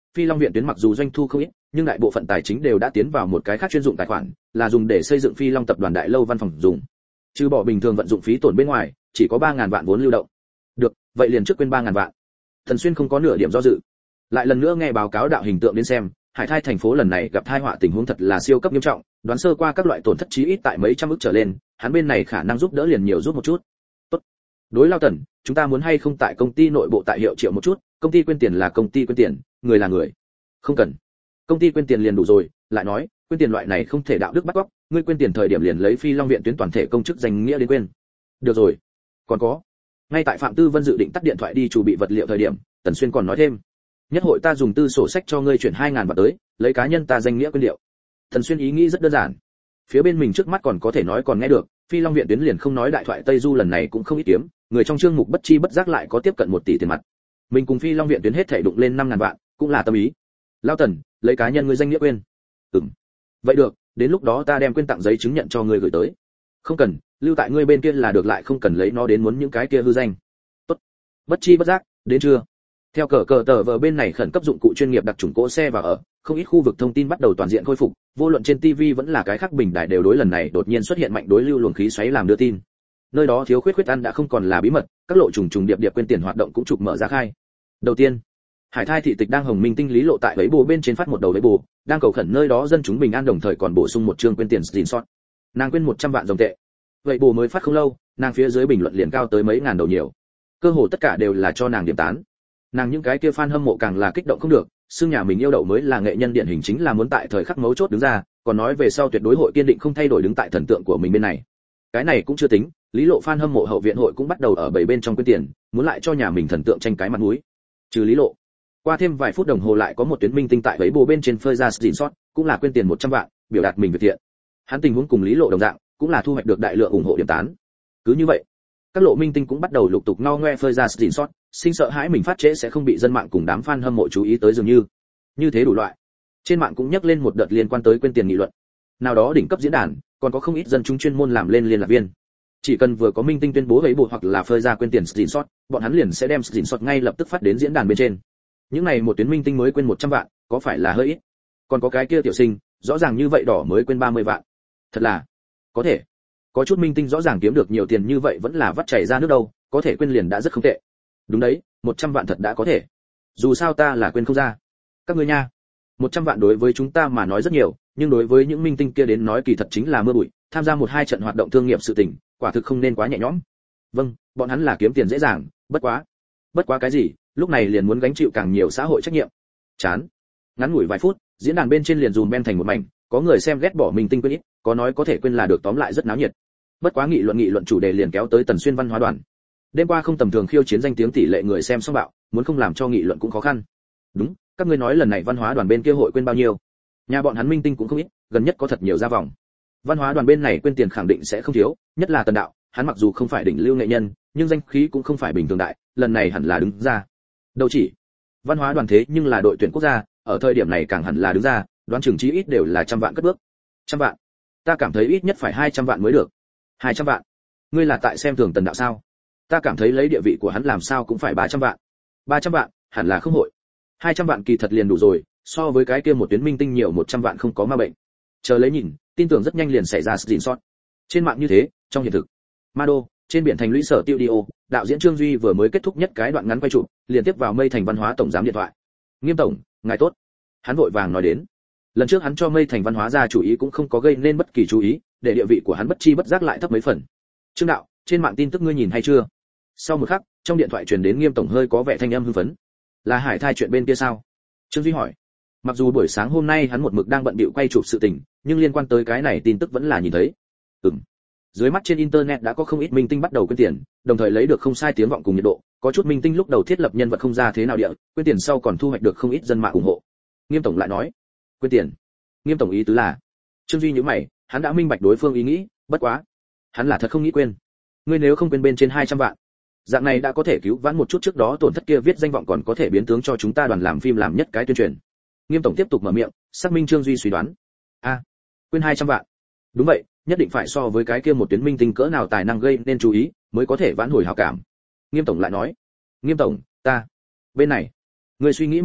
Phi Long viện tuyến mặc dù doanh thu không ít, nhưng đại bộ phận tài chính đều đã tiến vào một cái khác chuyên dụng tài khoản, là dùng để xây dựng Phi Long tập đoàn đại lâu văn phòng dùng. Trừ bỏ bình thường vận dụng phí tổn bên ngoài, chỉ có ba ngàn vạn vốn lưu động. Được, vậy liền trước quên ba ngàn vạn. Thần Xuyên không có nửa điểm do dự. Lại lần nữa nghe báo cáo đạo hình tượng đến xem, Hải Thai thành phố lần này gặp tai họa tình huống thật là siêu cấp nghiêm trọng, đoán sơ qua các loại tổn thất chí ít tại mấy trăm ức trở lên, hắn bên này khả năng giúp đỡ liền nhiều giúp một chút. Tốt. Đối Lao Tần, chúng ta muốn hay không tại công ty nội bộ tại hiệu triệu một chút, công ty quên tiền là công ty quên tiền, người là người. Không cần. Công ty quên tiền liền đủ rồi, lại nói, quên tiền loại này không thể đạo đức bắt cóc, ngươi quên tiền thời điểm liền lấy Phi Long viện tuyến toàn thể công chức danh nghĩa đến quên. Được rồi. Còn có. Ngay tại Phạm Tư Vân dự định tắt điện thoại đi chuẩn bị vật liệu thời điểm, Tần Xuyên còn nói thêm, nhất hội ta dùng tư sổ sách cho ngươi chuyển hai ngàn vạn tới, lấy cá nhân ta danh nghĩa quên liệu. Tần Xuyên ý nghĩ rất đơn giản. Phía bên mình trước mắt còn có thể nói còn nghe được, Phi Long viện tuyến liền không nói đại thoại Tây Du lần này cũng không ít kiếm, người trong chương mục bất chi bất giác lại có tiếp cận một tỷ tiền mặt. Mình cùng Phi Long viện tuyến hết thảy đụng lên năm ngàn vạn, cũng là tâm ý. Lao Tần, lấy cá nhân ngươi danh nghĩa quên. Ừm. Vậy được, đến lúc đó ta đem quên tặng giấy chứng nhận cho ngươi gửi tới. Không cần, lưu tại ngươi bên kia là được, lại không cần lấy nó đến muốn những cái kia hư danh. Tốt. Bất chi bất giác, đến trưa. Theo cờ cờ tờ vờ bên này khẩn cấp dụng cụ chuyên nghiệp đặc trùng cỗ xe và ở, không ít khu vực thông tin bắt đầu toàn diện khôi phục, vô luận trên ti vi vẫn là cái khác bình đài đều đối lần này đột nhiên xuất hiện mạnh đối lưu luồng khí xoáy làm đưa tin. Nơi đó thiếu khuyết khuyết ăn đã không còn là bí mật, các lộ trùng trùng điệp điệp quên tiền hoạt động cũng trục mở ra khai. Đầu tiên, Hải Thai thị tịch đang Hồng Minh tinh lý lộ tại ấy bù bên trên phát một đầu ấy bù, đang cầu khẩn nơi đó dân chúng bình an, đồng thời còn bổ sung một chương quên tiền screenshot. Nàng quên một trăm vạn đồng tệ. Vậy bù mới phát không lâu, nàng phía dưới bình luận liền cao tới mấy ngàn đầu nhiều. Cơ hồ tất cả đều là cho nàng điểm tán. Nàng những cái kia fan hâm mộ càng là kích động không được, xương nhà mình yêu đậu mới là nghệ nhân điển hình, chính là muốn tại thời khắc mấu chốt đứng ra, còn nói về sau tuyệt đối hội kiên định không thay đổi đứng tại thần tượng của mình bên này. Cái này cũng chưa tính, lý lộ fan hâm mộ hậu viện hội cũng bắt đầu ở bảy bên trong quên tiền, muốn lại cho nhà mình thần tượng tranh cái mặt mũi. Trừ lý lộ, qua thêm vài phút đồng hồ lại có một tuyến minh tinh tại ấy bù bên trên phơi ra screenshot, cũng là quên tiền một trăm vạn, biểu đạt mình việc thiện. Hắn tình huống cùng lý lộ đồng dạng, cũng là thu hoạch được đại lượng ủng hộ điểm tán. Cứ như vậy, các lộ minh tinh cũng bắt đầu lục tục ngao ngoe phơi ra screenshot, sinh sợ hãi mình phát trễ sẽ không bị dân mạng cùng đám fan hâm mộ chú ý tới dường như. Như thế đủ loại. Trên mạng cũng nhắc lên một đợt liên quan tới quên tiền nghị luận. Nào đó đỉnh cấp diễn đàn, còn có không ít dân chúng chuyên môn làm lên liên lạc viên. Chỉ cần vừa có minh tinh tuyên bố ấy bộ hoặc là phơi ra quên tiền screenshot, bọn hắn liền sẽ đem screenshot ngay lập tức phát đến diễn đàn bên trên. Những này một tuyến minh tinh mới quên một trăm vạn, có phải là hơi ít? Còn có cái kia tiểu sinh, rõ ràng như vậy đỏ mới quên ba mươi vạn. Thật là, có thể. Có chút minh tinh rõ ràng kiếm được nhiều tiền như vậy vẫn là vắt chảy ra nước đâu, có thể quên liền đã rất không tệ. Đúng đấy, một trăm vạn thật đã có thể. Dù sao ta là quên không ra. Các ngươi nha, một trăm vạn đối với chúng ta mà nói rất nhiều, nhưng đối với những minh tinh kia đến nói kỳ thật chính là mưa bụi, tham gia một hai trận hoạt động thương nghiệp sự tình, quả thực không nên quá nhẹ nhõm. Vâng, bọn hắn là kiếm tiền dễ dàng, bất quá. Bất quá cái gì, lúc này liền muốn gánh chịu càng nhiều xã hội trách nhiệm. Chán. Ngắn ngủi vài phút, diễn đàn bên trên liền dùm ben thành một mảnh, có người xem ghét bỏ minh tinh quên ít, có nói có thể quên là được, tóm lại rất náo nhiệt. Bất quá nghị luận nghị luận chủ đề liền kéo tới Tần Xuyên văn hóa đoàn. Đêm qua không tầm thường khiêu chiến danh tiếng tỷ lệ người xem xong bạo, muốn không làm cho nghị luận cũng khó khăn. Đúng, các ngươi nói lần này văn hóa đoàn bên kia hội quên bao nhiêu? Nhà bọn hắn minh tinh cũng không ít, gần nhất có thật nhiều ra vòng. Văn hóa đoàn bên này quên tiền khẳng định sẽ không thiếu, nhất là Tần Đạo, hắn mặc dù không phải đỉnh lưu nghệ nhân, nhưng danh khí cũng không phải bình thường đại, lần này hẳn là đứng ra. Đâu chỉ, văn hóa đoàn thế nhưng là đội tuyển quốc gia, ở thời điểm này càng hẳn là đứng ra, đoán chừng chí ít đều là trăm vạn cất bước. Trăm vạn? Ta cảm thấy ít nhất phải hai trăm vạn mới được. Hai trăm vạn? Ngươi là tại xem thường Tần Đạo sao? Ta cảm thấy lấy địa vị của hắn làm sao cũng phải ba trăm vạn. Ba trăm vạn, hẳn là không hội. Hai trăm vạn kỳ thật liền đủ rồi, so với cái kia một tuyến minh tinh nhiều một trăm vạn không có ma bệnh. Chờ lấy nhìn, tin tưởng rất nhanh liền xảy ra xỉn sót. Trên mạng như thế, trong hiện thực. Mado, trên biển thành lũy sở studio, đạo diễn Trương Duy vừa mới kết thúc nhất cái đoạn ngắn quay chụp, liền tiếp vào Mây Thành Văn hóa tổng giám điện thoại. Nghiêm tổng, ngài tốt. Hắn vội vàng nói đến. Lần trước hắn cho Mây Thành Văn hóa ra chủ ý cũng không có gây nên bất kỳ chú ý, để địa vị của hắn bất chi bất giác lại thấp mấy phần. Trương đạo, trên mạng tin tức ngươi nhìn hay chưa? Sau một khắc, trong điện thoại truyền đến Nghiêm tổng hơi có vẻ thanh âm hưng phấn. Là Hải Thai chuyện bên kia sao? Trương Duy hỏi. Mặc dù buổi sáng hôm nay hắn một mực đang bận bịu quay chụp sự tình, nhưng liên quan tới cái này tin tức vẫn là nhìn thấy. Ừm. Dưới mắt trên internet đã có không ít minh tinh bắt đầu quên tiền, đồng thời lấy được không sai tiếng vọng cùng nhiệt độ, có chút minh tinh lúc đầu thiết lập nhân vật không ra thế nào địa, quên tiền sau còn thu hoạch được không ít dân mạng ủng hộ. Nghiêm tổng lại nói, quên tiền. Nghiêm tổng ý tứ là? Trương Duy nhíu mày, hắn đã minh bạch đối phương ý nghĩ, bất quá, hắn là thật không nghĩ quên. Ngươi nếu không quên bên trên hai trăm vạn, dạng này đã có thể cứu vãn một chút trước đó tổn thất kia, viết danh vọng còn có thể biến tướng cho chúng ta đoàn làm phim làm nhất cái tuyên truyền. Nghiêm tổng tiếp tục mở miệng, xác minh Trương Duy suy đoán. A, à, quên hai trăm vạn. Đúng vậy, nhất định phải so với cái kia một tuyến minh tinh cỡ nào tài năng gây nên chú ý, mới có thể vãn hồi hảo cảm. Nghiêm tổng lại nói. Nghiêm tổng, ta bên này, ngươi suy nghĩ một chút,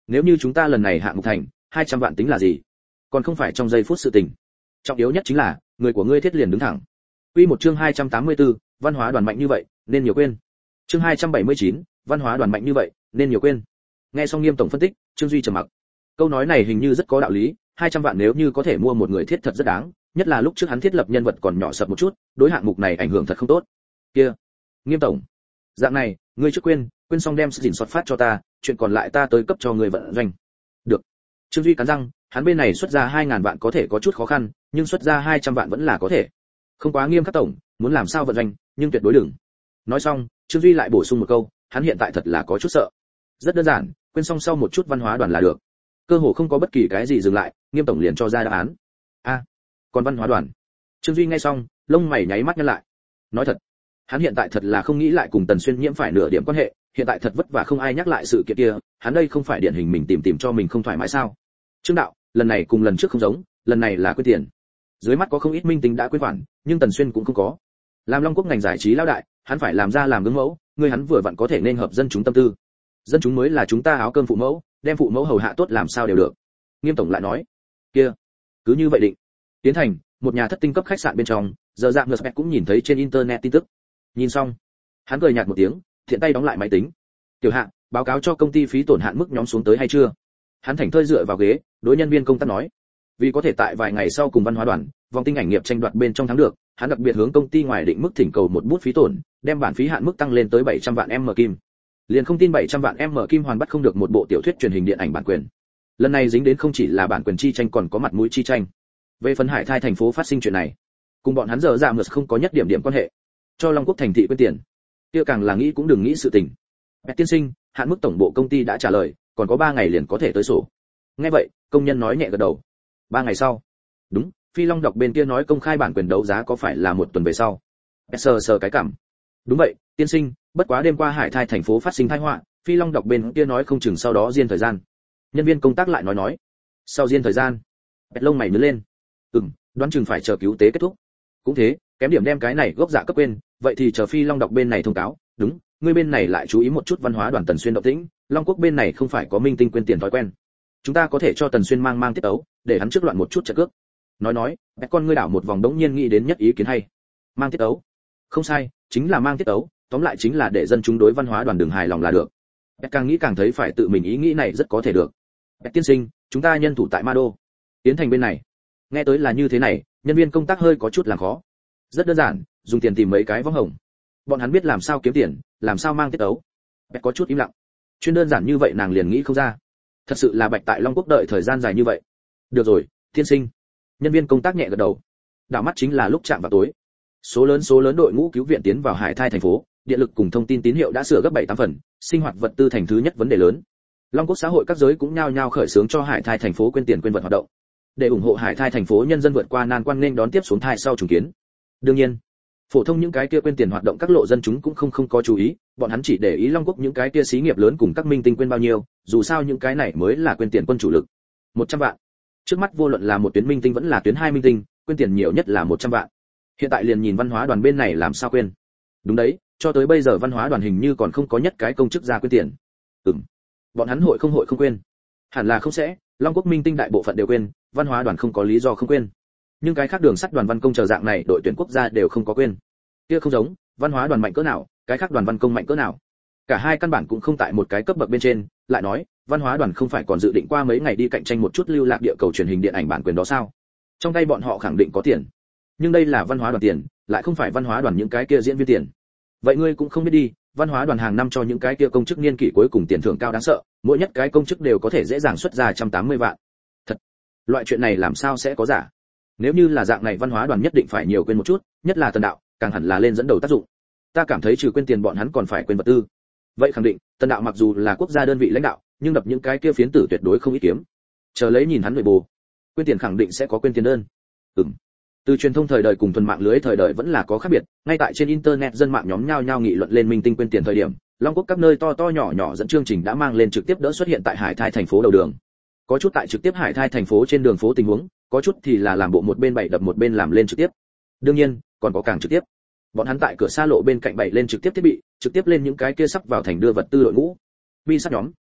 nếu như chúng ta lần này hạng mục thành hai trăm vạn tính là gì, còn không phải trong giây phút sự tình. Trọng yếu nhất chính là người của ngươi thiết liền đứng thẳng. Quy một chương hai trăm tám mươi tư, văn hóa đoàn mạnh như vậy nên nhiều quên. Chương hai trăm bảy mươi chín, văn hóa đoàn mạnh như vậy nên nhiều quên. Nghe xong Nghiêm tổng phân tích, Trương Duy trầm mặc. Câu nói này hình như rất có đạo lý, hai trăm vạn nếu như có thể mua một người thiết thật rất đáng, nhất là lúc trước hắn thiết lập nhân vật còn nhỏ sập một chút, đối hạng mục này ảnh hưởng thật không tốt. Kia, Nghiêm tổng, dạng này, ngươi trước quên, quên xong đem sự dình soát phát cho ta, chuyện còn lại ta tới cấp cho ngươi vận doanh. Được. Trương Duy cắn răng, hắn bên này xuất ra hai ngàn vạn có thể có chút khó khăn, nhưng xuất ra hai trăm vạn vẫn là có thể. Không quá nghiêm khắc tổng, muốn làm sao vận doanh, nhưng tuyệt đối đừng. Nói xong, Trương Duy lại bổ sung một câu, hắn hiện tại thật là có chút sợ. Rất đơn giản, quên xong sau một chút văn hóa đoàn là được. Cơ hồ không có bất kỳ cái gì dừng lại, Nghiêm tổng liền cho ra đáp án. A, à, còn văn hóa đoàn. Trương Duy nghe xong, lông mày nháy mắt nhăn lại. Nói thật, hắn hiện tại thật là không nghĩ lại cùng Tần Xuyên nhiễm phải nửa điểm quan hệ, hiện tại thật vất vả không ai nhắc lại sự kiện kia, hắn đây không phải điển hình mình tìm tìm cho mình không thoải mái sao? Trương đạo, lần này cùng lần trước không giống, lần này là quên tiền. Dưới mắt có không ít minh tính đã quên khoản, nhưng Tần Xuyên cũng không có. Làm Long Quốc ngành giải trí lão đại, hắn phải làm ra làm gương mẫu, người hắn vừa vặn có thể nên hợp dân chúng tâm tư. Dân chúng mới là chúng ta áo cơm phụ mẫu, đem phụ mẫu hầu hạ tốt làm sao đều được. Nghiêm tổng lại nói, kia, cứ như vậy định. Tiến thành, một nhà thất tinh cấp khách sạn bên trong, giờ dạng ngược cũng nhìn thấy trên internet tin tức. Nhìn xong, hắn cười nhạt một tiếng, thiện tay đóng lại máy tính. Tiểu Hạ, báo cáo cho công ty phí tổn hạn mức nhóm xuống tới hay chưa? Hắn thảnh thơi dựa vào ghế, đối nhân viên công tác nói, vì có thể tại vài ngày sau cùng văn hóa đoàn, vòng tinh ảnh nghiệp tranh đoạt bên trong thắng được, hắn đặc biệt hướng công ty ngoài định mức thỉnh cầu một bút phí tổn, đem bản phí hạn mức tăng lên tới bảy trăm vạn M kim. Liền không tin bảy trăm vạn M kim hoàn bắt không được một bộ tiểu thuyết truyền hình điện ảnh bản quyền. Lần này dính đến không chỉ là bản quyền chi tranh còn có mặt mũi chi tranh. Về phần Hải Thai thành phố phát sinh chuyện này, cùng bọn hắn giờ dạ mượt không có nhất điểm điểm quan hệ. Cho Long Quốc thành thị quên tiền, kia càng là nghĩ cũng đừng nghĩ sự tình. Bẹt tiên sinh, hạn mức tổng bộ công ty đã trả lời, còn có ba ngày liền có thể tới sổ. Nghe vậy, công nhân nói nhẹ gật đầu. ba ngày sau? Đúng, Phi Long đọc bên kia nói công khai bản quyền đấu giá có phải là một tuần về sau? Bẹt sờ sờ cái cảm. Đúng vậy, tiên sinh, bất quá đêm qua Hải Thai thành phố phát sinh tai họa, Phi Long đọc bên kia nói không chừng sau đó riêng thời gian. Nhân viên công tác lại nói nói, sau riêng thời gian. Bẹt lông mày nhướng lên. Ừm, đoán chừng phải chờ cứu tế kết thúc. Cũng thế, kém điểm đem cái này gốc dạ cấp quên, vậy thì chờ Phi Long đọc bên này thông cáo. Đúng, ngươi bên này lại chú ý một chút văn hóa đoàn Tần Xuyên động tĩnh, Long Quốc bên này không phải có minh tinh quên tiền thói quen. Chúng ta có thể cho Tần Xuyên mang mang tiết tấu, để hắn trước loạn một chút trận cước. Nói nói, bẹt con ngươi đảo một vòng đống nhiên nghĩ đến nhất ý kiến hay. Mang tiết tấu. Không sai, chính là mang tiết tấu, tóm lại chính là để dân chúng đối văn hóa đoàn đường hài lòng là được. Bẹt càng nghĩ càng thấy phải tự mình ý nghĩ này rất có thể được. Bẹt tiên sinh, chúng ta nhân thủ tại Ma Đô. Tiến thành bên này. Nghe tới là như thế này, nhân viên công tác hơi có chút làm khó. Rất đơn giản, dùng tiền tìm mấy cái võng hồng. Bọn hắn biết làm sao kiếm tiền, làm sao mang tiết tấu. Bẹt có chút im lặng. Chuyên đơn giản như vậy nàng liền nghĩ không ra. Thật sự là Bạch tại Long Quốc đợi thời gian dài như vậy. Được rồi, tiên sinh. Nhân viên công tác nhẹ gật đầu. Đảo mắt chính là lúc chạm vào tối. Số lớn số lớn đội ngũ cứu viện tiến vào Hải Thai thành phố, điện lực cùng thông tin tín hiệu đã sửa gấp bảy tám phần, sinh hoạt vật tư thành thứ nhất vấn đề lớn. Long Quốc xã hội các giới cũng nhao nhao khởi xướng cho Hải Thai thành phố quên tiền quên vật hoạt động, để ủng hộ Hải Thai thành phố nhân dân vượt qua nan quan nên đón tiếp xuống thai sau trùng kiến. Đương nhiên, phổ thông những cái kia quên tiền hoạt động các lộ dân chúng cũng không không có chú ý, bọn hắn chỉ để ý Long Quốc những cái kia xí nghiệp lớn cùng các minh tinh quên bao nhiêu, dù sao những cái này mới là quên tiền quân chủ lực. một trăm vạn. Trước mắt vô luận là một tuyến minh tinh vẫn là tuyến hai minh tinh, quên tiền nhiều nhất là một trăm vạn. Hiện tại liền nhìn văn hóa đoàn bên này làm sao quên. Đúng đấy, cho tới bây giờ văn hóa đoàn hình như còn không có nhất cái công chức ra quên tiền. Ừm. Bọn hắn hội không hội không quên? Hẳn là không sẽ, Long Quốc minh tinh đại bộ phận đều quên, văn hóa đoàn không có lý do không quên. Nhưng cái khác đường sắt đoàn văn công chờ dạng này đội tuyển quốc gia đều không có quên. Kia không giống, văn hóa đoàn mạnh cỡ nào, cái khác đoàn văn công mạnh cỡ nào. Cả hai căn bản cũng không tại một cái cấp bậc bên trên, lại nói, văn hóa đoàn không phải còn dự định qua mấy ngày đi cạnh tranh một chút lưu lạc địa cầu truyền hình điện ảnh bản quyền đó sao? Trong tay bọn họ khẳng định có tiền. Nhưng đây là văn hóa đoàn tiền, lại không phải văn hóa đoàn những cái kia diễn viên tiền. Vậy ngươi cũng không biết đi, văn hóa đoàn hàng năm cho những cái kia công chức niên kỷ cuối cùng tiền thưởng cao đáng sợ, mỗi nhất cái công chức đều có thể dễ dàng xuất ra một trăm tám mươi vạn. Thật, loại chuyện này làm sao sẽ có giả? Nếu như là dạng này văn hóa đoàn nhất định phải nhiều quên một chút, nhất là Tần đạo, càng hẳn là lên dẫn đầu tác dụng. Ta cảm thấy trừ quên tiền bọn hắn còn phải quên vật tư. Vậy khẳng định, Tần đạo mặc dù là quốc gia đơn vị lãnh đạo, nhưng đập những cái kia phiến tử tuyệt đối không ít kiếm. Chờ lấy nhìn hắn nội bù. Quên tiền khẳng định sẽ có quên tiền đơn. Ừm. Từ truyền thông thời đời cùng thuần mạng lưới thời đời vẫn là có khác biệt, ngay tại trên internet dân mạng nhóm nhao nhao nghị luận lên minh tinh quên tiền thời điểm, Long Quốc các nơi to to nhỏ nhỏ dẫn chương trình đã mang lên trực tiếp đỡ xuất hiện tại Hải Thai thành phố đầu đường. Có chút tại trực tiếp Hải Thai thành phố trên đường phố tình huống, có chút thì là làm bộ một bên bày đập một bên làm lên trực tiếp. Đương nhiên, còn có càng trực tiếp. Bọn hắn tại cửa xa lộ bên cạnh bày lên trực tiếp thiết bị, trực tiếp lên những cái kia sắp vào thành đưa vật tư đội ngũ. Bi sát nhóm,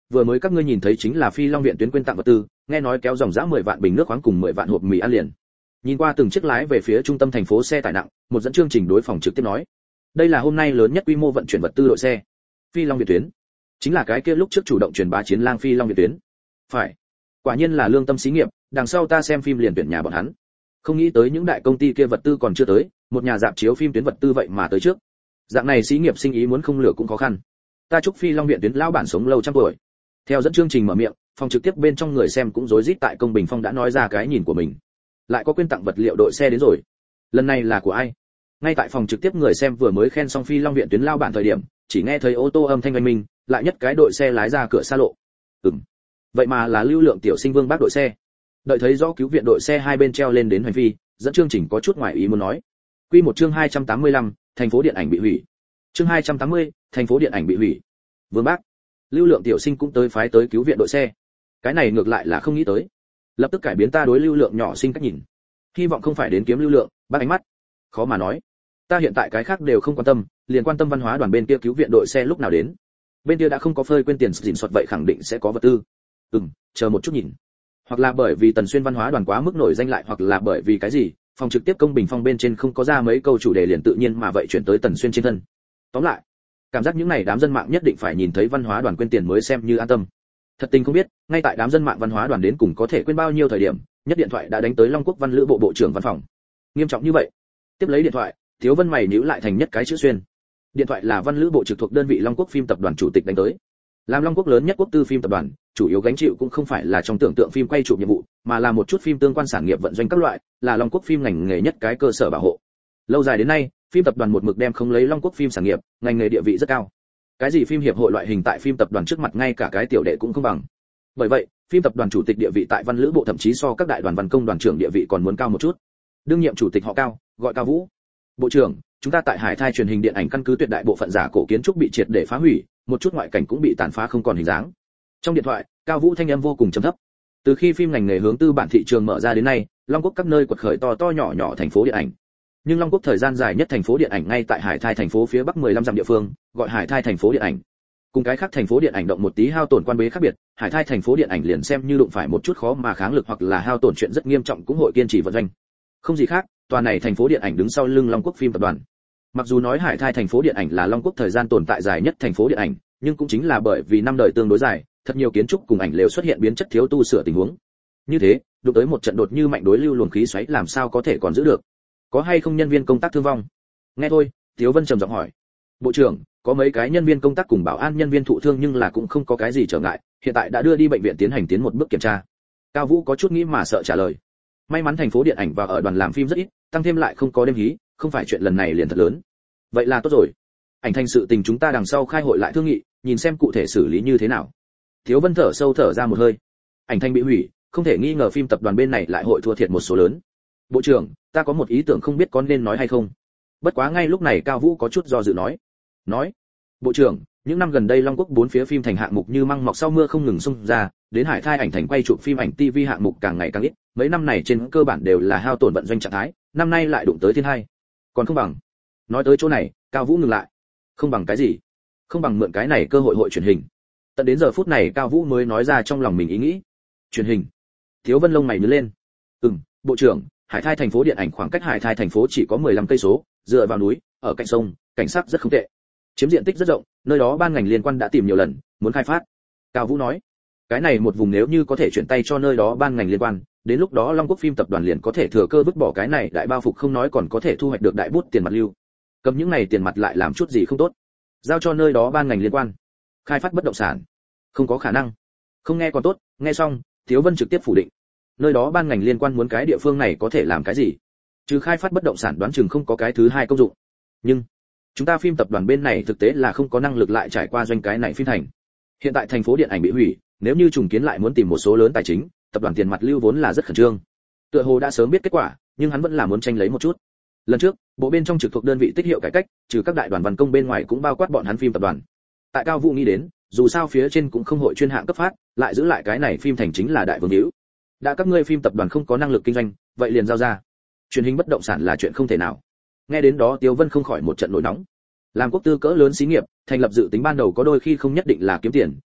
vừa mới các ngươi nhìn thấy chính là Phi Long viện tuyến quyên tặng vật tư, nghe nói kéo dòng dã mười vạn bình nước khoáng cùng mười vạn hộp mì ăn liền. Nhìn qua từng chiếc lái về phía trung tâm thành phố xe tải nặng, một dẫn chương trình đối phòng trực tiếp nói, đây là hôm nay lớn nhất quy mô vận chuyển vật tư đội xe. Phi Long viện tuyến, chính là cái kia lúc trước chủ động truyền bá chiến lang Phi Long viện tuyến. Phải, quả nhiên là lương tâm xí nghiệp, đằng sau ta xem phim liền tuyển nhà bọn hắn. Không nghĩ tới những đại công ty kia vật tư còn chưa tới, một nhà rạp chiếu phim tuyến vật tư vậy mà tới trước. Dạng này xí nghiệp sinh ý muốn không lửa cũng khó khăn. Ta chúc Phi Long viện tuyến lão bản sống lâu trăm tuổi. Theo dẫn chương trình mở miệng, phòng trực tiếp bên trong người xem cũng rối rít tại công bình phong đã nói ra cái nhìn của mình. Lại có quyên tặng vật liệu đội xe đến rồi. Lần này là của ai? Ngay tại phòng trực tiếp người xem vừa mới khen xong Phi Long viện tuyến lão bản thời điểm, chỉ nghe thấy ô tô âm thanh oanh minh, lại nhất cái đội xe lái ra cửa xa lộ. Ừm. Vậy mà là Lưu Lượng tiểu sinh Vương Bác đội xe. Đợi thấy rõ cứu viện đội xe hai bên treo lên đến hành phi, dẫn chương trình có chút ngoài ý muốn nói. Quy một chương hai trăm tám mươi lăm, thành phố điện ảnh bị hủy. Chương hai trăm tám mươi, thành phố điện ảnh bị hủy. Vương Bác, Lưu Lượng tiểu sinh cũng tới phái tới cứu viện đội xe. Cái này ngược lại là không nghĩ tới. Lập tức cải biến ta đối Lưu Lượng nhỏ sinh cách nhìn. Hy vọng không phải đến kiếm Lưu Lượng, bác ánh mắt. Khó mà nói. Ta hiện tại cái khác đều không quan tâm, liền quan tâm văn hóa đoàn bên kia cứu viện đội xe lúc nào đến. Bên kia đã không có phơi quên tiền dình soạt vậy khẳng định sẽ có vật tư. Ừm, chờ một chút nhìn. Hoặc là bởi vì Tần Xuyên văn hóa đoàn quá mức nổi danh lại hoặc là bởi vì cái gì, phòng trực tiếp công bình phong bên trên không có ra mấy câu chủ đề liền tự nhiên mà vậy chuyển tới Tần Xuyên trên thân. Tóm lại, cảm giác những này đám dân mạng nhất định phải nhìn thấy văn hóa đoàn quên tiền mới xem như an tâm. Thật tình không biết, ngay tại đám dân mạng văn hóa đoàn đến cùng có thể quên bao nhiêu thời điểm, nhất điện thoại đã đánh tới Long Quốc Văn Lữ Bộ Bộ trưởng văn phòng. Nghiêm trọng như vậy. Tiếp lấy điện thoại, Thiếu Vân mày nhíu lại thành nhất cái chữ xuyên. Điện thoại là Văn Lữ Bộ trực thuộc đơn vị Long Quốc phim tập đoàn chủ tịch đánh tới. Làm Long Quốc lớn nhất quốc tư phim tập đoàn, chủ yếu gánh chịu cũng không phải là trong tưởng tượng phim quay chụp nhiệm vụ, mà là một chút phim tương quan sản nghiệp vận doanh các loại, là Long Quốc phim ngành nghề nhất cái cơ sở bảo hộ. Lâu dài đến nay, phim tập đoàn một mực đem không lấy Long Quốc phim sản nghiệp, ngành nghề địa vị rất cao. Cái gì phim hiệp hội loại hình tại phim tập đoàn trước mặt ngay cả cái tiểu đệ cũng không bằng. Bởi vậy, phim tập đoàn chủ tịch địa vị tại Văn Lữ Bộ thậm chí so các đại đoàn văn công đoàn trưởng địa vị còn muốn cao một chút. Đương nhiệm chủ tịch họ Cao, gọi Cao Vũ. Bộ trưởng, chúng ta tại Hải Thai truyền hình điện ảnh căn cứ tuyệt đại bộ phận giả cổ kiến trúc bị triệt để phá hủy, một chút ngoại cảnh cũng bị tàn phá không còn hình dáng. Trong điện thoại, Cao Vũ thanh âm vô cùng trầm thấp. Từ khi phim ngành nghề hướng tư bản thị trường mở ra đến nay, Long Quốc các nơi quật khởi to to nhỏ nhỏ thành phố điện ảnh. Nhưng Long Quốc thời gian dài nhất thành phố điện ảnh ngay tại Hải Thai thành phố phía bắc mười lăm dặm địa phương, gọi Hải Thai thành phố điện ảnh. Cùng cái khác thành phố điện ảnh động một tí hao tổn quan bế khác biệt, Hải Thai thành phố điện ảnh liền xem như đụng phải một chút khó mà kháng lực hoặc là hao tổn chuyện rất nghiêm trọng cũng hội kiên trì vận doanh. Không gì khác, tòa này thành phố điện ảnh đứng sau lưng Long Quốc phim tập đoàn. Mặc dù nói Hải Thai thành phố điện ảnh là Long Quốc thời gian tồn tại dài nhất thành phố điện ảnh, nhưng cũng chính là bởi vì năm đời tương đối dài, thật nhiều kiến trúc cùng ảnh lều xuất hiện biến chất thiếu tu sửa tình huống. Như thế, đụng tới một trận đột như mạnh đối lưu luồng khí xoáy làm sao có thể còn giữ được? Có hay không nhân viên công tác thương vong? Nghe thôi, Tiếu Vân trầm giọng hỏi. Bộ trưởng, có mấy cái nhân viên công tác cùng bảo an nhân viên thụ thương nhưng là cũng không có cái gì trở ngại, hiện tại đã đưa đi bệnh viện tiến hành tiến một bước kiểm tra. Cao Vũ có chút nghĩ mà sợ trả lời. May mắn thành phố điện ảnh và ở đoàn làm phim rất ít, tăng thêm lại không có đêm hí, không phải chuyện lần này liền thật lớn. Vậy là tốt rồi. Ảnh thành sự tình chúng ta đằng sau khai hội lại thương nghị, nhìn xem cụ thể xử lý như thế nào. Thiếu Vân thở sâu thở ra một hơi. Ảnh thành bị hủy, không thể nghi ngờ phim tập đoàn bên này lại hội thua thiệt một số lớn. Bộ trưởng, ta có một ý tưởng không biết có nên nói hay không. Bất quá ngay lúc này Cao Vũ có chút do dự nói. Nói, bộ trưởng, những năm gần đây Long Quốc bốn phía phim thành hạng mục như măng mọc sau mưa không ngừng xung ra, đến Hải Thai ảnh thành quay chụp phim ảnh ti vi hạng mục càng ngày càng ít, mấy năm này trên cơ bản đều là hao tổn vận doanh trạng thái, năm nay lại đụng tới thiên hai. Còn không bằng. Nói tới chỗ này, Cao Vũ ngừng lại. Không bằng cái gì? Không bằng mượn cái này cơ hội hội truyền hình. Tận đến giờ phút này Cao Vũ mới nói ra trong lòng mình ý nghĩ. Truyền hình. Thiếu Vân lông mày nhướng lên. Ừm, bộ trưởng, Hải Thai thành phố điện ảnh khoảng cách Hải Thai thành phố chỉ có mười lăm cây số, dựa vào núi, ở cạnh sông, cảnh sắc rất không tệ. Chiếm diện tích rất rộng, nơi đó ban ngành liên quan đã tìm nhiều lần, muốn khai phát. Cao Vũ nói, cái này một vùng nếu như có thể chuyển tay cho nơi đó ban ngành liên quan, đến lúc đó Long Quốc phim tập đoàn liền có thể thừa cơ vứt bỏ cái này đại bao phục không nói còn có thể thu hoạch được đại bút tiền mặt lưu. Cầm những này tiền mặt lại làm chút gì không tốt, giao cho nơi đó ban ngành liên quan, khai phát bất động sản, không có khả năng. Không nghe còn tốt, nghe xong, Thiếu Vân trực tiếp phủ định. Nơi đó ban ngành liên quan muốn cái địa phương này có thể làm cái gì? Trừ khai phát bất động sản đoán chừng không có cái thứ hai công dụng. Nhưng chúng ta phim tập đoàn bên này thực tế là không có năng lực lại trải qua doanh cái này phim thành. Hiện tại thành phố điện ảnh bị hủy, nếu như trùng kiến lại muốn tìm một số lớn tài chính, tập đoàn tiền mặt lưu vốn là rất khẩn trương. Tựa hồ đã sớm biết kết quả, nhưng hắn vẫn là muốn tranh lấy một chút. Lần trước, bộ bên trong trực thuộc đơn vị tích hiệu cải cách, trừ các đại đoàn văn công bên ngoài cũng bao quát bọn hắn phim tập đoàn. Tại Cao Vũ nghĩ đến, dù sao phía trên cũng không hội chuyên hạng cấp phát, lại giữ lại cái này phim thành chính là đại vương hữu. Đã các ngươi phim tập đoàn không có năng lực kinh doanh, vậy liền giao ra. Truyền hình bất động sản là chuyện không thể nào. Nghe đến đó Tiêu Vân không khỏi một trận nổi nóng. Làm quốc tư cỡ lớn xí nghiệp, thành lập dự tính ban đầu có đôi khi không nhất định là kiếm tiền,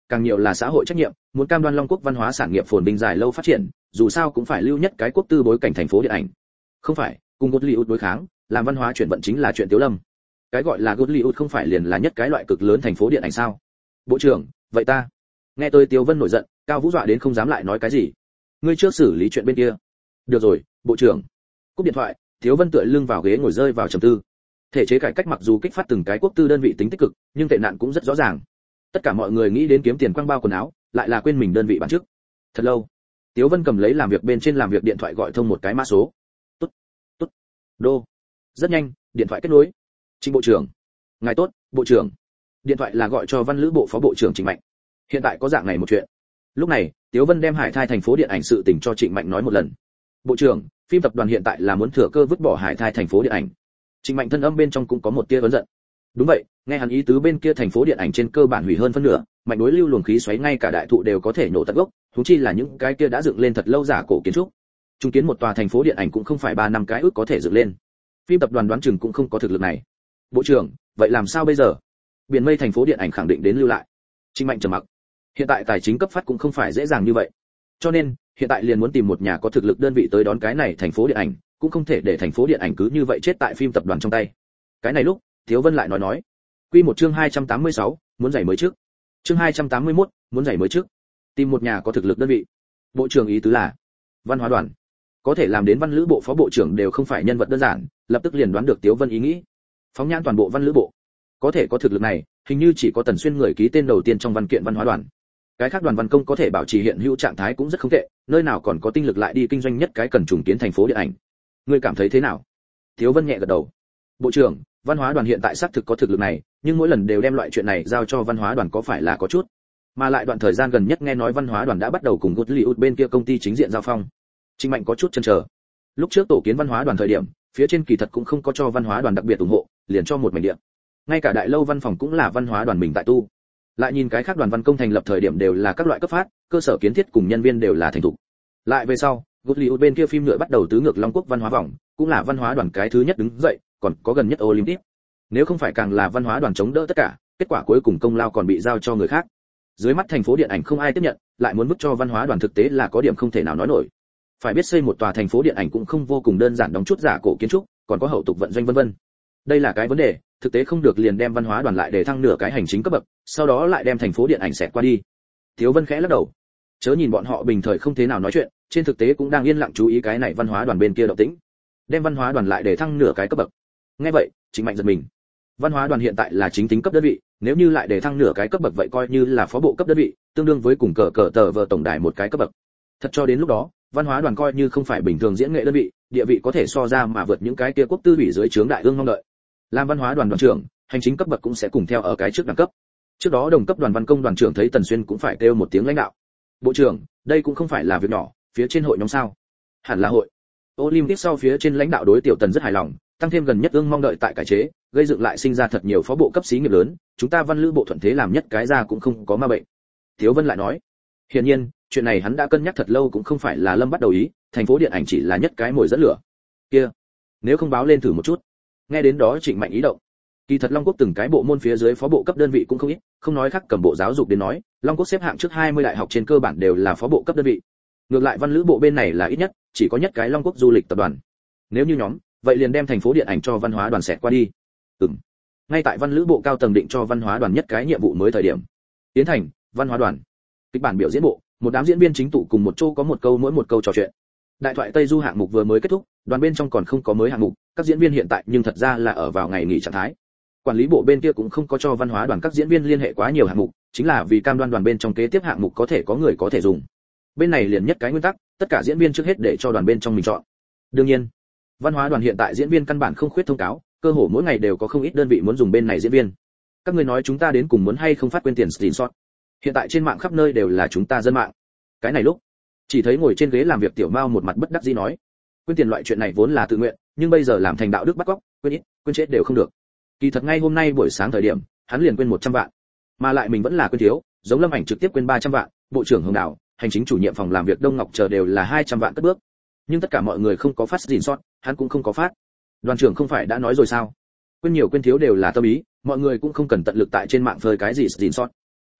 càng nhiều là xã hội trách nhiệm, muốn cam đoan Long Quốc văn hóa sản nghiệp phồn vinh dài lâu phát triển, dù sao cũng phải lưu nhất cái quốc tư bối cảnh thành phố điện ảnh. Không phải, cùng Hollywood đối kháng, làm văn hóa chuyển vận chính là chuyện Tiếu Lâm. Cái gọi là Hollywood không phải liền là nhất cái loại cực lớn thành phố điện ảnh sao? Bộ trưởng, vậy ta. Nghe tôi Tiếu Vân nổi giận, Cao Vũ dọa đến không dám lại nói cái gì. Ngươi trước xử lý chuyện bên kia. Được rồi, bộ trưởng. Cúp điện thoại, Tiếu Vân tựa lưng vào ghế ngồi rơi vào trầm tư. Thể chế cải cách mặc dù kích phát từng cái quốc tư đơn vị tính tích cực, nhưng tệ nạn cũng rất rõ ràng. Tất cả mọi người nghĩ đến kiếm tiền quăng bao quần áo, lại là quên mình đơn vị bản chức. Thật lâu, Tiếu Vân cầm lấy làm việc bên trên làm việc điện thoại gọi thông một cái mã số. Tốt, tốt, đô. Rất nhanh, điện thoại kết nối. Trịnh bộ trưởng. Ngài tốt, bộ trưởng. Điện thoại là gọi cho Văn Lữ Bộ Phó Bộ trưởng Trịnh Mạnh. Hiện tại có dạng này một chuyện. Lúc này, Tiếu Vân đem Hải Thai thành phố điện ảnh sự tình cho Trịnh Mạnh nói một lần. Bộ trưởng, phim tập đoàn hiện tại là muốn thừa cơ vứt bỏ Hải Thai thành phố điện ảnh. Trịnh Mạnh thân âm bên trong cũng có một tia oán giận. Đúng vậy, nghe hắn ý tứ bên kia thành phố điện ảnh trên cơ bản hủy hơn phân nửa, mạnh đối lưu luồng khí xoáy ngay cả đại thụ đều có thể nổ tận gốc, huống chi là những cái kia đã dựng lên thật lâu giả cổ kiến trúc. Trung kiến một tòa thành phố điện ảnh cũng không phải ba năm cái ước có thể dựng lên. Phim tập đoàn đoán chừng cũng không có thực lực này. Bộ trưởng, vậy làm sao bây giờ? Biển Mây thành phố điện ảnh khẳng định đến lưu lại. Trịnh Mạnh trầm mặc. Hiện tại tài chính cấp phát cũng không phải dễ dàng như vậy. Cho nên, hiện tại liền muốn tìm một nhà có thực lực đơn vị tới đón cái này thành phố điện ảnh, cũng không thể để thành phố điện ảnh cứ như vậy chết tại phim tập đoàn trong tay. Cái này lúc, Thiếu Vân lại nói nói. Quy một chương hai trăm tám mươi sáu, muốn giày mới trước. Chương hai trăm tám mươi mốt, muốn giày mới trước. Tìm một nhà có thực lực đơn vị. Bộ trưởng ý tứ là Văn hóa đoàn. Có thể làm đến Văn Lữ Bộ Phó Bộ trưởng đều không phải nhân vật đơn giản, lập tức liền đoán được Tiếu Vân ý nghĩ. Phóng nhãn toàn bộ Văn Lữ Bộ, có thể có thực lực này, hình như chỉ có Tần Xuyên người ký tên đầu tiên trong văn kiện văn hóa đoàn. Cái khác đoàn văn công có thể bảo trì hiện hữu trạng thái cũng rất không tệ, nơi nào còn có tinh lực lại đi kinh doanh nhất cái cần trùng kiến thành phố điện ảnh. Ngươi cảm thấy thế nào? Tiếu Vân nhẹ gật đầu. Bộ trưởng, văn hóa đoàn hiện tại xác thực có thực lực này, nhưng mỗi lần đều đem loại chuyện này giao cho văn hóa đoàn có phải là có chút. Mà lại đoạn thời gian gần nhất nghe nói văn hóa đoàn đã bắt đầu cùng Hollywood bên kia công ty chính diện giao phong. Trịnh Mạnh có chút chần chờ. Lúc trước tổ kiến văn hóa đoàn thời điểm, phía trên kỳ thật cũng không có cho văn hóa đoàn đặc biệt ủng hộ, liền cho một mảnh địa. Ngay cả đại lâu văn phòng cũng là văn hóa đoàn mình tại tu. Lại nhìn cái khác đoàn văn công thành lập thời điểm đều là các loại cấp phát, cơ sở kiến thiết cùng nhân viên đều là thành thục. Lại về sau, Hollywood bên kia phim nhựa bắt đầu tứ ngược Long Quốc văn hóa vòng, cũng là văn hóa đoàn cái thứ nhất đứng dậy, còn có gần nhất Olympic. Nếu không phải càng là văn hóa đoàn chống đỡ tất cả, kết quả cuối cùng công lao còn bị giao cho người khác. Dưới mắt thành phố điện ảnh không ai tiếp nhận, lại muốn vứt cho văn hóa đoàn thực tế là có điểm không thể nào nói nổi. Phải biết xây một tòa thành phố điện ảnh cũng không vô cùng đơn giản, đóng chút giả cổ kiến trúc, còn có hậu tục vận doanh vân vân. Đây là cái vấn đề, thực tế không được liền đem văn hóa đoàn lại để thăng nửa cái hành chính cấp bậc, sau đó lại đem thành phố điện ảnh xẹt qua đi. Thiếu Vân khẽ lắc đầu. Chớ nhìn bọn họ bình thời không thế nào nói chuyện, trên thực tế cũng đang yên lặng chú ý cái này văn hóa đoàn bên kia động tĩnh. Đem văn hóa đoàn lại để thăng nửa cái cấp bậc. Nghe vậy, Trịnh Mạnh giật mình. Văn hóa đoàn hiện tại là chính tính cấp đơn vị, nếu như lại để thăng nửa cái cấp bậc vậy coi như là phó bộ cấp đơn vị, tương đương với cùng cờ cờ tờ vờ tổng đài một cái cấp bậc. Thật cho đến lúc đó, văn hóa đoàn coi như không phải bình thường diễn nghệ đơn vị, địa vị có thể so ra mà vượt những cái kia quốc tư ủy dưới trướng đại ương mong đợi. Làm văn hóa đoàn đoàn trưởng, hành chính cấp bậc cũng sẽ cùng theo ở cái trước đẳng cấp. Trước đó đồng cấp đoàn văn công đoàn trưởng thấy Tần Xuyên cũng phải kêu một tiếng lãnh đạo. Bộ trưởng, đây cũng không phải là việc nhỏ, phía trên hội nhóm sao? Hẳn là hội. Olympic sau phía trên lãnh đạo đối tiểu Tần rất hài lòng, tăng thêm gần nhất ương mong đợi tại cải chế, gây dựng lại sinh ra thật nhiều phó bộ cấp xí nghiệp lớn, chúng ta Văn Lữ Bộ thuận thế làm nhất cái ra cũng không có ma bệnh. Thiếu Vân lại nói, hiển nhiên, chuyện này hắn đã cân nhắc thật lâu cũng không phải là Lâm bắt đầu ý, thành phố điện ảnh chỉ là nhất cái mồi dẫn lửa. Kia, nếu không báo lên thử một chút. Nghe đến đó Trịnh Mạnh ý động. Kỳ thật Long Quốc từng cái bộ môn phía dưới phó bộ cấp đơn vị cũng không ít, không nói khác cầm bộ giáo dục đến nói, Long Quốc xếp hạng trước hai mươi đại học trên cơ bản đều là phó bộ cấp đơn vị. Ngược lại Văn Lữ Bộ bên này là ít nhất, chỉ có nhất cái Long Quốc du lịch tập đoàn. Nếu như nhóm, vậy liền đem thành phố điện ảnh cho văn hóa đoàn xẹt qua đi. Ừm. Ngay tại Văn Lữ Bộ cao tầng định cho văn hóa đoàn nhất cái nhiệm vụ mới thời điểm. Tiến thành, văn hóa đoàn. Kịch bản biểu diễn bộ, một đám diễn viên chính tụ cùng một chỗ có một câu mỗi một câu trò chuyện. Đại thoại Tây Du hạng mục vừa mới kết thúc, đoàn bên trong còn không có mới hạng mục, các diễn viên hiện tại nhưng thật ra là ở vào ngày nghỉ trạng thái. Quản lý bộ bên kia cũng không có cho văn hóa đoàn các diễn viên liên hệ quá nhiều hạng mục, chính là vì cam đoan đoàn bên trong kế tiếp hạng mục có thể có người có thể dùng. Bên này liền nhất cái nguyên tắc, tất cả diễn viên trước hết để cho đoàn bên trong mình chọn. Đương nhiên, văn hóa đoàn hiện tại diễn viên căn bản không khuyết thông cáo, cơ hồ mỗi ngày đều có không ít đơn vị muốn dùng bên này diễn viên. Các người nói chúng ta đến cùng muốn hay không phát quên tiền screenshot. Hiện tại trên mạng khắp nơi đều là chúng ta dân mạng. Cái này lúc, chỉ thấy ngồi trên ghế làm việc Tiểu Mao một mặt bất đắc dĩ nói, quên tiền loại chuyện này vốn là tự nguyện, nhưng bây giờ làm thành đạo đức bắt cóc, quên ít, quên chết đều không được. Kỳ thật ngay hôm nay buổi sáng thời điểm, hắn liền quên một trăm vạn, mà lại mình vẫn là quên thiếu, giống Lâm Ảnh trực tiếp quên ba trăm vạn, bộ trưởng Hồng Đào, hành chính chủ nhiệm phòng làm việc Đông Ngọc chờ đều là hai trăm vạn cất bước. Nhưng tất cả mọi người không có phát gìn sót, hắn cũng không có phát. Đoàn trưởng không phải đã nói rồi sao? Quên nhiều quên thiếu đều là tâm ý, mọi người cũng không cần tận lực tại trên mạng phơi cái gì gìn sót. Nghe vậy,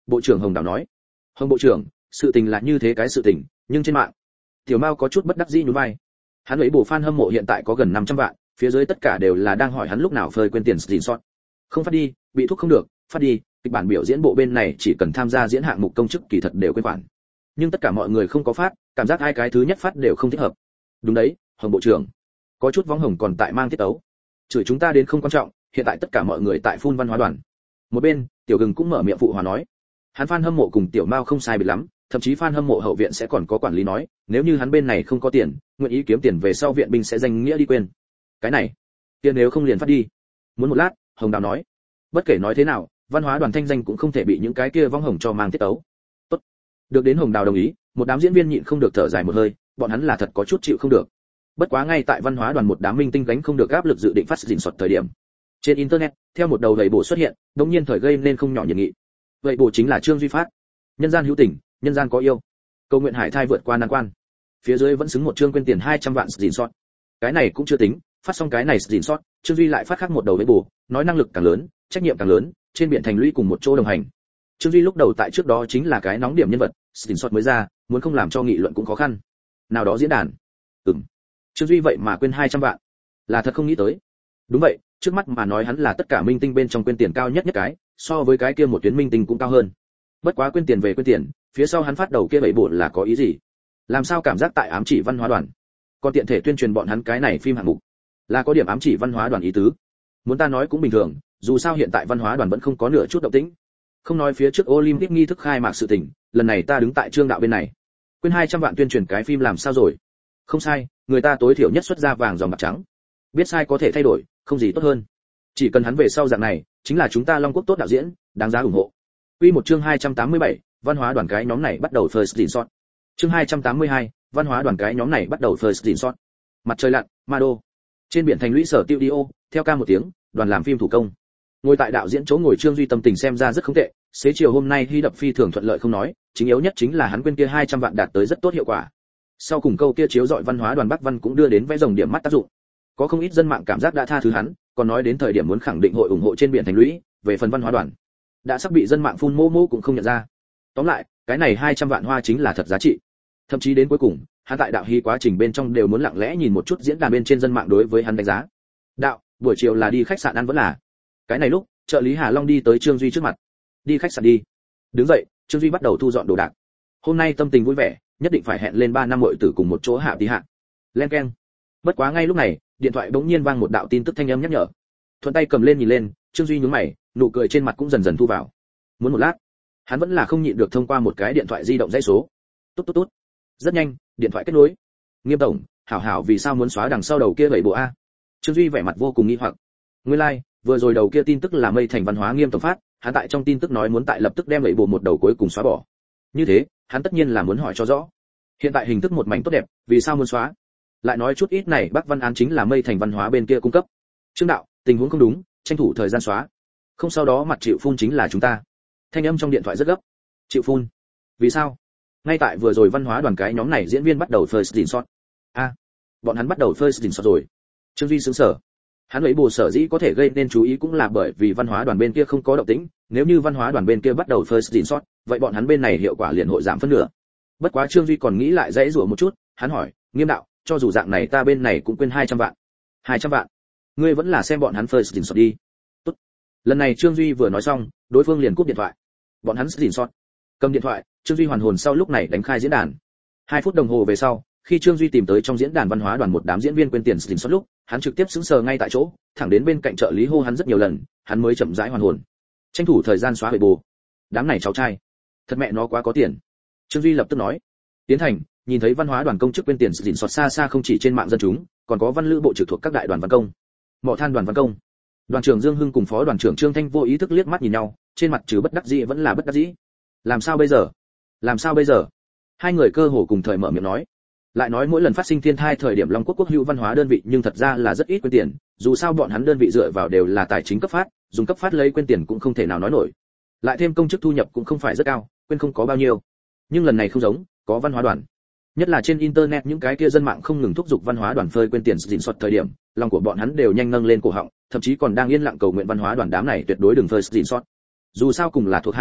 Bộ trưởng Hồng Đào nói. Hồng bộ trưởng, sự tình là như thế cái sự tình, nhưng trên mạng, Tiểu Mao có chút bất đắc dĩ nhún vai. Hắn ấy bộ fan hâm mộ hiện tại có gần năm trăm vạn, phía dưới tất cả đều là đang hỏi hắn lúc nào phơi quên tiền gìn sót. Không phát đi, bị thuốc không được, phát đi, kịch bản biểu diễn bộ bên này chỉ cần tham gia diễn hạng mục công chức kỳ thật đều quên khoản. Nhưng tất cả mọi người không có phát, cảm giác hai cái thứ nhất phát đều không thích hợp. Đúng đấy, Hồng bộ trưởng. Có chút võng hồng còn tại mang tiết tấu. Chửi chúng ta đến không quan trọng, hiện tại tất cả mọi người tại phun văn hóa đoàn. Một bên, Tiểu Gừng cũng mở miệng phụ hòa nói. Hắn fan hâm mộ cùng Tiểu Mao không sai biệt lắm, thậm chí fan hâm mộ hậu viện sẽ còn có quản lý nói, nếu như hắn bên này không có tiền, nguyện ý kiếm tiền về sau viện binh sẽ danh nghĩa đi quên. Cái này, tiền nếu không liền phát đi. Muốn một lát, Hồng Đào nói. Bất kể nói thế nào, văn hóa đoàn thanh danh cũng không thể bị những cái kia vong hồng cho mang tiết tấu. Tốt. Được đến Hồng Đào đồng ý, một đám diễn viên nhịn không được thở dài một hơi, bọn hắn là thật có chút chịu không được. Bất quá ngay tại văn hóa đoàn một đám minh tinh gánh không được áp lực dự định phát dình soạt thời điểm. Trên internet, theo một đầu vậy bộ xuất hiện, đột nhiên thời gây nên không nhỏ nhiệt nghị. Vậy bộ chính là Trương Duy phát. Nhân gian hữu tình, nhân gian có yêu. Cầu nguyện hải thai vượt qua nan quan. Phía dưới vẫn xứng một chương quên tiền hai trăm vạn dình soạt. Cái này cũng chưa tính, phát xong cái này dình soạt, Trương Duy lại phát khác một đầu vậy bộ, nói năng lực càng lớn, trách nhiệm càng lớn, trên biển thành lũy cùng một chỗ đồng hành. Trương Duy lúc đầu tại trước đó chính là cái nóng điểm nhân vật, dình soạt mới ra, muốn không làm cho nghị luận cũng khó khăn. Nào đó diễn đàn. Ừm. Trương Duy vậy mà quên hai trăm vạn. Là thật không nghĩ tới. Đúng vậy, trước mắt mà nói hắn là tất cả minh tinh bên trong quên tiền cao nhất nhất cái, so với cái kia một tuyến minh tinh cũng cao hơn. Bất quá quên tiền về quên tiền, phía sau hắn phát đầu kia bảy bộ là có ý gì? Làm sao cảm giác tại ám chỉ văn hóa đoàn? Còn tiện thể tuyên truyền bọn hắn cái này phim hạng mục, là có điểm ám chỉ văn hóa đoàn ý tứ. Muốn ta nói cũng bình thường, dù sao hiện tại văn hóa đoàn vẫn không có nửa chút động tĩnh. Không nói phía trước Olympic nghi thức khai mạc sự tình, lần này ta đứng tại Trương đạo bên này. Quên hai trăm vạn tuyên truyền cái phim làm sao rồi? Không sai, người ta tối thiểu nhất xuất ra vàng dòng bạc trắng. Biết sai có thể thay đổi, không gì tốt hơn. Chỉ cần hắn về sau dạng này, chính là chúng ta Long Quốc tốt đạo diễn, đáng giá ủng hộ. Quy một chương hai trăm tám mươi bảy, văn hóa đoàn cái nhóm này bắt đầu first gìn shot. Chương hai trăm tám mươi hai, văn hóa đoàn cái nhóm này bắt đầu first gìn shot. Mặt trời lặn, Ma Đô. Trên biển thành lũy sở studio, theo ca một tiếng, đoàn làm phim thủ công. Ngồi tại đạo diễn chỗ ngồi Trương Duy tâm tình xem ra rất không tệ, xế chiều hôm nay hy đập phi thường thuận lợi không nói, chính yếu nhất chính là hắn quên kia hai trăm vạn đạt tới rất tốt hiệu quả. Sau cùng câu kia chiếu dọi văn hóa đoàn Bắc Văn cũng đưa đến vẽ rồng điểm mắt tác dụng. Có không ít dân mạng cảm giác đã tha thứ hắn, còn nói đến thời điểm muốn khẳng định hội ủng hộ trên biển thành lũy, về phần văn hóa đoàn đã sắp bị dân mạng phun mô mô cũng không nhận ra. Tóm lại, cái này hai trăm vạn hoa chính là thật giá trị. Thậm chí đến cuối cùng, hắn tại đạo hy quá trình bên trong đều muốn lặng lẽ nhìn một chút diễn đàn bên trên dân mạng đối với hắn đánh giá. Đạo, buổi chiều là đi khách sạn ăn vẫn là. Cái này lúc, trợ lý Hà Long đi tới Trương Duy trước mặt. Đi khách sạn đi. Đứng dậy, Trương Duy bắt đầu thu dọn đồ đạc. Hôm nay tâm tình vui vẻ, nhất định phải hẹn lên ba năm muội tử cùng một chỗ hạ tí hạ. Len keng. Bất quá ngay lúc này, điện thoại bỗng nhiên vang một đạo tin tức thanh âm nhắc nhở. Thuận tay cầm lên nhìn lên, Trương Duy nhướng mày, nụ cười trên mặt cũng dần dần thu vào. Muốn một lát, hắn vẫn là không nhịn được thông qua một cái điện thoại di động dãy số. Tốt tốt tốt. Rất nhanh, điện thoại kết nối. Nghiêm tổng, hảo hảo vì sao muốn xóa đằng sau đầu kia bảy bộ a? Trương Duy vẻ mặt vô cùng nghi hoặc. Nguyên lai, like, vừa rồi đầu kia tin tức là Mây Thành Văn hóa Nghiêm tổng phát, hắn tại trong tin tức nói muốn tại lập tức đem bảy bộ một đầu cuối cùng xóa bỏ. Như thế, hắn tất nhiên là muốn hỏi cho rõ. Hiện tại hình thức một mảnh tốt đẹp, vì sao muốn xóa? Lại nói chút ít này, Bắc Văn Án chính là Mây Thành Văn hóa bên kia cung cấp. Trương đạo, tình huống không đúng, tranh thủ thời gian xóa. Không sau đó mặt chịu phun chính là chúng ta. Thanh âm trong điện thoại rất gấp. Chịu phun? Vì sao? Ngay tại vừa rồi văn hóa đoàn cái nhóm này diễn viên bắt đầu first gìn shot. A, à, bọn hắn bắt đầu first gìn shot rồi. Trương Duy sững sờ. Hắn lấy bù sở dĩ có thể gây nên chú ý cũng là bởi vì văn hóa đoàn bên kia không có động tĩnh, nếu như văn hóa đoàn bên kia bắt đầu first gìn shot, vậy bọn hắn bên này hiệu quả liền hội giảm phân nửa. Bất quá Trương Duy còn nghĩ lại dãy rủa một chút, hắn hỏi, Nghiêm đạo, cho dù dạng này ta bên này cũng quên hai trăm vạn. hai trăm vạn? Ngươi vẫn là xem bọn hắn first gìn shot đi. Tốt. Lần này Trương Duy vừa nói xong, đối phương liền cúp điện thoại. Bọn hắn gìn shot. Cầm điện thoại, Trương Duy hoàn hồn sau lúc này đánh khai diễn đàn. Hai phút đồng hồ về sau, khi Trương Duy tìm tới trong diễn đàn văn hóa đoàn một đám diễn viên quên tiền gìn shot lúc, hắn trực tiếp sững sờ ngay tại chỗ, thẳng đến bên cạnh trợ lý hô hắn rất nhiều lần, hắn mới chậm rãi hoàn hồn. Tranh thủ thời gian xóa bề bù. Đám này cháu trai, thật mẹ nó quá có tiền. Trương Duy lập tức nói. Tiến Thành, nhìn thấy văn hóa đoàn công chức quên tiền gìn shot xa xa không chỉ trên mạng dân chúng, còn có văn lữ bộ trực thuộc các đại đoàn văn công. Mộ than đoàn văn công. Đoàn trưởng Dương Hưng cùng phó đoàn trưởng Trương Thanh vô ý thức liếc mắt nhìn nhau, trên mặt trừ bất đắc dĩ vẫn là bất đắc dĩ. Làm sao bây giờ? Làm sao bây giờ? Hai người cơ hồ cùng thời mở miệng nói. Lại nói mỗi lần phát sinh thiên tai thời điểm Long Quốc quốc hữu văn hóa đơn vị nhưng thật ra là rất ít quên tiền, dù sao bọn hắn đơn vị dựa vào đều là tài chính cấp phát, dùng cấp phát lấy quên tiền cũng không thể nào nói nổi. Lại thêm công chức thu nhập cũng không phải rất cao, quên không có bao nhiêu. Nhưng lần này không giống, có văn hóa đoàn. Nhất là trên internet những cái kia dân mạng không ngừng thúc giục văn hóa đoàn phơi quên tiền gìn shot thời điểm, lòng của bọn hắn đều nhanh nâng lên cổ họng, thậm chí còn đang yên lặng cầu nguyện văn hóa đoàn đám này tuyệt đối đừng phơi gìn shot. Dù sao cùng là thuộc hạ đơn vị,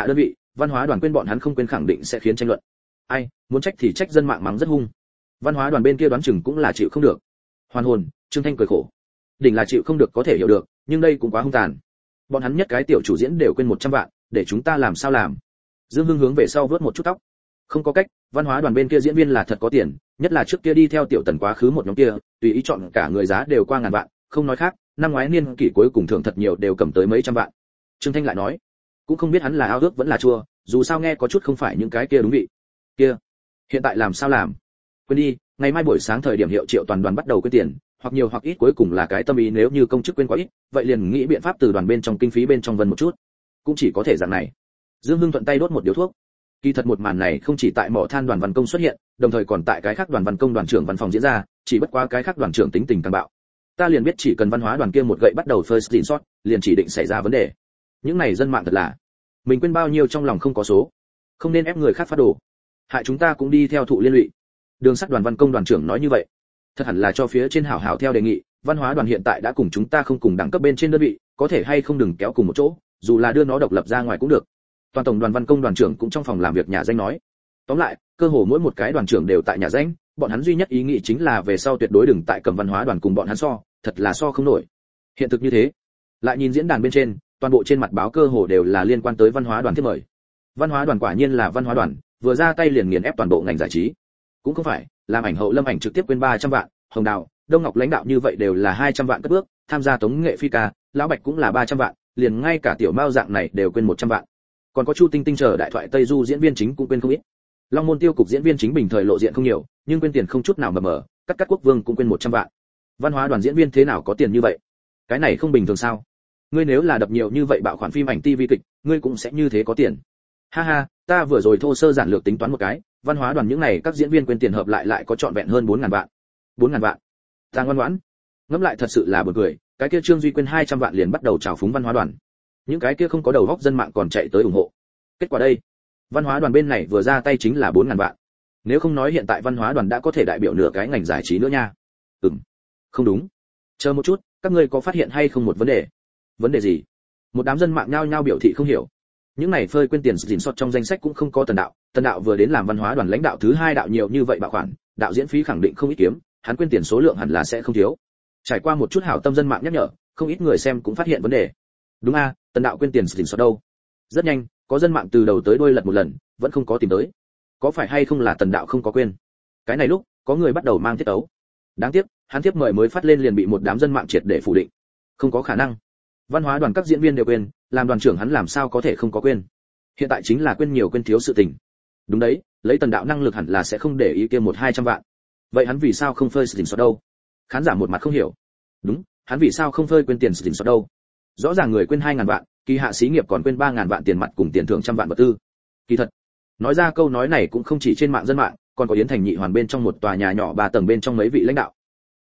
văn hóa đoàn quên bọn hắn không quên khẳng định sẽ khiến tranh luận. Ai, muốn trách thì trách dân mạng mắng rất hung. Văn hóa đoàn bên kia đoán chừng cũng là chịu không được. Hoàn hồn, Trương Thanh cười khổ. Đỉnh là chịu không được có thể hiểu được, nhưng đây cũng quá hung tàn. Bọn hắn nhất cái tiểu chủ diễn đều quên một trăm vạn, để chúng ta làm sao làm? Dương Hưng hướng về sau vớt một chút tóc. Không có cách, văn hóa đoàn bên kia diễn viên là thật có tiền, nhất là trước kia đi theo tiểu tần quá khứ một nhóm kia, tùy ý chọn cả người giá đều qua ngàn vạn, không nói khác, năm ngoái niên kỷ cuối cùng thưởng thật nhiều đều cầm tới mấy trăm vạn. Trương Thanh lại nói, cũng không biết hắn là ao ước vẫn là chua, dù sao nghe có chút không phải những cái kia đúng vị. Kia, hiện tại làm sao làm? Quên đi, ngày mai buổi sáng thời điểm hiệu triệu toàn đoàn bắt đầu quên tiền, hoặc nhiều hoặc ít cuối cùng là cái tâm ý, nếu như công chức quên quá ít, vậy liền nghĩ biện pháp từ đoàn bên trong kinh phí bên trong vân một chút. Cũng chỉ có thể dạng này. Dương Hưng thuận tay đốt một điếu thuốc. Kỳ thật một màn này không chỉ tại mỏ than đoàn văn công xuất hiện, đồng thời còn tại cái khác đoàn văn công đoàn trưởng văn phòng diễn ra, chỉ bất quá cái khác đoàn trưởng tính tình càng bạo. Ta liền biết chỉ cần văn hóa đoàn kia một gậy bắt đầu first tin shot, liền chỉ định xảy ra vấn đề. Những này dân mạng thật là, mình quên bao nhiêu trong lòng không có số, không nên ép người khác phát đồ, hại chúng ta cũng đi theo thụ liên lụy. Đường sắt đoàn văn công đoàn trưởng nói như vậy, thật hẳn là cho phía trên hảo hảo theo đề nghị, văn hóa đoàn hiện tại đã cùng chúng ta không cùng đẳng cấp bên trên đơn vị, có thể hay không đừng kéo cùng một chỗ, dù là đưa nó độc lập ra ngoài cũng được. Toàn tổng đoàn văn công đoàn trưởng cũng trong phòng làm việc nhà danh nói. Tóm lại, cơ hồ mỗi một cái đoàn trưởng đều tại nhà danh, bọn hắn duy nhất ý nghĩ chính là về sau tuyệt đối đừng tại cầm văn hóa đoàn cùng bọn hắn so, thật là so không nổi. Hiện thực như thế. Lại nhìn diễn đàn bên trên, toàn bộ trên mặt báo cơ hồ đều là liên quan tới văn hóa đoàn thiết mời. Văn hóa đoàn quả nhiên là văn hóa đoàn, vừa ra tay liền nghiền ép toàn bộ ngành giải trí. Cũng không phải, làm ảnh hậu Lâm Ảnh trực tiếp quên ba trăm vạn, Hồng Đào, Đông Ngọc lãnh đạo như vậy đều là hai trăm vạn cất bước, tham gia tống nghệ phi ca, lão Bạch cũng là ba trăm vạn, liền ngay cả tiểu Mao dạng này đều quên một trăm vạn. Còn có Chu Tinh Tinh chờ đại thoại Tây Du diễn viên chính cũng quên không ít. Long Môn Tiêu cục diễn viên chính bình thời lộ diện không nhiều, nhưng quên tiền không chút nào mờ mờ, Cắt Cắt Quốc Vương cũng quên một trăm vạn. Văn hóa đoàn diễn viên thế nào có tiền như vậy? Cái này không bình thường sao? Ngươi nếu là đập nhiều như vậy bạo khoản phim ảnh ti vi kịch, ngươi cũng sẽ như thế có tiền. Ha ha, ta vừa rồi thô sơ giản lược tính toán một cái, văn hóa đoàn những này các diễn viên quên tiền hợp lại lại có trọn vẹn hơn bốn ngàn vạn. bốn ngàn vạn. Ta ngoan ngoãn. Ngẫm lại thật sự là buồn cười, cái kia Trương Duy quên hai trăm vạn liền bắt đầu trào phúng văn hóa đoàn. Những cái kia không có đầu óc dân mạng còn chạy tới ủng hộ. Kết quả đây, văn hóa đoàn bên này vừa ra tay chính là bốn ngàn vạn. Nếu không nói hiện tại văn hóa đoàn đã có thể đại biểu nửa cái ngành giải trí nữa nha. Ừm. Không đúng. Chờ một chút, các ngươi có phát hiện hay không một vấn đề? Vấn đề gì? Một đám dân mạng nhao nhao biểu thị không hiểu. Những này phơi quên tiền dình sót trong danh sách cũng không có Tần Đạo, Tần Đạo vừa đến làm văn hóa đoàn lãnh đạo thứ hai đạo nhiều như vậy bảo khoản, đạo diễn phí khẳng định không ít kiếm, hắn quên tiền số lượng hẳn là sẽ không thiếu. Trải qua một chút hảo tâm dân mạng nhắc nhở, không ít người xem cũng phát hiện vấn đề. Đúng a, Tần Đạo quên tiền dình sót đâu? Rất nhanh, có dân mạng từ đầu tới đuôi lật một lần, vẫn không có tìm tới. Có phải hay không là Tần Đạo không có quên? Cái này lúc, có người bắt đầu mang tiết tấu. Đáng tiếc, hắn tiếp mời mới phát lên liền bị một đám dân mạng triệt để phủ định. Không có khả năng. Văn hóa đoàn các diễn viên đều quên, làm đoàn trưởng hắn làm sao có thể không có quên? Hiện tại chính là quên nhiều quên thiếu sự tình. Đúng đấy, lấy Tần Đạo năng lực hẳn là sẽ không để ý kia một hai trăm vạn. Vậy hắn vì sao không phơi sự tình sót đâu? Khán giả một mặt không hiểu. Đúng, hắn vì sao không phơi quên tiền sự tình sót đâu? Rõ ràng người quên hai ngàn vạn, kỳ hạ xí nghiệp còn quên ba ngàn vạn tiền mặt cùng tiền thưởng trăm vạn vật tư. Kỳ thật, nói ra câu nói này cũng không chỉ trên mạng dân mạng, còn có Yến Thành Nhị Hoàn bên trong một tòa nhà nhỏ ba tầng bên trong mấy vị lãnh đạo.